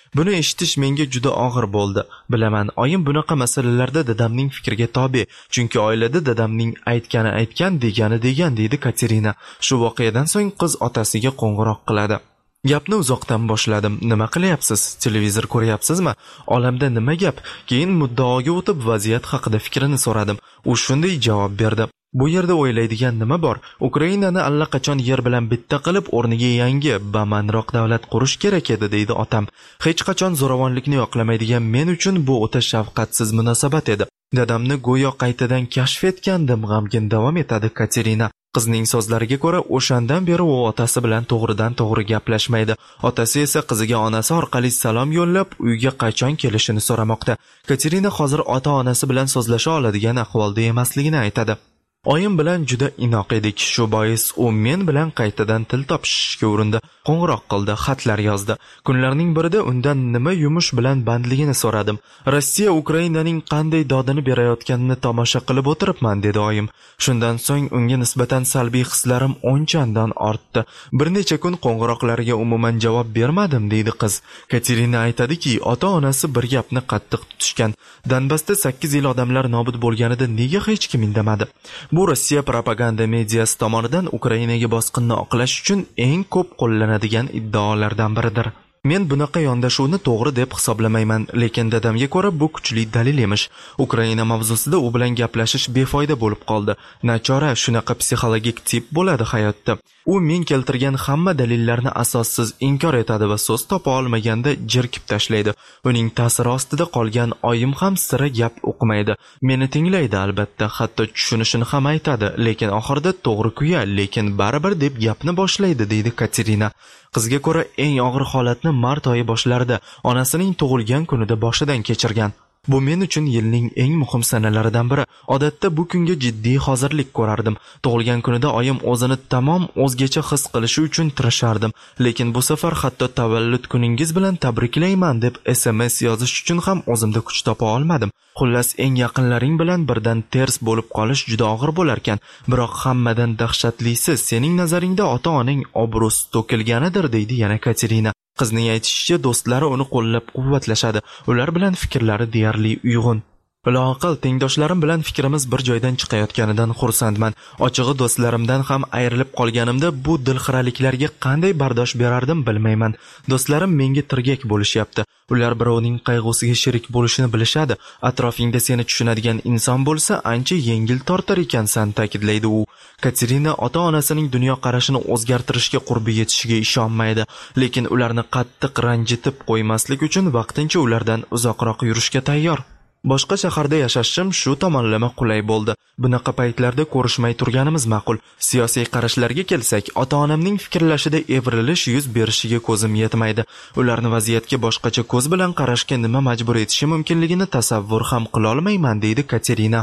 Buni eshitish menga juda og'ir bo'ldi. Bilaman, oyim bunaqa masalalarda dadamning fikriga tobe, chunki oilada dadamning aytgani aytgan, degani degan, deydi Katerina. Shu voqeadan so'ng qiz otasiga qo'ng'iroq qiladi. Gapni uzoqdan boshladim. Nima qilyapsiz? Televizor ko'ryapsizmi? Olamda nima gap? Keyin muddaoga o'tib vaziyat haqida fikrini so'radim. U shunday javob berdi. Bu yerda o'ylaydigan nima bor? Ukrainani allaqachon yer bilan bitta qilib, o'rniga yangi, bamanroq davlat qurish kerak edi, deydi otam. Hech qachon zo'ravonlikni yoqlamaydigan men uchun bu o'ta shafqatsiz munosabat edi. Dadamni go'yo qaytadan kashf etgandim, g'amgin davom etadi Katerina. Qizning so'zlariga ko'ra, o'shandan beri u otasi bilan to'g'ridan to'g'ri gaplashmaydi. Otasi esa qiziga onasi orqali salom yo'llab, uyga qachon kelishini so'ramoqda. Katerina hozir ota-onasi bilan so'zlasha oladigan ahvolda emasligini aytadi. Oyim bilan juda inoq edik. Shu bois u men bilan qaytadan til topishishga urindi. Qo'ng'iroq qildi, xatlar yozdi. Kunlarning birida undan nima yumush bilan bandligini so'radim. Rossiya Ukrainaning qanday dodini berayotganini tomosha qilib o'tiribman, dedi oyim. Shundan so'ng unga nisbatan salbiy hislarim o'nchandan ortdi. Bir necha kun qo'ng'iroqlarga umuman javob bermadim, deydi qiz. Katerina aytadiki, ota-onasi bir gapni qattiq tutishgan. Donbassda sakkiz yil odamlar nobud bo'lganida nega hech kim indamadi? Bu Rossiya propaganda mediyasi tomonidan Ukrainaga bosqinni oqlash uchun eng ko'p qo'llanadigan iddaolardan biridir. Men bunaqa yondashuvni to'g'ri deb hisoblamayman, lekin dadamga ko'ra bu kuchli dalil emish. Ukraina mavzusida u bilan gaplashish befoyda bo'lib qoldi. Nachora, shunaqa psixologik tip bo'ladi hayotda. U men keltirgan hamma dalillarni asossiz inkor etadi va so'z topa olmaganda jerkib tashlaydi. Uning ta'siri ostida qolgan oyim ham sira gap o'qimaydi. Meni tinglaydi albatta, hatto tushunishini ham aytadi, lekin oxirida to'g'ri kuya, lekin baribir deb gapni boshlaydi, deydi Katerina. Qizga ko'ra eng og'ir holatni mart oyi boshlarida onasining tug'ilgan kunida boshidan kechirgan. Bu men uchun yilning eng muhim sanalaridan biri. Odatda bu kunga jiddiy hozirlik ko'rardim. Tug'ilgan kunida oyim o'zini tamom o'zgacha his qilishi uchun tirashardim, lekin bu safar hatto tavallud kuningiz bilan tabriklayman deb S M S yozish uchun ham o'zimda kuch topa olmadim. Xullas, eng yaqinlaring bilan birdan ters bo'lib qolish juda og'ir bo'larkan, biroq hammadan dahshatlisi sening nazaringda ota-oning obro'si to'kilganidir, deydi yana Katerina. Qizning aytishicha, do'stlari uni qo'llab-quvvatlashadi. Ular bilan fikrlari deyarli uyg'un. Loaqal tengdoshlarim bilan fikrimiz bir joydan chiqayotganidan xursandman. Ochig'i do'stlarimdan ham ayrilib qolganimda bu dilxiraliklarga qanday bardosh berardim bilmayman. Do'stlarim menga tirgak bo'lishyapti. Ular birovning qayg'usiga sherik bo'lishini bilishadi. Atrofingda seni tushunadigan inson bo'lsa, ancha yengil tortar ekansan, ta'kidlaydi u. Katerina ota-onasining dunyo qarashini o'zgartirishga qurbi yetishiga ishonmaydi, lekin ularni qattiq ranjitib qo'ymaslik uchun vaqtincha ulardan uzoqroq yurishga tayyor. Boshqa shaharda yashashim shu tomonlama qulay bo'ldi. Bunaqa paytlarda ko'rishmay turganimiz ma'qul. Siyosiy qarashlarga kelsak, ota-onamning fikrlashida evrilish yuz berishiga ko'zim yetmaydi. Ularni vaziyatga boshqacha ko'z bilan qarashga nima majbur etishi mumkinligini tasavvur ham qila olmayman, deydi Katerina.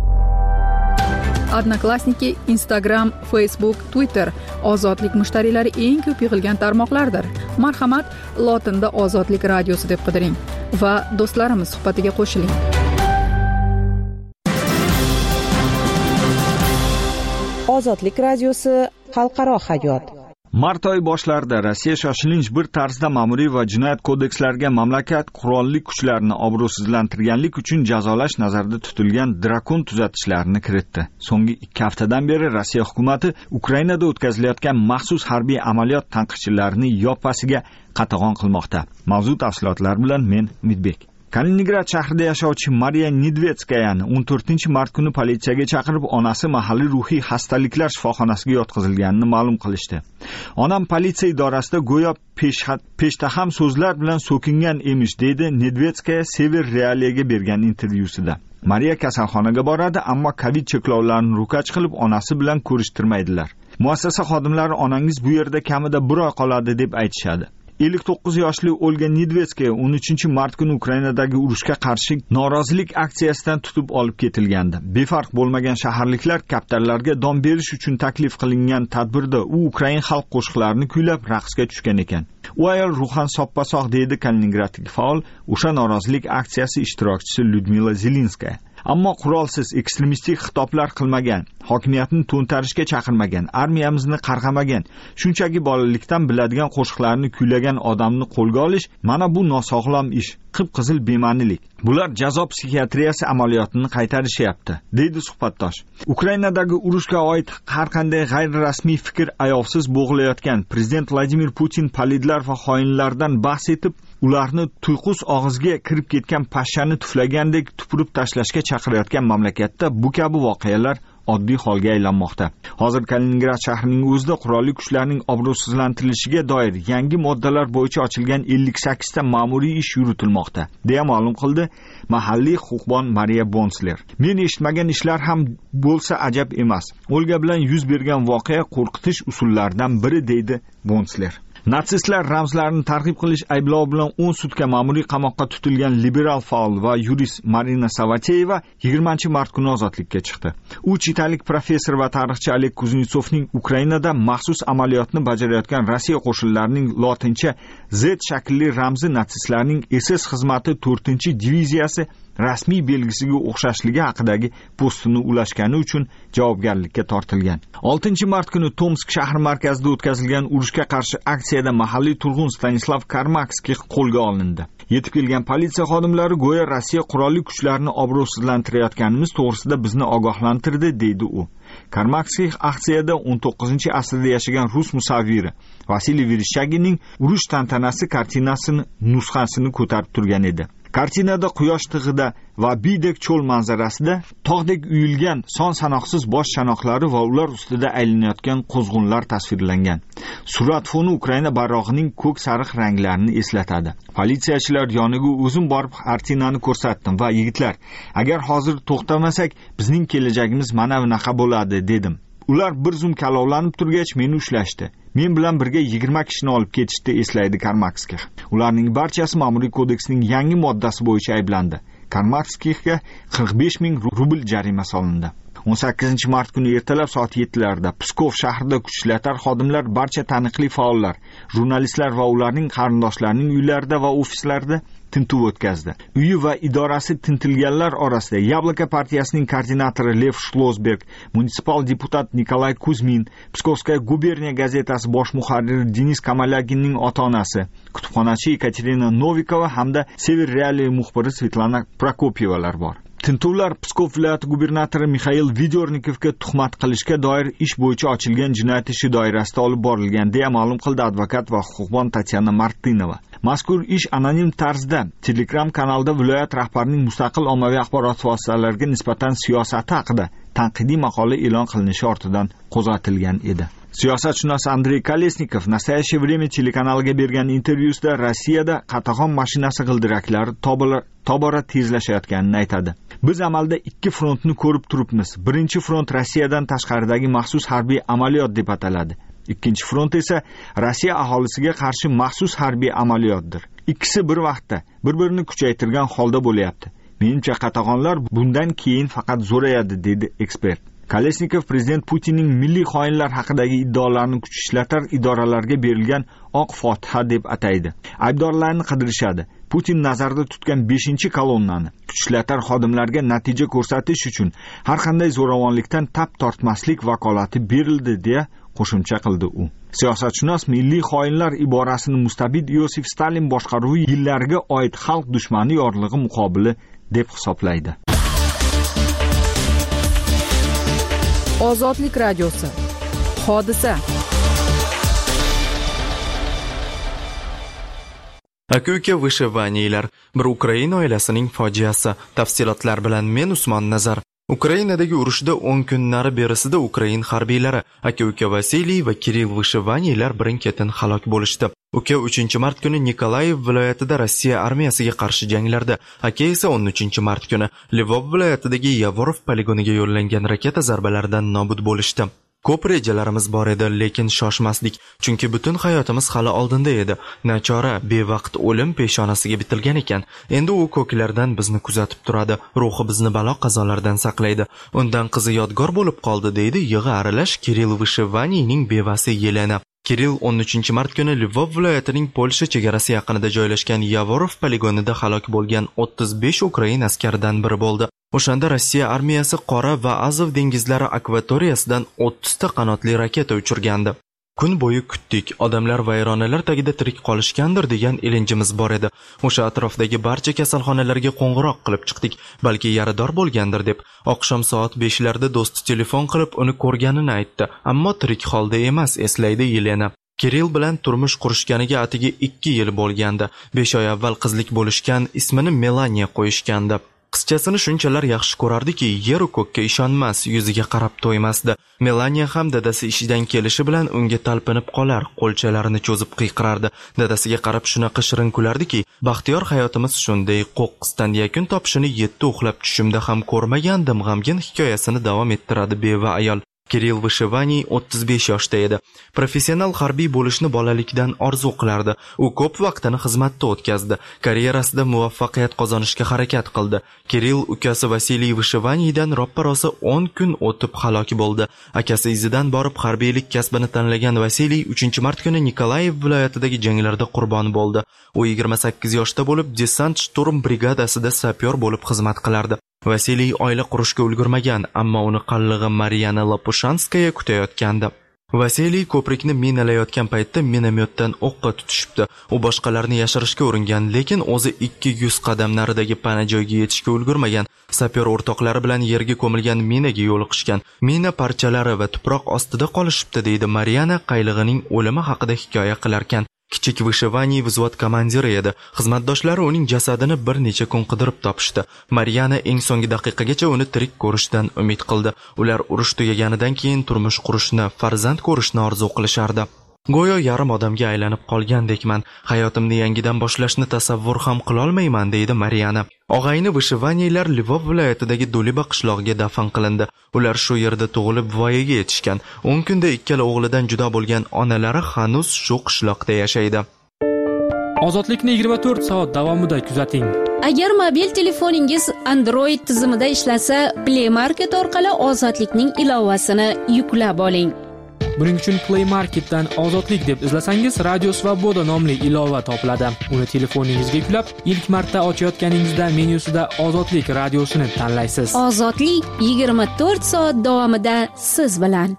Odnoklassniki, Instagram, Facebook, Twitter ozodlik mushtariylari eng ko'p yig'ilgan tarmoqlardir. Marhamat, lotinda Ozodlik radiosi deb qidiring va do'stlarimiz suhbatiga qo'shiling. Ozodlik radiosi xalqaro hayot. Mart oyi boshlarida Rossiya shoshilinch bir tarzda ma'muriy va jinoyat kodekslariga mamlakat qurolli kuchlarini obro'sizlantirganlik uchun jazolash nazarda tutilgan drakon tuzatishlarini kiritdi. So'nggi ikki haftadan beri Rossiya hukumatı Ukrainada o'tkazilayotgan maxsus harbiy amaliyot tanqidchilarini yoppasiga qatag'on qilmoqda. Mavzu tafsilotlari bilan men Umidbek. Kaliningrad shahrida yashovchi Mariya Nedvetskayani o'n to'rtinchi mart kuni politsiyaga chaqirib, onasi mahalliy ruhiy xastaliklar shifoxonasiga yotqizilganini ma'lum qilishdi. Onam politsiya idorasida go'yo peshtaham so'zlar bilan so'kingan emish, deydi Nedvetskaya Sever Realiyaga bergan intervyusida. Mariya kasalxonaga boradi, ammo Covid cheklovlarini ro'kach qilib onasi bilan ko'rishtirmaydilar. Muassasa xodimlari onangiz bu yerda kamida bir oy qoladi deb aytishadi. ellik to'qqiz yoshli Olga Nedvetskaya o'n uchinchi mart kuni Ukrainadagi urushga qarshi norozilik aksiyasidan tutib olib ketilgandi. Befarq bo'lmagan shaharliklar kaptarlarga dom berish uchun taklif qilingan tadbirda u Ukrain xalq qo'shiqlarini kuylab raqsga tushgan ekan. U ayol ruhan soppa-sog', deydi Kaliningraddagi faol, o'sha norozilik aksiyasi ishtirokchisi Lyudmila Zelenskaya. Ammo qurolsiz ekstremistik xitoblar qilmagan, hokimiyatni to'ntarishga chaqirmagan, armiyamizni qarg'amagan, shunchaki bolalikdan biladigan qo'shiqlarni kuylagan odamni qo'lga olish mana bu nosog'lom ish, qip-qizil bema'nilik. Bular jazo psixiatriyasi amaliyotini qaytarishyapti, deydi suhbatdosh. Ukrainadagi urushga oid har qanday g'ayri-rasmiy fikr ayovsiz bo'g'ilayotgan prezident Vladimir Putin palidlar va xoinlardan bahs etib, ularni tuyqus og'izga kirib ketgan pashshani tuflagandek tupurib tashlashga chaqirayotgan mamlakatda bu kabi voqealar oddiy holga aylanmoqda. Hozir Kaliningrad shahrining o'zida qurolli kuchlarning obro'sizlantirilishiga doir yangi moddalar bo'yicha ochilgan ellik sakkiz ta ma'muriy ish yuritilmoqda, deya ma'lum qildi mahalliy huquqbon Mariya Bonsler. Men eshitmagan ishlar ham bo'lsa ajab emas. Olga bilan yuz bergan voqea qo'rqitish usullaridan biri, deydi Bonsler. Natsistlar ramzlarini targ'ib qilish ayblovi bilan o'n sutka ma'muriy qamoqqa tutilgan liberal faol va yurist Marina Savateyeva yigirmanchi mart kuni ozodlikka chiqdi. U chitalik professor va tarixchi Oleg Kuznetsovning Ukrainada maxsus amaliyotni bajarayotgan Rossiya qo'shinlarining lotincha Z shaklli ramzi natsistlarning S S xizmati to'rtinchi diviziyasi rasmiy belgisiga o'xshashligi haqidagi postini ulashgani uchun javobgarlikka tortilgan. oltinchi mart kuni Tomsk shahri markazida o'tkazilgan urushga qarshi aksiyada mahalliy turg'un Stanislav Karmakskiy qo'lga olindi. Yetib kelgan politsiya xodimlari go'yo Rossiya qurolli kuchlarini obro'sizlantirayotganimiz to'g'risida bizni ogohlantirdi, deydi u. Karmakskiy aksiyada o'n to'qqizinchi asrda yashagan rus musavviri Vasiliy Vereshchaginning urush tantanasi kartinasini nusxasini ko'tarib turgan edi. Kartinada quyosh tig'ida va biydek cho'l manzarasida tog'dek uyilgan son sanoqsiz bosh chanoqlari va ular ustida aylanayotgan qo'zg'unlar tasvirlangan. Surat foni Ukraina bayrog'ining ko'k sariq ranglarini eslatadi. Politsiyachilar yoniga o'zim borib kartinani ko'rsatdim va yigitlar, agar hozir to'xtamasak, bizning kelajagimiz mana bunaqa bo'ladi, dedim. Ular bir zum kalovlanib turgach meni ushlashdi. Men bilan birga yigirma kishini olib ketishdi, eslaydi Karmakskiy. Ularning barchasi ma'muriy kodeksning yangi moddasi bo'yicha ayblandi. Karmakskiyga qirq besh ming rubl jarima solindi. o'n sakkizinchi mart kuni ertalab soat yettilarda Pskov shahrida kuchlar xodimlar barcha taniqli faollar, jurnalistlar va ularning qarindoshlarining uylarida va ofislarida tintuv o'tkazdi. Uyi va idorasi tintilganlar orasida Yabloko partiyasining koordinatori Lev Shlosberg, munisipal deputat Nikolay Kuzmin, Pskovskaya guberniya gazetasi bosh muharriri Denis Kamalaginning ota-onasi, kutubxonachi Ekaterina Novikova hamda Sever Realiy muxbiri Svetlana Prokopyevalar bor. Tintuvlar Pskov viloyati gubernatori Mikhail Vidornikovga tuhmat qilishga doir ish bo'yicha ochilgan jinoyat ishi doirasida olib borilgan, deya ma'lum qildi advokat va huquqbon Tatyana Martinova. Mazkur ish anonim tarzda Telegram kanalida viloyat rahbarining mustaqil ommaviy axborot vositalariga nisbatan siyosati haqida tanqidiy maqola e'lon qilinishi ortidan qo'zg'atilgan edi. Siyosatshunos Andrey Kolesnikov Nastoящее время telekanaliga bergan intervyusida Rossiyada qatag'on mashinasi g'ildiraklari tobora tezlashayotganini aytadi. Biz amalda ikki frontni ko'rib turibmiz. Birinchi front Rossiyadan tashqaridagi maxsus harbiy amaliyot deb ataladi. Ikkinchi front esa Rossiya aholisiga qarshi maxsus harbiy amaliyotdir. Ikkisi bir vaqtda bir-birini kuchaytirgan holda bo'lyapti. Menimcha qatag'onlar bundan keyin faqat zo'rayadi, dedi ekspert. Kolesnikov prezident Putinning milliy xoinlar haqidagi iddaolarini kuch ishlatar idoralarga berilgan oq fotiha deb ataydi. Aybdorlarni qidirishadi. Putin nazarda tutgan beshinchi kolonnani kuch ishlatar xodimlarga natija ko'rsatish uchun har qanday zo'ravonlikdan tap tortmaslik vakolati berildi, deya qo'shimcha qildi u. Siyosatshunos milliy xoinlar iborasini mustabid Iosif Stalin boshqaruvi yillariga oid xalq dushmani yorlig'i muqobili deb hisoblaydi. Ozodlik radiosi. Hodisa. Aka-uka vyshivaniylar, bir Ukraina oilasining fojiasi. Tafsilotlar bilan men Usmon Nazar. Ukrainadagi urushda o'n kunlari berisida Ukrain harbiylari aka-uka Vasiliy va Kirill Vyshivaniylar birin-ketin halok bo'lishdi. Uka uchinchi mart kuni Nikolayev viloyatida Rossiya armiyasiga qarshi janglarda, aka esa o'n uchinchi mart kuni Lvov viloyatidagi Yavorov poligoniga yo'llangan raketa zarbalaridan nobud bo'lishdi. Ko'p rejalarimiz bor edi, lekin shoshmasdik, chunki butun hayotimiz hali oldinda edi. Nachora, bevaqt o'lim peshonasiga bitilgan ekan. Endi u ko'klardan bizni kuzatib turadi, ruhi bizni balo qazolardan saqlaydi. Undan qizi yodgor bo'lib qoldi, deydi yig'i aralash Kirill Vyshivaniyning bevasi Yelena. Kirill o'n uchinchi mart kuni Lvov viloyatining Polsha chegarasi yaqinida joylashgan Yavorov poligonida halok bo'lgan o'ttiz besh Ukrain askaridan biri bo'ldi. O'shanda Rossiya armiyasi Qora va Azov dengizlari akvatoriyasidan o'ttiz ta qanotli raketa uchirgandi. Kun bo'yi kutdik, odamlar vayronalar tagida tirik qolishgandir degan ilinjimiz bor edi. O'sha atrofdagi barcha kasalxonalarga qo'ng'iroq qilib chiqdik, balki yarador bo'lgandir deb. Oqshom soat beshlarda do'sti telefon qilib uni ko'rganini aytdi, ammo tirik holda emas, eslaydi Yelena. Kirill bilan turmush qurishganiga atigi ikki yil bo'lgandi. besh oy avval qizlik bo'lishgan, ismini Melaniya qo'yishgandi. Qizchasini shunchalar yaxshi ko'rardiki, yer u ko'kka ishonmas, yuziga qarab to'ymasdi. Melaniya ham dadasi ishidan kelishi bilan unga talpinib qolar, qo'lchalarini cho'zib qiyqirardi. Dadasiga qarab shunaqa shirin kulardiki, baxtiyor hayotimiz shunday qo'qqisdan yakun topishini yetti uxlab tushimda ham ko'rmagandim, g'amgin hikoyasini davom ettiradi beva ayol. Kirill Vishevaniy o'ttiz besh yoshda edi. Professional harbiy bo'lishni bolalikdan orzu qilardi. U ko'p vaqtini xizmatda o'tkazdi. Karyerasida muvaffaqiyat qozonishga harakat qildi. Kirill ukasi Vasiliy Vishevaniydan roppa-rosa o'n kun o'tib halok bo'ldi. Akasi izidan borib harbiylik kasbini tanlagan Vasiliy uchinchi mart kuni Nikolayev viloyatidagi janglarda qurbon bo'ldi. U yigirma sakkiz yoshda bo'lib desant shturm brigadasida sapyor bo'lib xizmat qilardi. Vasiliy oila qurishga ulgurmagan, ammo uni qallig'i Mariana Lapushanskaya kutayotgandi. Vasiliy ko'prikni minalayotgan paytda minomyotdan o'qqa tutishibdi. U boshqalarni yashirishga uringan, lekin o'zi ikki yuz qadam naridagi pana joyga yetishga ulgurmagan. Sapyor o'rtoqlari bilan yerga ko'milgan minaga yo'liqishgan. Mina parchalari va tuproq ostida qolishibdi, deydi Mariana qaylig'ining o'limi haqida hikoya qilarkan. Kichik Vishevaniy vзвод komandiri edi. Xizmatdoshlari uning jasadini bir necha kun qidirib topishdi. Mariana eng so'nggi daqiqagacha uni tirik ko'rishdan umid qildi. Ular urush tugaganidan keyin turmush qurishni, farzand ko'rishni orzu qilishardi. Go'yo yarim odamga aylanib qolgandekman. Hayotimni yangidan boshlashni tasavvur ham qilolmayman, deydi Mariana. Og'ayni Vishevaniylar Lvov viloyatidagi Duliba qishlog'iga dafn qilindi. Ular shu yerda tug'ilib voyaga yetishgan. o'n kunda ikkala o'g'lidan judo bo'lgan onalari hanuz shu qishloqda yashaydi. Ozodlikni yigirma to'rt soat davomida kuzating. Agar mobil telefoningiz Android tizimida ishlasa, Play Market orqali Ozodlikning ilovasini yuklab oling. Buning uchun Play Marketdan Ozodlik deb izlasangiz, Radio Svoboda nomli ilova topiladi. Uni telefoningizga yuklab, ilk marta ochayotganingizda menyusida Ozodlik radiosini tanlaysiz. Ozodlik yigirma to'rt soat davomida siz bilan.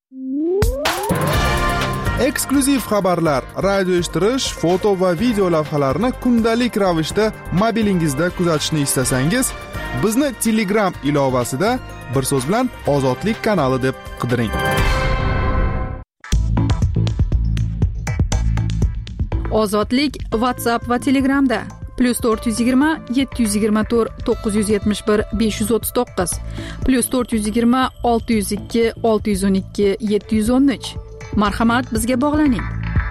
Eksklyuziv xabarlar, radio eshittirish, foto va video lavhalarni kundalik ravishda mobilingizda kuzatishni istasangiz, bizni Telegram ilovasida bir so'z bilan Ozodlik kanali deb qidiring. Ozodlik WhatsApp va Telegramda plus to'rt yuz yigirma yetti yuz yigirma to'rt to'qqiz yuz yetmish bir besh yuz o'ttiz to'qqiz plus to'rt yuz yigirma olti yuz ikki olti yuz o'n ikki yetti yuz o'n uch. Marhamat, bizga bog'laning.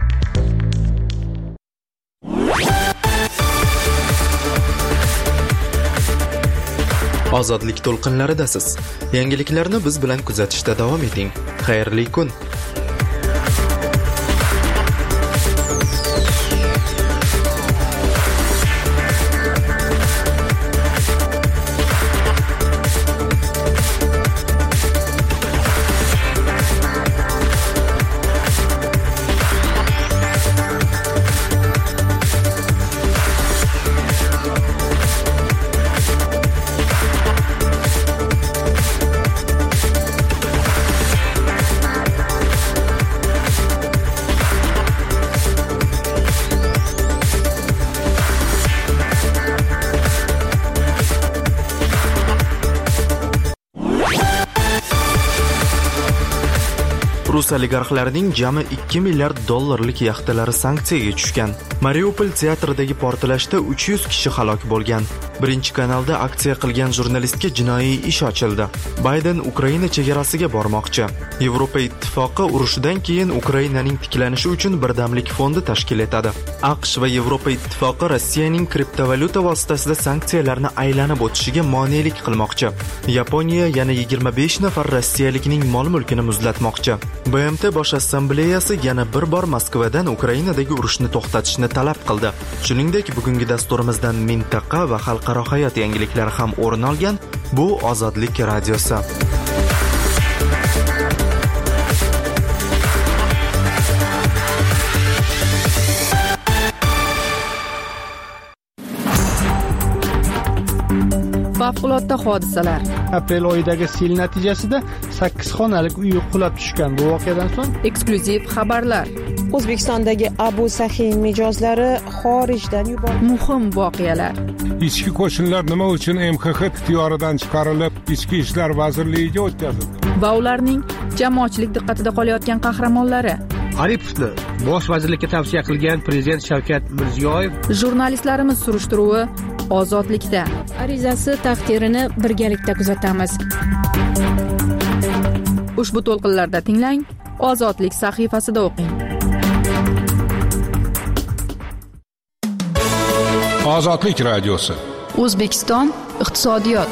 Ozodlik to'lqinlaridasiz. Yangiliklarni biz bilan kuzatishda davom eting. Xayrli kun. Rus oligarxlarining jami ikki milliard dollarlik yaxtalari sanksiyaga tushgan. Mariupol teatridagi portlashda uch yuz kishi halok bo'lgan. Birinchi kanalda aksiya qilgan jurnalistga jinoiy ish ochildi. Bayden Ukraina chegarasiga bormoqchi. Yevropa ittifoqi urushidan keyin Ukrainaning tiklanishi uchun birdamlik fondi tashkil etadi. AQSh va Yevropa ittifoqi Rossiyaning kriptovalyuta vositasida sanksiyalarni aylanib o'tishiga monelik qilmoqchi. Yaponiya yana yigirma besh nafar rossiyalikning mol-mulkini muzlatmoqchi. B M T bosh assambleyasi yana bir bor Moskvadan Ukrainadagi urushni to'xtatishni talab qildi. Shuningdek, bugungi dasturimizdan mintaqa va xalqaro hayot yangiliklari ham o'rin olgan. Bu Ozodlik radiosi. Favqulodda hodisalar. Aprel oyidagi sel natijasida sakkiz xonalik uy qulab tushgan. Bu voqeadan so'ng eksklyuziv xabarlar. O'zbekistondagi Abu Sahiy mijozlari xorijdan yuborildi. Muhim voqealar. Ichki qo'shinlar nima uchun M X X ixtiyoridan chiqarilib, Ichki ishlar vazirligiga o'tkazildi? Va ularning jamoatchilik diqqatida qolayotgan qahramonlari. Aripovni bosh vazirlikka tavsiya qilgan prezident Shavkat Mirziyoyev. Jurnalistlarimiz surishtiruvi ozodlikda. Arizasi taqdirini birgalikda kuzatamiz. Ushbu to'lqinlarda tinglang, Ozodlik sahifasida o'qing. Ozodlik radiosi. O'zbekiston iqtisodiyot.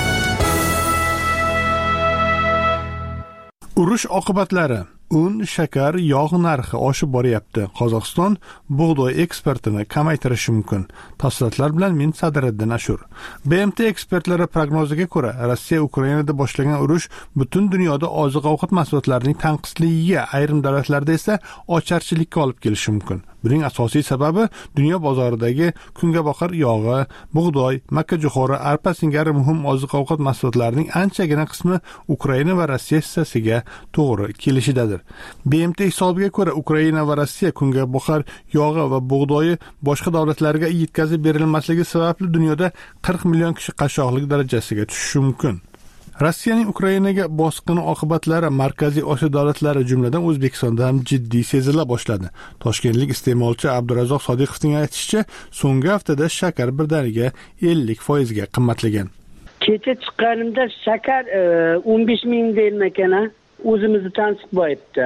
Urush oqibatlari. Un, shakar, yog' narxi oshib boryapti. Qozog'iston bug'doy eksportini kamaytirishi mumkin. Tafsilotlar bilan men Sadriddin Ashur. B M T ekspertlari prognoziga ko'ra, Rossiya Ukrainada boshlagan urush butun dunyoda oziq-ovqat mahsulotlarining tanqisligiga, ayrim davlatlarda esa ocharchilikka olib kelishi mumkin. Buning asosiy sababi dunyo bozoridagi kungaboqar yog'i, bug'doy, makkajo'xori, arpa singari muhim oziq-ovqat mahsulotlarining anchagina qismi Ukraina va Rossiya hissasiga to'g'ri kelishidadir. B M T hisobiga ko'ra, Ukraina va Rossiya kungaboqar yog'i va bug'doyi boshqa davlatlarga yetkazib berilmasligi sababli dunyoda qirq million kishi qashshoqlik darajasiga tushishi mumkin. Rossiyaning Ukrainaga bosqini oqibatlari Markaziy Osiyo davlatlari jumladan O'zbekistonda ham jiddiy sezila boshladi. Toshkentlik iste'molchi Abdurazzoq Sodiqovning aytishicha, so'nggi haftada shakar birdaniga ellik foizga qimmatlagan. Kecha chiqqanimda shakar o'n besh ming deyilmagan, o'zimizni tansiq bo'yibdi.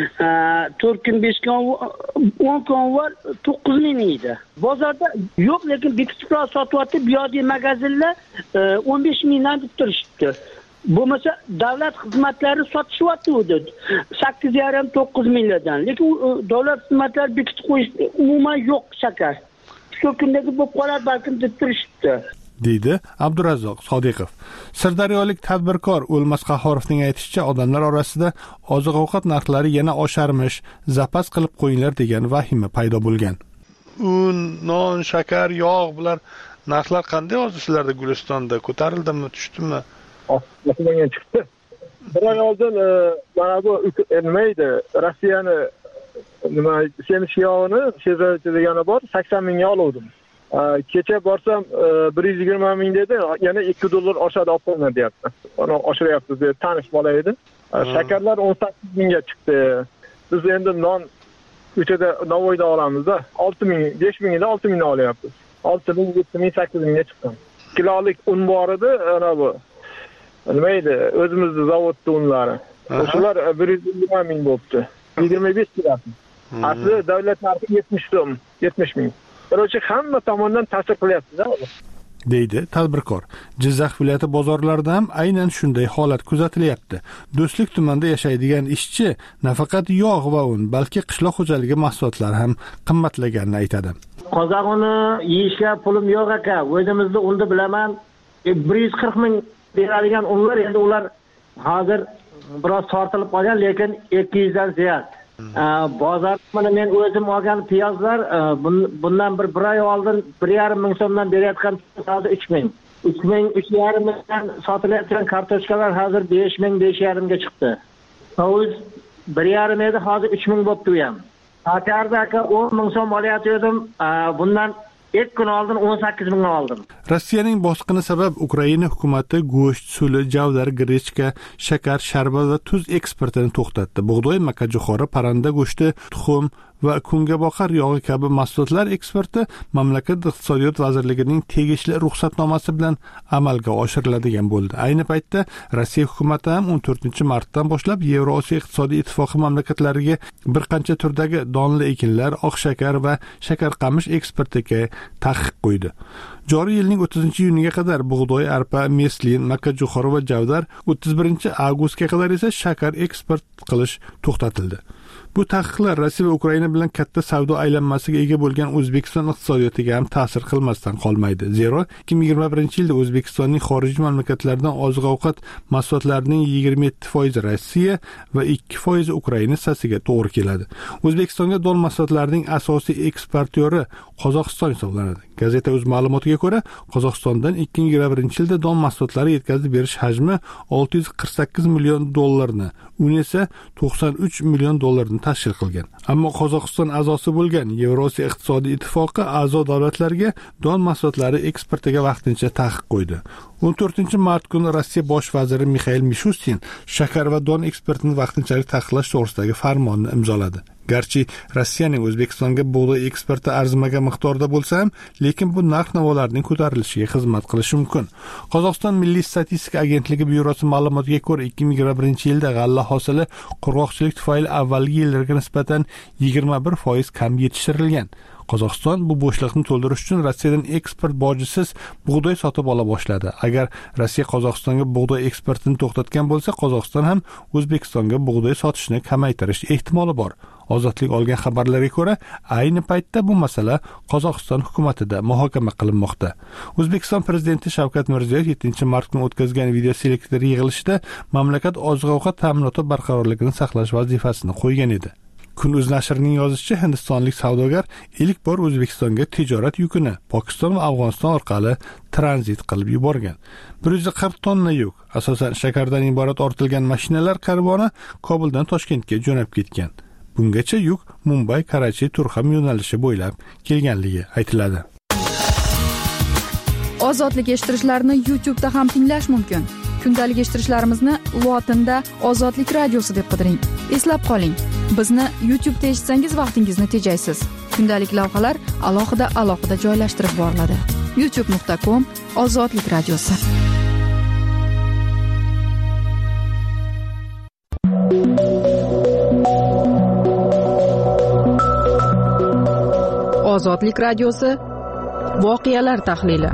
to'rt kun besh kun o'n kun var to'qqiz ming edi. Bozorda yo'q, lekin bekitibroq sotyapti. Bu yoqdagi magazinlar o'n besh mingdan deb turishibdi. Bo'lmasa davlat xizmatlari sotishyapti hudud sakkiz yarim to'qqiz minglardan. Lekin davlat xizmatlari bekitib qo'yish umuman yo'q shakar. Shu kundagi bo'lib qolar balkim deb turishibdi. deydi Abdurazzoq Sodiqov. Sirdaryolik tadbirkor O'lmas Qahorovning aytishicha, odamlar orasida oziq-ovqat narxlari yana osharmish, zapas qilib qo'yinglar degan vahima paydo bo'lgan. Un, non, shakar, yog' bular narxlar qanday hozir sizlarda Gulistonda? Ko'tarildimi, tushdimi? Osmonga chiqdi. Bir oy oldin mana bu nima edi? Rossiyani nima semiz yog'ini shezovchi degani bor, sakson mingga oldim. Kecha borsam bir yuz yigirma ming dedi, yana ikki dollar oshadi olib qo'yinglar deyapti. Uni oshiryapmiz deb tanish bola edi. Shakarlar o'n sakkiz mingga chiqdi. Biz endi non uchada Navoiyda olamizda olti ming, besh mingda olti mingdan olyapmiz. olti ming, yetti ming, sakkiz mingga chiqqan. Kilolik un bor edi, ana bu. Nima edi? O'zimizning zavodda unlari. O'shalar bir yuz yigirma ming bo'libdi. yigirma besh kilo. Asli davlat narxi yetmish so'm, yetmish ming. Birochi hamma tomondan ta'sir qilyapti-da, deydi tadbirkor. Jizzax viloyati bozorlarida ham aynan shunday holat kuzatilyapti. Do'stlik tumanida yashaydigan ishchi nafaqat yog' va un, balki qishloq xo'jaligi mahsulotlari ham qimmatlaganini aytadi. Qozoq uni yeyishga pulim yo'q aka. O'zimizda unda bilaman, bir yuz qirq ming beradigan unlar endi ular hozir biroz tortilib qolgan, lekin ikki yuz dan ziyod. Bozor mana men o'zim olgan piyozlar bundan bir bir oy oldin bir yarim ming so'mdan berayotgan hozir uch ming. uch ming, uch yarim mingdan sotilayotgan kartoshkalar hozir besh ming, besh yarim ga chiqdi. Hovuz bir yarim edi, hozir uch ming bo'libdi u ham. Sakarda aka o'n ming so'm olayotgandim, bundan ikki kun oldin o'n sakkiz mingga oldim. Rossiyaning bosqini sabab Ukraina hukumati go'sht, suli, javdar, grechka, shakar, sharbat va tuz eksportini to'xtatdi. Bug'doy, makkajo'xori, parranda go'shti, tuxum va kungaboqar yog'i kabi mahsulotlar eksporti mamlakat iqtisodiyot vazirligining tegishli ruxsatnomasi bilan amalga oshiriladigan bo'ldi. Ayni paytda Rossiya hukumati ham o'n to'rtinchi martdan boshlab Yevrosiyo iqtisodiy ittifoqi mamlakatlariga bir qancha turdagi donli ekinlar, oq shakar va shakarqamish eksportiga taqiq qo'ydi. Joriy yilning o'ttizinchi iyuniga qadar bug'doy, arpa, meslin, makkajo'xori va javdar, o'ttiz birinchi avgustga qadar esa shakar eksport qilish to'xtatildi. Bu taqiqlar Rossiya va Ukraina bilan katta savdo aylanmasiga ega bo'lgan O'zbekiston iqtisodiyotiga ham ta'sir qilmasdan qolmaydi. Zero, ikki ming yigirma birinchi yilda O'zbekistonning xorijiy mamlakatlardan oziq-ovqat mahsulotlarining yigirma yetti foizi Rossiya va ikki foizi Ukraina hissasiga to'g'ri keladi. O'zbekistonga don mahsulotlarining asosiy eksportyori Qozog'iston hisoblanadi. Gazeta o'z ma'lumotiga ko'ra, Qozog'istondan ikki ming yigirma birinchi yilda don mahsulotlari yetkazib berish hajmi olti yuz qirq sakkiz million dollarni, un esa to'qson uch million dollarni tashkil qilgan. Ammo Qozog'iston a'zosi bo'lgan Yevrosiyo iqtisodiy ittifoqi a'zo davlatlarga don mahsulotlari eksportiga vaqtincha taqiq qo'ydi. o'n to'rtinchi mart kuni Rossiya bosh vaziri Mixail Mishustin shakar va don eksportini vaqtinchalik taqiqlash to'g'risidagi farmonni imzoladi. Garchi Rossiyaning O'zbekistonga bug'doy eksporti arzimagan miqdorda bo'lsa ham, lekin bu narx-navolarning ko'tarilishiga xizmat qilishi mumkin. Qozog'iston Milliy statistika agentligi byurosi ma'lumotiga ko'ra, ikki ming yigirma birinchi yilda g'alla hosili qurg'oqchilik tufayli avvalgi yillarga nisbatan yigirma bir foiz kam yetishtirilgan. Qozog'iston bu bo'shliqni to'ldirish uchun Rossiyadan eksport bojisiz bug'doy sotib ola boshladi. Agar Rossiya Qozog'istonga bug'doy eksportini to'xtatgan bo'lsa, Qozog'iston ham O'zbekistonga bug'doy sotishni kamaytirish ehtimoli bor. Ozodlik olgan xabarlarga ko'ra, ayni paytda bu masala Qozog'iston hukumatida muhokama qilinmoqda. O'zbekiston prezidenti Shavkat Mirziyoyev yettinchi mart kuni o'tkazgan video selektor yig'ilishida mamlakat oziq-ovqat ta'minoti barqarorligini saqlash vazifasini qo'ygan edi. Kun.uz nashrining yozishicha, hindistonlik savdogar ilk bor O'zbekistonga tijorat yukini Pokiston va Afg'oniston orqali tranzit qilib yuborgan. bir yuz qirq tonna yuk, asosan shakardan iborat ortilgan mashinalar karvoni Kobuldan Toshkentga jo'nab ketgan. Bungacha yuk Mumbay, Karachi, Turxam yo'nalishi bo'ylab kelganligi aytiladi. Ozodlik eshittirishlarni YouTube da ham tinglash mumkin. Kundalik eshittirishlarimizni lotinda Ozodlik radiosi deb qidiring. Eslab qoling, bizni YouTube da eshitsangiz vaqtingizni tejaysiz. Kundalik lavhalar alohida alohida joylashtirib boriladi. youtube nuqta com Ozodlik radiosi. Ozodlik radiosi voqealar tahlili.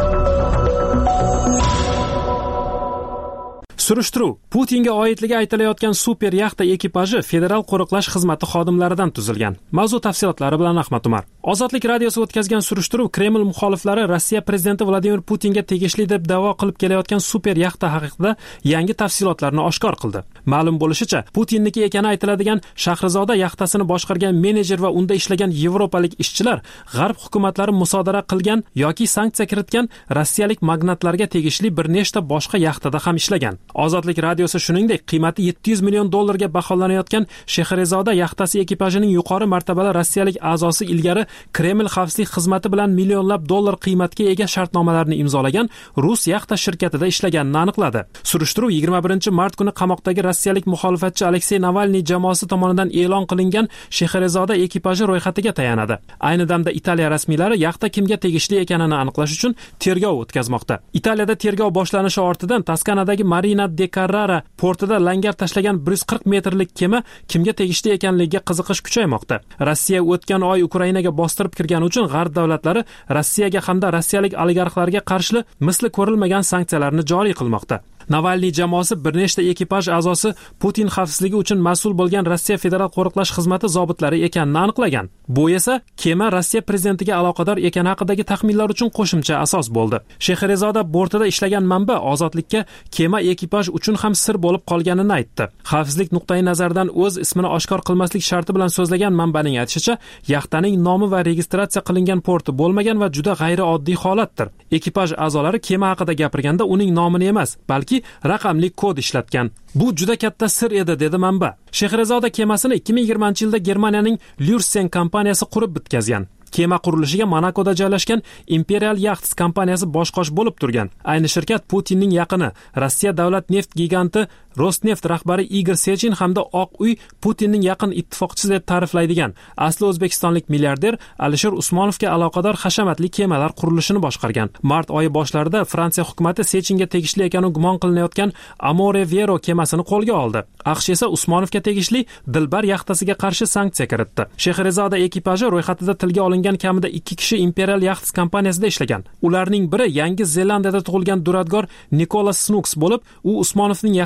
Surishtiruv Putinga oidligi aytilayotgan super yaxta ekipaji federal qo'riqlash xizmati xodimlaridan tuzilgan. Mavzu tafsilotlari bilan Ahmad Umar. Ozodlik radiosi o'tkazgan surishtiruv Kreml muxoliflari Rossiya prezidenti Vladimir Putinga tegishli deb da'vo qilib kelayotgan super yaxta haqida yangi tafsilotlarni oshkor qildi. Ma'lum bo'lishicha, Putinniki ekani aytiladigan Shahrizoda yaxtasini boshqargan menejer va unda ishlagan yevropalik ishchilar g'arb hukumatlari musodara qilgan yoki sanksiya kiritgan rossiyalik magnatlarga tegishli bir nechta boshqa yaxtada ham ishlagan. Ozodlik radiosi shuningdek, qiymati yetti yuz million dollarga baholanayotgan Shahrizoda yaxtasi ekipajining yuqori martabali rossiyalik a'zosi ilgari Kreml xavfsizlik xizmati bilan millionlab dollar qiymatga ega shartnomalarni imzolagan rus yaxta shirkatida ishlaganini aniqladi. Surishtiruv yigirma birinchi mart kuni qamoqdagi rossiyalik muxolifatchi Aleksey Navalniy jamoasi tomonidan e'lon qilingan Shahrizoda ekipaji ro'yxatiga tayanadi. Ayni damda Italiya rasmiylari yaxta kimga tegishli ekanini aniqlash uchun tergov o'tkazmoqda. Italiyada tergov boshlanishi ortidan Toskanadagi Marina de Carrara portida langar tashlagan bir yuz qirq metrlik kema kimga tegishli ekanligiga qiziqish kuchaymoqda. Rossiya o'tgan oy Ukrainaga bostirib kirgani uchun g'arb davlatlari Rossiyaga hamda rossiyalik oligarxlarga qarshi misli ko'rilmagan sanksiyalarni joriy qilmoqda. Navalniy jamoasi bir nechta ekipaj a'zosi Putin xavfsizligi uchun mas'ul bo'lgan Rossiya federal qo'riqlash xizmati zobitlari ekanini aniqlagan. Bu esa kema Rossiya prezidentiga aloqador ekani haqidagi taxminlar uchun qo'shimcha asos bo'ldi. Shahrizoda bortida ishlagan manba ozodlikka kema ekipaj uchun ham sir bo'lib qolganini aytdi. Xavfsizlik nuqtai nazaridan o'z ismini oshkor qilmaslik sharti bilan so'zlagan manbaning aytishicha, yaxtaning nomi va registratsiya qilingan porti bo'lmagan va juda g'ayrioddiy holatdir. Ekipaj a'zolari kema haqida gapirganda uning nomini emas, balki raqamli kod ishlatgan. Bu juda katta sir edi, dedi manba. Shahrizoda kemasini ikki ming yigirmanchi yilda Germaniyaning Lürsen kompaniyasi qurib bitkazgan. Kema qurilishiga Monakoda joylashgan Imperial Yachts kompaniyasi boshqosh bo'lib turgan. Ayni shirkat Putinning yaqini, Rossiya davlat neft giganti Rosneft rahbari Igor Sechin hamda Oq uy Putinning yaqin ittifoqchisi deb ta'riflaydigan asli o'zbekistonlik milliarder Alisher Usmonovga aloqador hashamatli kemalar qurilishini boshqargan. Mart oyi boshlarida Fransiya hukumatı Sechinga tegishli ekani gumon qilinayotgan Amore Vero kemasini qo'lga oldi. AQSh esa Usmonovga tegishli Dilbar yaxtasiga qarshi sanksiya kiritdi. Shahrizoda ekipaji ro'yxatida tilga olingan kamida ikki kishi Imperial Yachts kompaniyasida ishlagan. Ularning biri Yangi Zelandiyada tug'ilgan duradgor Nicholas Snooks bo'lib, u Usmonovning yaxtasida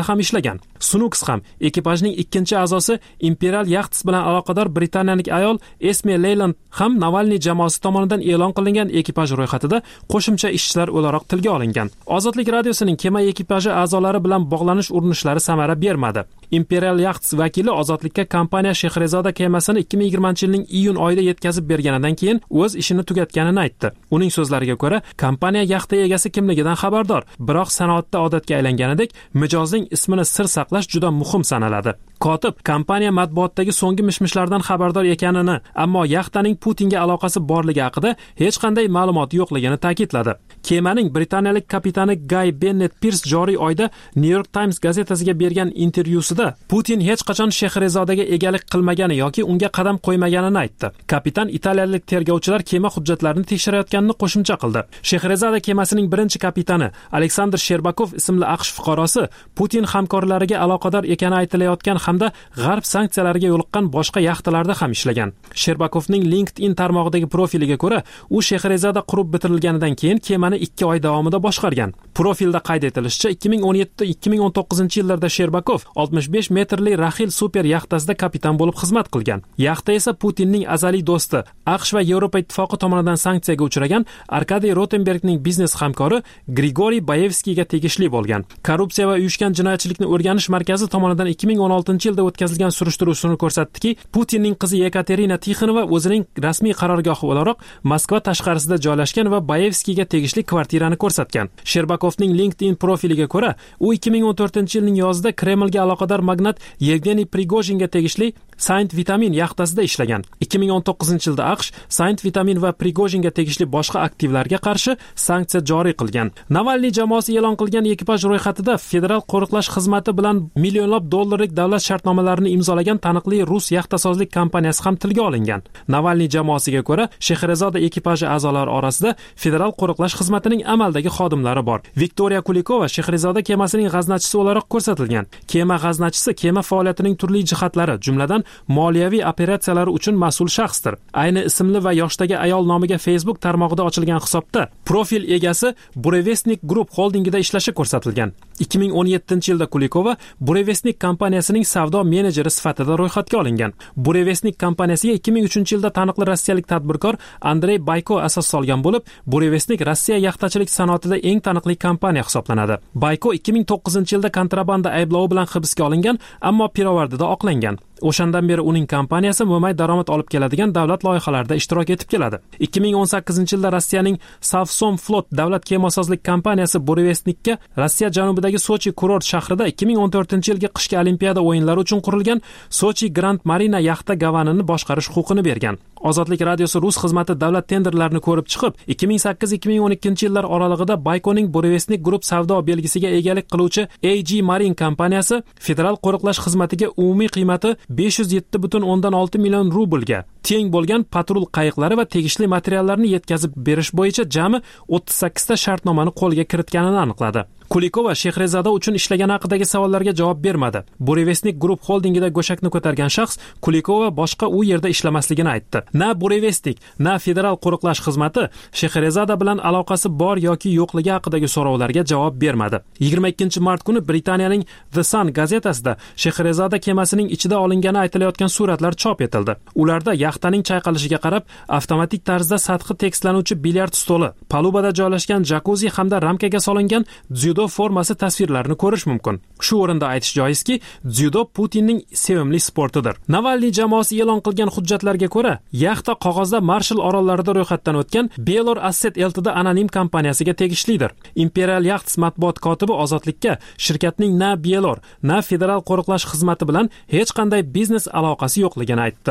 ham ishlagan. Sunux ham ekipajning ikkinchi a'zosi Imperial Yachts bilan aloqador britaniyalik ayol Esme Leyland ham Navalniy jamoasi tomonidan e'lon qilingan ekipaj ro'yxatida qo'shimcha ishchilar o'laroq tilga olingan. Ozodlik radiosining kema ekipaji a'zolari bilan bog'lanish urinishlari samara bermadi. Imperial Yachts vakili ozodlikka kompaniya Shehrezoda kemasini ikki ming yigirmanchi yilning iyun oyida yetkazib berganidan keyin o'z ishini tugatganini aytdi. Uning so'zlariga ko'ra, kompaniya yaxta egasi kimligidan xabardor, biroq sanoatda odatga aylanganidek mijozning ismini sir saqlash juda muhim sanaladi. Kotib kompaniya matbuotdagi so'nggi mishmishlardan xabardor ekanini, ammo yaxtaning Putinga aloqasi borligi haqida hech qanday ma'lumot yo'qligini ta'kidladi. Kemaning britaniyalik kapitani Guy Bennett Pierce joriy oyda New York Times gazetasiga bergan intervyusida Putin hech qachon Shehrezodaga egalik qilmagani yoki unga qadam qo'ymaganini aytdi. Kapitan italiyalik tergovchilar kema hujjatlarini tekshirayotganini qo'shimcha qildi. Shehrezoda kemasining birinchi kapitani Aleksandr Sherbakov ismli AQSh fuqarosi Putin hamkorlariga aloqador ekani aytilayotgan hamda g'arb sanksiyalariga yo'liqqan boshqa yaxtalarda ham ishlagan. Sherbakovning LinkedIn tarmog'idagi profiliga ko'ra, u Shehrezoda qurib bitirilganidan keyin kemani ikki oy davomida boshqargan. Profilda qayd etilishicha, ikki ming o'n yetti ikki ming o'n to'qqizinchi yillarda Sherbakov oltmish besh metrli Rahil super yaxtasida kapitan bo'lib xizmat qilgan. Yaxta esa Putinning azaliy do'sti, AQSh va Yevropa ittifoqi tomonidan sanksiyaga uchragan Arkadiy Rotenbergning biznes hamkori Grigoriy Bayevskiyga tegishli bo'lgan. Korrupsiya va uyushgan jinoyatchilikni o'rganish markazi tomonidan ikki ming o'n oltinchi yilda o'tkazilgan surishtiruv suni ko'rsatdiki, Putinning qizi Yekaterina Tixonova o'zining rasmiy qarorgohi o'laroq Moskva tashqarisida joylashgan va Bayevskiyga tegishli kvartirani ko'rsatgan. Sherbakovning LinkedIn profiliga ko'ra, u ikki ming o'n to'rtinchi yilning yozida Kremlga aloqador magnat Yevgeniy Prigojinga tegishli Saint Vitamin yaxtasida ishlagan. ikki ming o'n to'qqizinchi yilda AQSh Saint Vitamin va Prigojinga tegishli boshqa aktivlarga qarshi sanksiya joriy qilgan. Navalniy jamoasi e'lon qilgan ekipaj ro'yxatida federal qo'riqlash xizmati bilan millionlab dollarlik davlat shartnomalarini imzolagan taniqli rus yaxtasozlik kompaniyasi ham tilga olingan. Navalniy jamoasiga ko'ra, Shehrezoda ekipaji a'zolari orasida federal qo'riqlash xizmatining amaldagi xodimlari bor. Viktoriya Kulikova Shehrezoda kemasining g'aznachisi o'laroq ko'rsatilgan. Kema g'aznachisi kema faoliyatining turli jihatlari, jumladan moliyaviy operatsiyalar uchun mas'ul shaxsdir. Ayni ismli va yoshdagi ayol nomiga Facebook tarmog'ida ochilgan hisobda profil egasi Burevestnik Group holdingida ishlashi ko'rsatilgan. ikki ming o'n yettinchi yilda Kulikova Burevestnik kompaniyasining savdo menejeri sifatida ro'yxatga olingan. Burevestnik kompaniyasiga ikki ming uchinchi yilda taniqli rossiyalik tadbirkor Andrey Bayko asos solgan bo'lib, Burevestnik Rossiya yaxtachilik sanoatida eng taniqli kompaniya hisoblanadi. Bayko ikki ming to'qqizinchi yilda kontrabanda ayblovi bilan hibsga olingan, ammo pirovardida oqlangan. O'shandan beri uning kompaniyasi mo'may daromad olib keladigan davlat loyihalarida ishtirok etib keladi. ikki ming o'n sakkizinchi yilda Rossiyaning Savsomflot davlat kemasozlik kompaniyasi Burevestnikka Rossiya janubidagi Sochi kurort shahrida ikki ming o'n to'rtinchi yilgi qishki olimpiada o'yinlari uchun qurilgan Sochi Grand Marina yaxta gavanini boshqarish huquqini bergan. Ozodlik radiosi rus xizmati davlat tenderlarini ko'rib chiqib, ikki ming sakkiz ikki ming o'n ikkinchi yillar oralig'ida Baykoning Burevestnik Group savdo belgisiga egalik qiluvchi A G Marine kompaniyasi federal qo'riqlash xizmatiga umumiy qiymati besh yuz yetti butun o'ndan olti million rublga teng bo'lgan patrul qayiqlari va tegishli materiallarni yetkazib berish bo'yicha jami o'ttiz sakkizta shartnomani qo'lga kiritganini aniqladi. Kulikova Shehrezoda uchun ishlagani haqidagi savollarga javob bermadi. Burevestnik Group holdingida go'shakni ko'targan shaxs Kulikova boshqa u yerda ishlamasligini aytdi. Na Burevestnik, na federal qo'riqlash xizmati Shehrezoda bilan aloqasi bor yoki yo'qligi haqidagi so'rovlarga javob bermadi. yigirma ikkinchi mart kuni Britaniyaning The Sun gazetasida Shehrezoda kemasining ichida olingani aytilayotgan suratlar chop etildi. Ularda yaxtaning chayqalishiga qarab, avtomatik tarzda sathi tekislanuvchi bilyard stoli, palubada joylashgan jakuzi hamda ramkaga solingan dzyudo formasi tasvirlarini ko'rish mumkin. Shu o'rinda aytish joizki, dzyudo Putinning sevimli sportidir. Navalniy jamoasi e'lon qilgan hujjatlarga ko'ra, yaxta qog'ozda Marshall orollarida ro'yxatdan o'tgan Belor Asset Ltd anonim kompaniyasiga tegishlidir. Imperial Yachts matbuot kotibi Ozodlikka shirkatning na Belor, na federal qo'riqlash xizmati bilan hech qanday biznes aloqasi yo'qligini aytdi.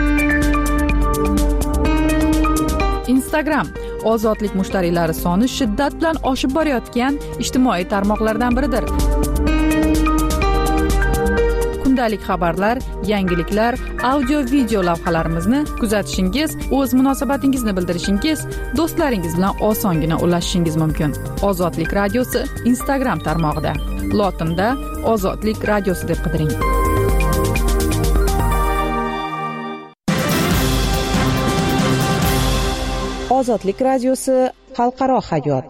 Instagram ozodlik mushtariylari soni shiddat bilan oshib borayotgan ijtimoiy tarmoqlardan biridir. Kundalik xabarlar, yangiliklar, audio video lavhalarimizni kuzatishingiz, o'z munosabatingizni bildirishingiz, do'stlaringiz bilan osongina ulashishingiz mumkin. Ozodlik radiosi Instagram tarmog'ida. Lotinda Ozodlik radiosi deb qidiring. Ozodlik radiosi xalqaro hayot.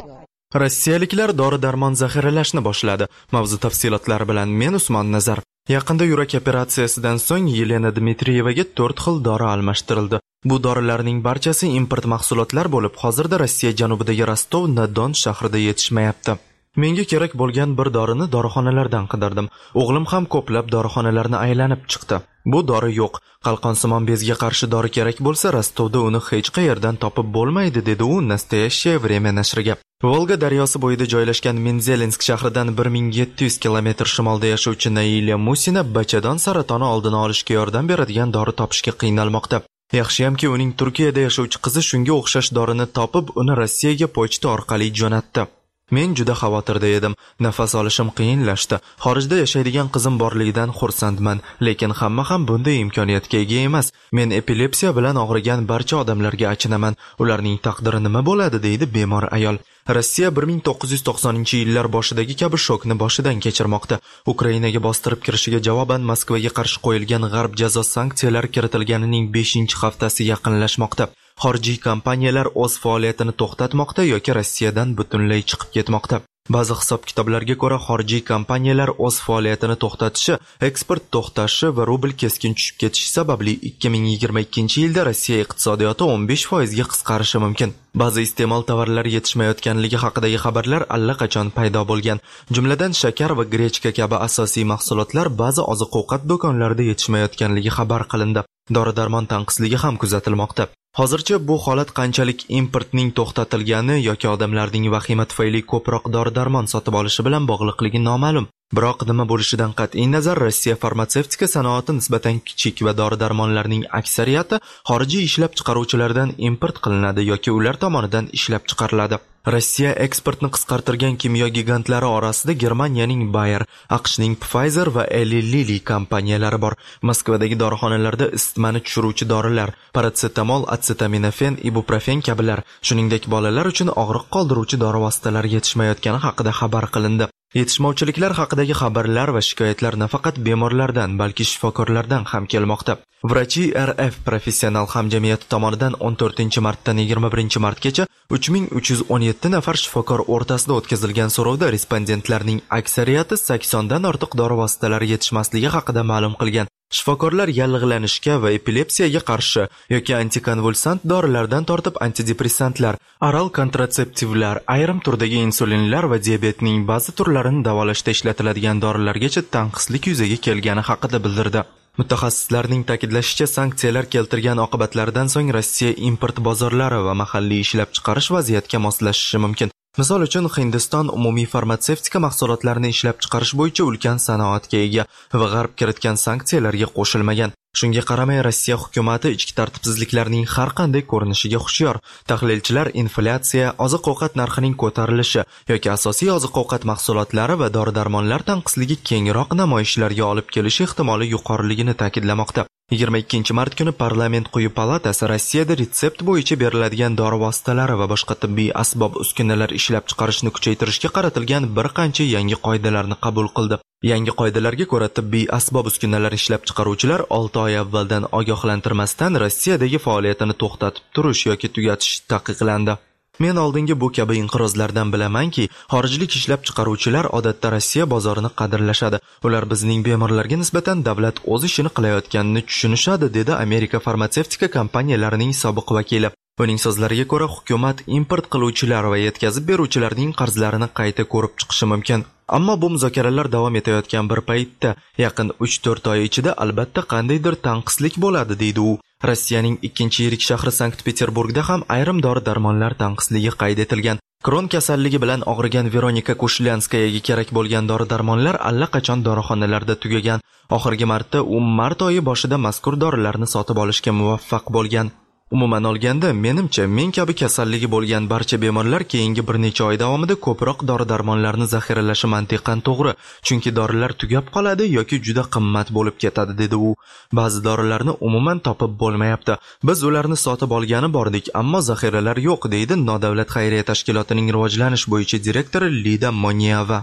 Rossiyaliklar dori-darmon zaxiralashni boshladi. Mavzu tafsilotlari bilan men Usmon Nazar. Yaqinda yurak operatsiyasidan so'ng Yelena Dmitriyevaga to'rt xil dori almashtirildi. Bu dorilarning barchasi import mahsulotlar bo'lib, hozirda Rossiya janubidagi Rostov-na-Don shahrida yetishmayapti. Menga kerak bo'lgan bir dorini dorixonalardan qidirdim. O'g'lim ham ko'plab dorixonalarni aylanib chiqdi. Bu dori yo'q. Qalqonsimon bezga qarshi dori kerak bo'lsa, Rostovda uni hech qayerdan topib bo'lmaydi, dedi u Nastoящее время nashriga. Volga daryosi bo'yida joylashgan Menzelinsk shahridan bir ming yetti yuz kilometr shimolda yashovchi Nailya Musina bachadon saratoni oldini olishga yordam beradigan dori topishga qiynalmoqda. Yaxshiyamki uning Turkiyada yashovchi qizi shunga o'xshash dorini topib, uni Rossiyaga pochta orqali jo'natdi. Men juda xavotirda edim. Nafas olishim qiyinlashdi. Xorijda yashaydigan qizim borligidan xursandman, lekin hamma ham bunday imkoniyatga ega emas. Men epilepsiya bilan og'rigan barcha odamlarga achinaman. Ularning taqdiri nima bo'ladi, deydi bemor ayol. Rossiya bir ming to'qqiz yuz to'qsoninchi yillar boshidagi kabi shokni boshidan kechirmoqda. Ukrainaga bostirib kirishiga javoban Moskvaga qarshi qo'yilgan g'arb jazo sanksiyalari kiritilganining beshinchi haftasi yaqinlashmoqda. Xorijiy kompaniyalar o'z faoliyatini to'xtatmoqda yoki Rossiyadan butunlay chiqib ketmoqda. Ba'zi hisob-kitoblarga ko'ra, xorijiy kompaniyalar o'z faoliyatini to'xtatishi, eksport to'xtashi va rubl keskin tushib ketishi sababli ikki ming yigirma ikkinchi yilda Rossiya iqtisodiyoti o'n besh foiz ga qisqarishi mumkin. Ba'zi iste'mol tovarlari yetishmayotganligi haqidagi xabarlar allaqachon paydo bo'lgan. Jumladan shakar va grechka kabi asosiy mahsulotlar ba'zi oziq-ovqat do'konlarida yetishmayotganligi xabar qilindi. Dori-darmon tanqisligi ham kuzatilmoqda. Hozircha bu holat qanchalik importning to'xtatilgani yoki odamlarning vahima tufayli ko'proq dori-darmon sotib olishi bilan bog'liqligi noma'lum. Biroq nima bo'lishidan qat'iy nazar, Rossiya farmatsevtika sanoati nisbatan kichik va dori-darmonlarning aksariyati xorijiy ishlab chiqaruvchilardan import qilinadi yoki ular tomonidan ishlab chiqariladi. Rossiya eksportni qisqartirgan kimyo gigantlari orasida Germaniyaning Bayer, AQShning Pfizer va Eli Lilly kompaniyalari bor. Moskvadagi dorixonalarda isitmani tushiruvchi dorilar, paratsetamol, atsetaminafen, ibuprofen kabilar, shuningdek bolalar uchun og'riq qoldiruvchi dori vositalari yetishmayotgani haqida xabar qilindi. Yetishmovchiliklar haqidagi xabarlar va shikoyatlar nafaqat bemorlardan, balki shifokorlardan ham kelmoqda. Vrachi R F professional hamjamiyati tomonidan o'n to'rtinchi martdan yigirma birinchi martgacha uch ming uch yuz o'n yetti nafar shifokor o'rtasida o'tkazilgan so'rovda respondentlarning aksariyati saksondan ortiq dori vositalari yetishmasligi haqida ma'lum qilgan. Shifokorlar yallig'lanishga va epilepsiyaga qarshi yoki antikonvulsant dorilardan tortib antidepressantlar, oral kontratseptivlar, ayrim turdagi insulinlar va diabetning ba'zi turlarini davolashda ishlatiladigan dorilargacha tanqislik yuzaga kelgani haqida bildirdi. Mutaxassislarning ta'kidlashicha, sanksiyalar keltirgan oqibatlaridan so'ng Rossiya import bozorlari va mahalliy ishlab chiqarish vaziyatga moslashishi mumkin. Misol uchun, Hindiston umumiy farmatsevtika mahsulotlarini ishlab chiqarish bo'yicha ulkan sanoatga ega va g'arb kiritgan sanksiyalarga qo'shilmagan. Shunga qaramay, Rossiya hukumati ichki tartibsizliklarning har qanday ko'rinishiga hushyor. Tahlilchilar inflyatsiya, oziq-ovqat narxining ko'tarilishi yoki asosiy oziq-ovqat mahsulotlari va dori-darmonlar tanqisligi kengroq namoyishlarga olib kelishi ehtimoli yuqoriligini ta'kidlamoqda. yigirma ikkinchi mart kuni Parlament quyi palatasi Rossiyada retsept bo'yicha beriladigan dori vositalari va boshqa tibbiy asbob uskunalar ishlab chiqarishni kuchaytirishga qaratilgan bir qancha yangi qoidalarni qabul qildi. Yangi qoidalarga ko'ra, tibbiy asbob uskunalar ishlab chiqaruvchilar olti oy avvaldan ogohlantirmasdan Rossiyadagi faoliyatini to'xtatib turish yoki tugatish taqiqlandi. Men oldingi bu kabi inqirozlardan bilamanki, xorijlik ishlab chiqaruvchilar odatda Rossiya bozorini qadrlashadi. Ular bizning bemorlarga nisbatan davlat o'z ishini qilayotganini tushunishadi, dedi Amerika farmatsevtika kompaniyalarining sobiq vakili. Uning so'zlariga ko'ra, hukumat import qiluvchilar va yetkazib beruvchilarning qarzlarini qayta ko'rib chiqishi mumkin. Ammo bu muzokaralar davom etayotgan bir paytda, yaqin uch to'rt oy ichida albatta qandaydir tanqislik bo'ladi, deydi u. Rossiyaning ikkinchi yirik shahri Sankt-Peterburgda ham ayrim dori-darmonlar tanqisligi qayd etilgan. Kron kasalligi bilan og'rigan Veronika Kushlyanskayaga kerak bo'lgan dori-darmonlar allaqachon dorixonalarda tugagan. Oxirgi marta u mart oyi boshida mazkur dorilarni sotib olishga muvaffaq bo'lgan. Umuman olganda, menimcha, men kabi kasalligi bo'lgan barcha bemorlar keyingi bir necha oy davomida ko'proq dori-darmonlarni zaxiralashi mantiqan to'g'ri, chunki dorilar tugab qoladi yoki juda qimmat bo'lib ketadi, dedi u. Ba'zi dorilarni umuman topib bo'lmayapti. Biz ularni sotib olgani bordik, ammo zaxiralar yo'q, deydi nodavlat xayriya tashkilotining rivojlanish bo'yicha direktori Lida Moniyeva.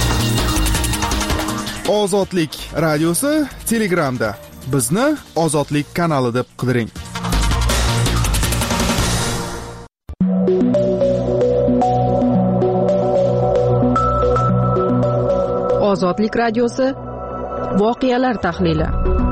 Ozodlik radiosi Telegramda. Bizni Ozodlik kanali deb qidiring. Ozodlik radiosi voqealar tahlili.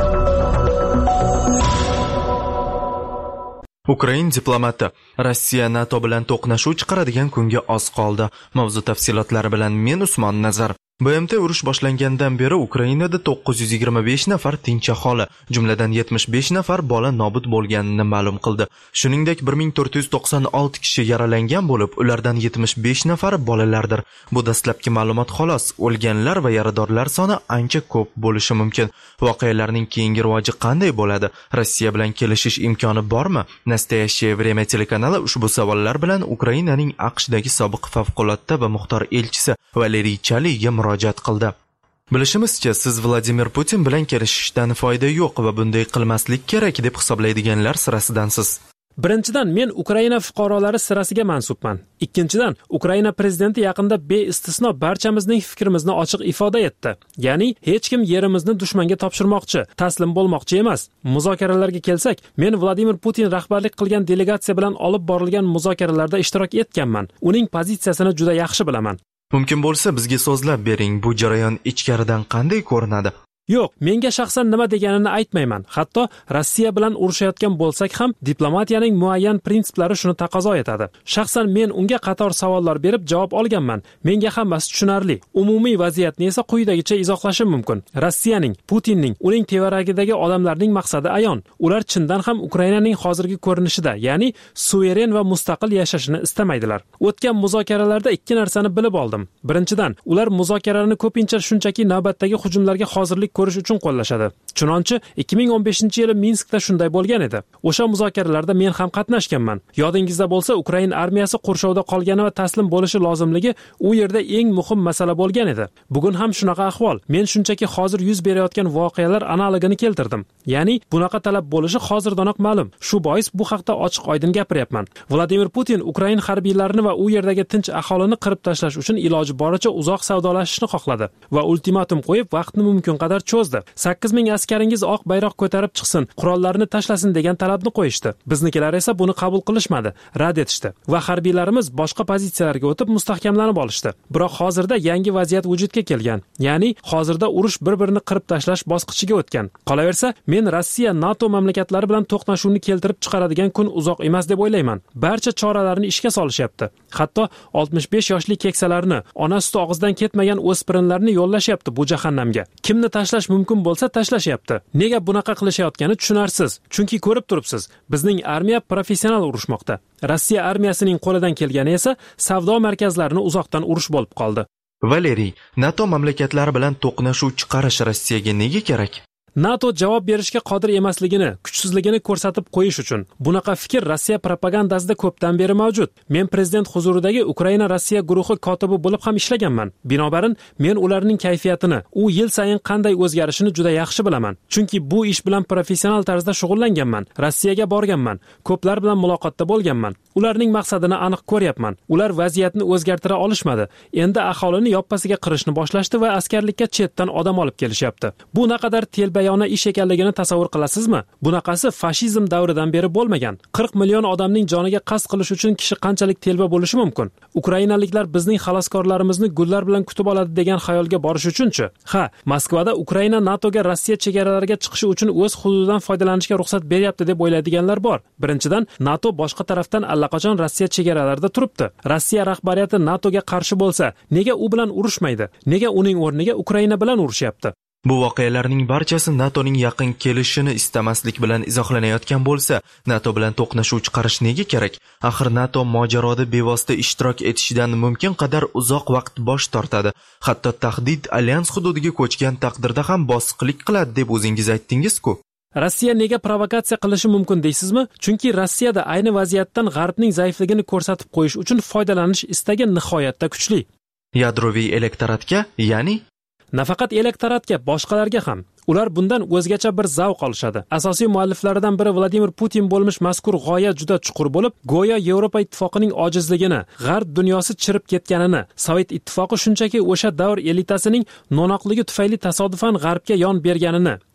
Ukrain diplomati Rossiya NATO bilan to'qnashuv chiqaradigan kunga oz qoldi. Mavzu tafsilotlari bilan men Usmon Nazar. B M T urush boshlangandan beri Ukrainada to'qqiz yuz yigirma besh nafar tinch aholi, jumladan yetmish besh nafar bola nobud bo'lganini ma'lum qildi. Shuningdek, bir ming to'rt yuz to'qson olti kishi yaralangan bo'lib, ulardan yetmish besh nafari bolalardir. Bu dastlabki ma'lumot xolos. O'lganlar va yaradorlar soni ancha ko'p bo'lishi mumkin. Voqealarning keyingi rivoji qanday bo'ladi? Rossiya bilan kelishish imkoni bormi? Nastoyashye Vremya telekanali ushbu savollar bilan Ukrainaning AQShdagi sobiq favqulodda va muxtor elchisi Valeriy Chaliga murojaat qildi. Bilishimizcha, siz Vladimir Putin bilan kelishishdan foyda yo'q va bunday qilmaslik kerak deb hisoblaydiganlar sirasidansiz. Birinchidan, men Ukraina fuqarolari sirasiga mansubman. Ikkinchidan, Ukraina prezidenti yaqinda beistisno barchamizning fikrimizni ochiq ifoda etdi. Ya'ni, hech kim yerimizni dushmanga topshirmoqchi, taslim bo'lmoqchi emas. Muzokaralarga kelsak, men Vladimir Putin rahbarlik qilgan delegatsiya bilan olib borilgan muzokaralarda ishtirok etganman. Uning pozitsiyasini juda yaxshi bilaman. Mumkin bo'lsa, bizga so'zlab bering, bu jarayon ichkaridan qanday ko'rinadi? Yo'q, menga shaxsan nima deganini aytmayman. Hatto Rossiya bilan urushayotgan bo'lsak ham, diplomatiyaning muayyan prinsiplari shuni taqozo etadi. Shaxsan men unga qator savollar berib javob olganman. Menga hammasi tushunarli. Umumiy vaziyatni esa quyidagicha izohlashim mumkin. Rossiyaning, Putinning, uning tevaragidagi odamlarning maqsadi ayon. Ular chindan ham Ukrainaning hozirgi ko'rinishida, ya'ni suveren va mustaqil yashashini istamaydilar. O'tgan muzokaralarda ikki narsani bilib oldim. Birinchidan, ular muzokaralarni ko'pincha shunchaki navbatdagi hujumlarga hozirlik ko'rish uchun qo'llashadi. Chunonchi ikki ming o'n beshinchi yili Minskda shunday bo'lgan edi. O'sha muzokaralarda men ham qatnashganman. Yodingizda bo'lsa, Ukrain armiyasi qurshovda qolgani va taslim bo'lishi lozimligi u yerda eng muhim masala bo'lgan edi. Bugun ham shunaqa ahvol. Men shunchaki hozir yuz berayotgan voqealar analogini keltirdim. Ya'ni bunaqa talab bo'lishi hozirdanoq ma'lum. Shu bois bu haqda ochiq-oydin gapiryapman. Vladimir Putin Ukrain harbiylarini va u yerdagi tinch aholini qirib tashlash uchun iloji boricha uzoq savdolashishni xohladi va ultimatum qo'yib vaqtni mumkin qadar cho'zdi. sakkiz ming askaringiz oq bayroq ko'tarib chiqsin, qurollarni tashlasin degan talabni qo'yishdi. Biznikilar esa buni qabul qilishmadi, rad etishdi va harbiylarimiz boshqa pozitsiyalarga o'tib mustahkamlanib olishdi. Biroq hozirda yangi vaziyat vujudga kelgan. Ya'ni hozirda urush bir-birini qirib tashlash bosqichiga o'tgan. Qolaversa, men Rossiya NATO mamlakatlari bilan to'qnashuvni keltirib chiqaradigan kun uzoq emas deb o'ylayman. Barcha choralarni ishga solishyapti. Hatto oltmish besh yoshli keksalarni, ona suti og'zidan ketmagan o'spirinlarni yo'llashyapti bu jahannamga. Kimni tashlash mumkin bo'lsa tashlashyapti. Nega bunaqa qilishayotgani tushunarsiz. Chunki ko'rib turibsiz, bizning armiya professional urushmoqda. Rossiya armiyasining qo'lidan kelgani esa savdo markazlarini uzoqdan urush bo'lib qoldi. Valeriy, NATO mamlakatlari bilan to'qnashuv chiqarish Rossiyaga nega kerak? NATO javob berishga qodir emasligini, kuchsizligini ko'rsatib qo'yish uchun. Bunaqa fikr Rossiya propagandasida ko'pdan beri mavjud. Men prezident huzuridagi Ukraina Rossiya guruhi kotibi bo'lib ham ishlaganman. Binobarin, men ularning kayfiyatini, u yil sayin qanday o'zgarishini juda yaxshi bilaman. Chunki bu ish bilan professional tarzda shug'ullanganman. Rossiyaga borganman, ko'plar bilan muloqotda bo'lganman. Ularning maqsadini aniq ko'ryapman. Ular vaziyatni o'zgartira olishmadi. Endi aholini yoppasiga qirishni boshlashdi va askarlikka chetdan odam olib kelishyapti. Bu naqadar telba yona ish ekanligini tasavvur qilasizmi? Bunaqasi fashizm davridan beri bo'lmagan. qirq million odamning joniga qasd qilish uchun kishi qanchalik telba bo'lishi mumkin? Ukrainaliklar bizning xaloskorlarimizni gullar bilan kutib oladi degan xayolga borish uchunchi? Ha, Moskvada Ukraina NATOga Rossiya chegaralariga chiqishi uchun o'z hududidan foydalanishga ruxsat beryapti deb o'ylaydiganlar bor. Birinchidan, NATO boshqa tarafdan allaqachon Rossiya chegaralarida turibdi. Rossiya rahbariyati NATOga qarshi bo'lsa, nega u bilan urushmaydi? Nega uning o'rniga Ukraina bilan urushyapti? Bu voqealarning barchasi NATOning yaqin kelishini istamaslik bilan izohlanayotgan bo'lsa, NATO bilan to'qnashuv chiqarish nega kerak? Axir NATO mojaroda bevosita ishtirok etishidan mumkin qadar uzoq vaqt bosh tortadi. Hatto tahdid alyans hududiga ko'chgan taqdirda ham bosiqlik qiladi deb o'zingiz aytdingiz-ku. Rossiya nega provokatsiya qilishi mumkin deysizmi? Chunki Rossiyada ayni vaziyatdan G'arbning zaifligini ko'rsatib qo'yish uchun foydalanish istagi nihoyatda kuchli. Yadroviy elektoratga, ya'ni nafaqat elektoratga, boshqalarga ham. Ular bundan o'zgacha bir zavq olishadi. Asosiy mualliflaridan biri Vladimir Putin bo'lmish mazkur g'oya juda chuqur bo'lib, go'yo Yevropa ittifoqining ojizligini, G'arb dunyosi chirib ketganini, Sovet ittifoqi shunchaki o'sha davr elitasining no'noqligi tufayli tasodifan G'arbga yon berganini,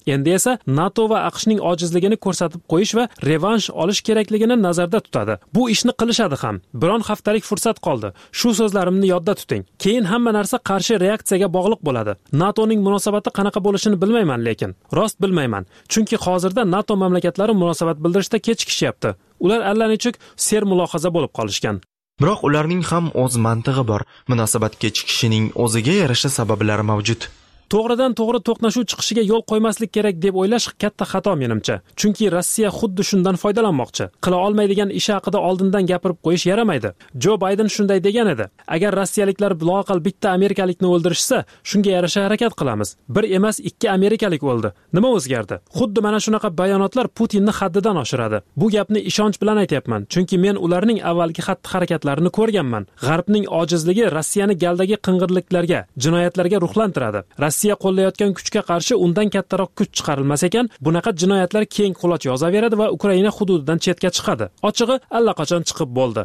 Endi esa NATO va AQShning ojizligini ko'rsatib qo'yish va revansh olish kerakligini nazarda tutadi. Bu ishni qilishadi ham. Biron haftalik fursat qoldi. Shu so'zlarimni yodda tuting. Keyin hamma narsa qarshi reaksiyaga bog'liq bo'ladi. NATOning munosabati qanaqa bo'lishini bilmayman, lekin rost bilmayman. Chunki hozirda NATO mamlakatlari munosabat bildirishda kechikishyapti. Ular allanechuk ser mulohaza bo'lib qolishgan. Biroq ularning ham o'z mantig'i bor. Munosabat kechikishining o'ziga yarasha sabablari mavjud. To'g'ridan to'g'ri to'qnashuv chiqishiga yo'l qo'ymaslik kerak deb o'ylash katta xato menimcha. Chunki Rossiya xuddi shundan foydalanmoqchi. Qila olmaydigan ish haqida oldindan gapirib qo'yish yaramaydi. Jo Bayden shunday degan edi. Agar rossiyaliklar loaqal bitta amerikalikni o'ldirishsa, shunga yarasha harakat qilamiz. Bir emas, ikki amerikalik o'ldi. Nima o'zgardi? Xuddi mana shunaqa bayonotlar Putinni haddidan oshiradi. Bu gapni ishonch bilan aytayapman, chunki men ularning avvalgi xatti-harakatlarini ko'rganman. G'arbning ojizligi Rossiyani galdagi qing'irliklarga, jinoyatlarga ruhlantiradi. Rossiya qo'llayotgan kuchga qarshi undan kattaroq kuch chiqarilmas ekan, bunaqa jinoyatlar keng quloch yozaveradi va Ukraina hududidan chetga chiqadi. Ochig'i allaqachon chiqib bo'ldi.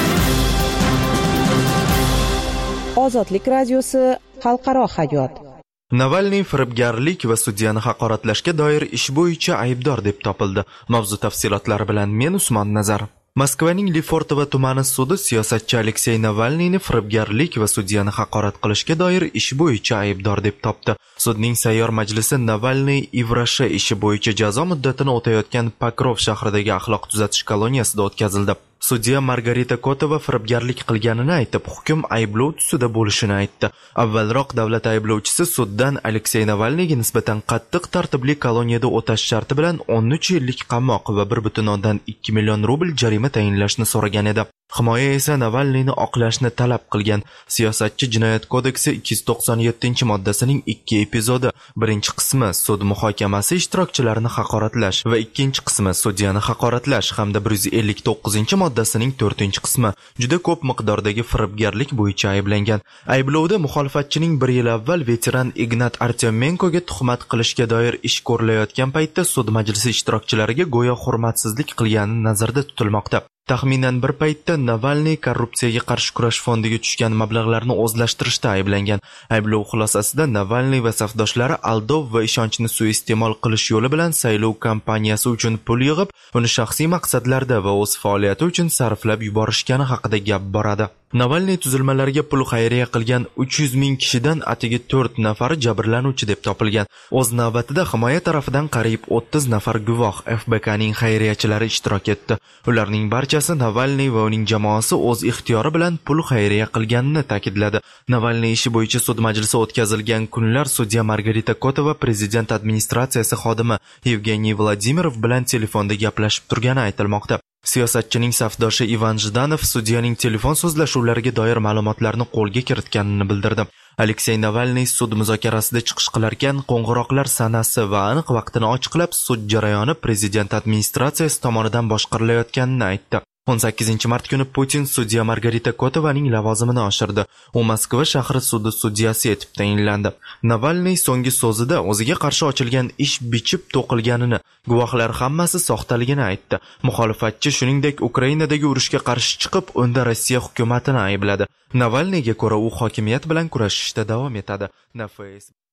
Ozodlik radiosi xalqaro hayot. Navalniy firibgarlik va sudyani haqoratlashga doir ish bo'yicha aybdor deb topildi. Mavzu tafsilotlari bilan men Usmon Nazar. Moskvaning Lefortovo tumani sudi siyosatchi Aleksey Navalniyni firibgarlik va sudyani haqorat qilishga doir ish bo'yicha aybdor deb topdi. Sudning sayyor majlisi Navalniy Ivrasha ishi bo'yicha jazo muddatini o'tayotgan Pokrov shahridagi axloq tuzatish koloniyasida o'tkazildi. Sudya Margarita Kotova firibgarlik qilganini aytib, hukm ayblov tusida bo'lishini aytdi. Avvalroq davlat ayblovchisi suddan Aleksey Navalniyga nisbatan qattiq tartibli koloniyada o'tash sharti bilan o'n uch yillik qamoq va bir butun o'ndan ikki million rubl jarima tayinlashni so'ragan edi. Himoya esa Navalniyni oqlashni talab qilgan. Siyosatchi Jinoyat kodeksi ikki yuz to'qson yettinchi moddasining ikki epizodi, birinchi qismi sud muhokamasi ishtirokchilarini haqoratlash va ikkinchi qismi sudyani haqoratlash hamda bir yuz ellik to'qqizinchi moddasining to'rtinchi qismi juda ko'p miqdordagi firibgarlik bo'yicha ayblangan. Ayblovda muxolifatchining bir yil avval veteran Ignat Artyomenkoga tuhmat qilishga doir ish ko'rilayotgan paytda sud majlisi ishtirokchilariga go'yo hurmatsizlik qilgani nazarda tutilmoqda. Taxminan bir paytda Navalniy korrupsiyaga qarshi kurash fondiga tushgan mablag'larni o'zlashtirishda ayblangan. Ayblov xulosasida Navalniy va safdoshlari aldov va ishonchni suiiste'mol qilish yo'li bilan saylov kampaniyasi uchun pul yig'ib, uni shaxsiy maqsadlarda va o'z faoliyati uchun sarflab yuborishgani haqida gap boradi. Navalniy tuzilmalariga pul xayriya qilgan uch yuz ming kishidan atigi to'rt nafari jabrlanuvchi deb topilgan. O'z navbatida himoya tarafidan qariyb o'ttiz nafar guvoh F B K'ning xayriyachilari ishtirok etdi. Ularning barchasi Navalniy va uning jamoasi o'z ixtiyori bilan pul xayriya qilganini ta'kidladi. Navalniy ishi bo'yicha sud majlisi o'tkazilgan kunlar sudya Margarita Kotova prezident administratsiyasi xodimi Yevgeniy Vladimirov bilan telefonda gaplashib turgani aytilmoqda. Siyosatchining safdoshi Ivan Jdanov sudyaning telefon so'zlashuvlariga doir ma'lumotlarni qo'lga kiritganini bildirdi. Aleksey Navalniy sud muzokarasida chiqish qilarkan, qo'ng'iroqlar sanasi va aniq vaqtini ochiqlab, sud jarayoni prezident administratsiyasi tomonidan boshqarilayotganini aytdi. o'n sakkizinchi mart kuni Putin sudya Margarita Kotovaning lavozimini oshirdi. U Moskva shahri sudi sudyasi etib tayinlandi. Navalniy so'nggi so'zida o'ziga qarshi ochilgan ish bichib to'qilganini, guvohlar hammasi soxtaligini aytdi. Muxolifatchi shuningdek Ukrainadagi urushga qarshi chiqib, unda Rossiya hukumatini aybladi. Navalniyga ko'ra u hokimiyat bilan kurashishda davom etadi.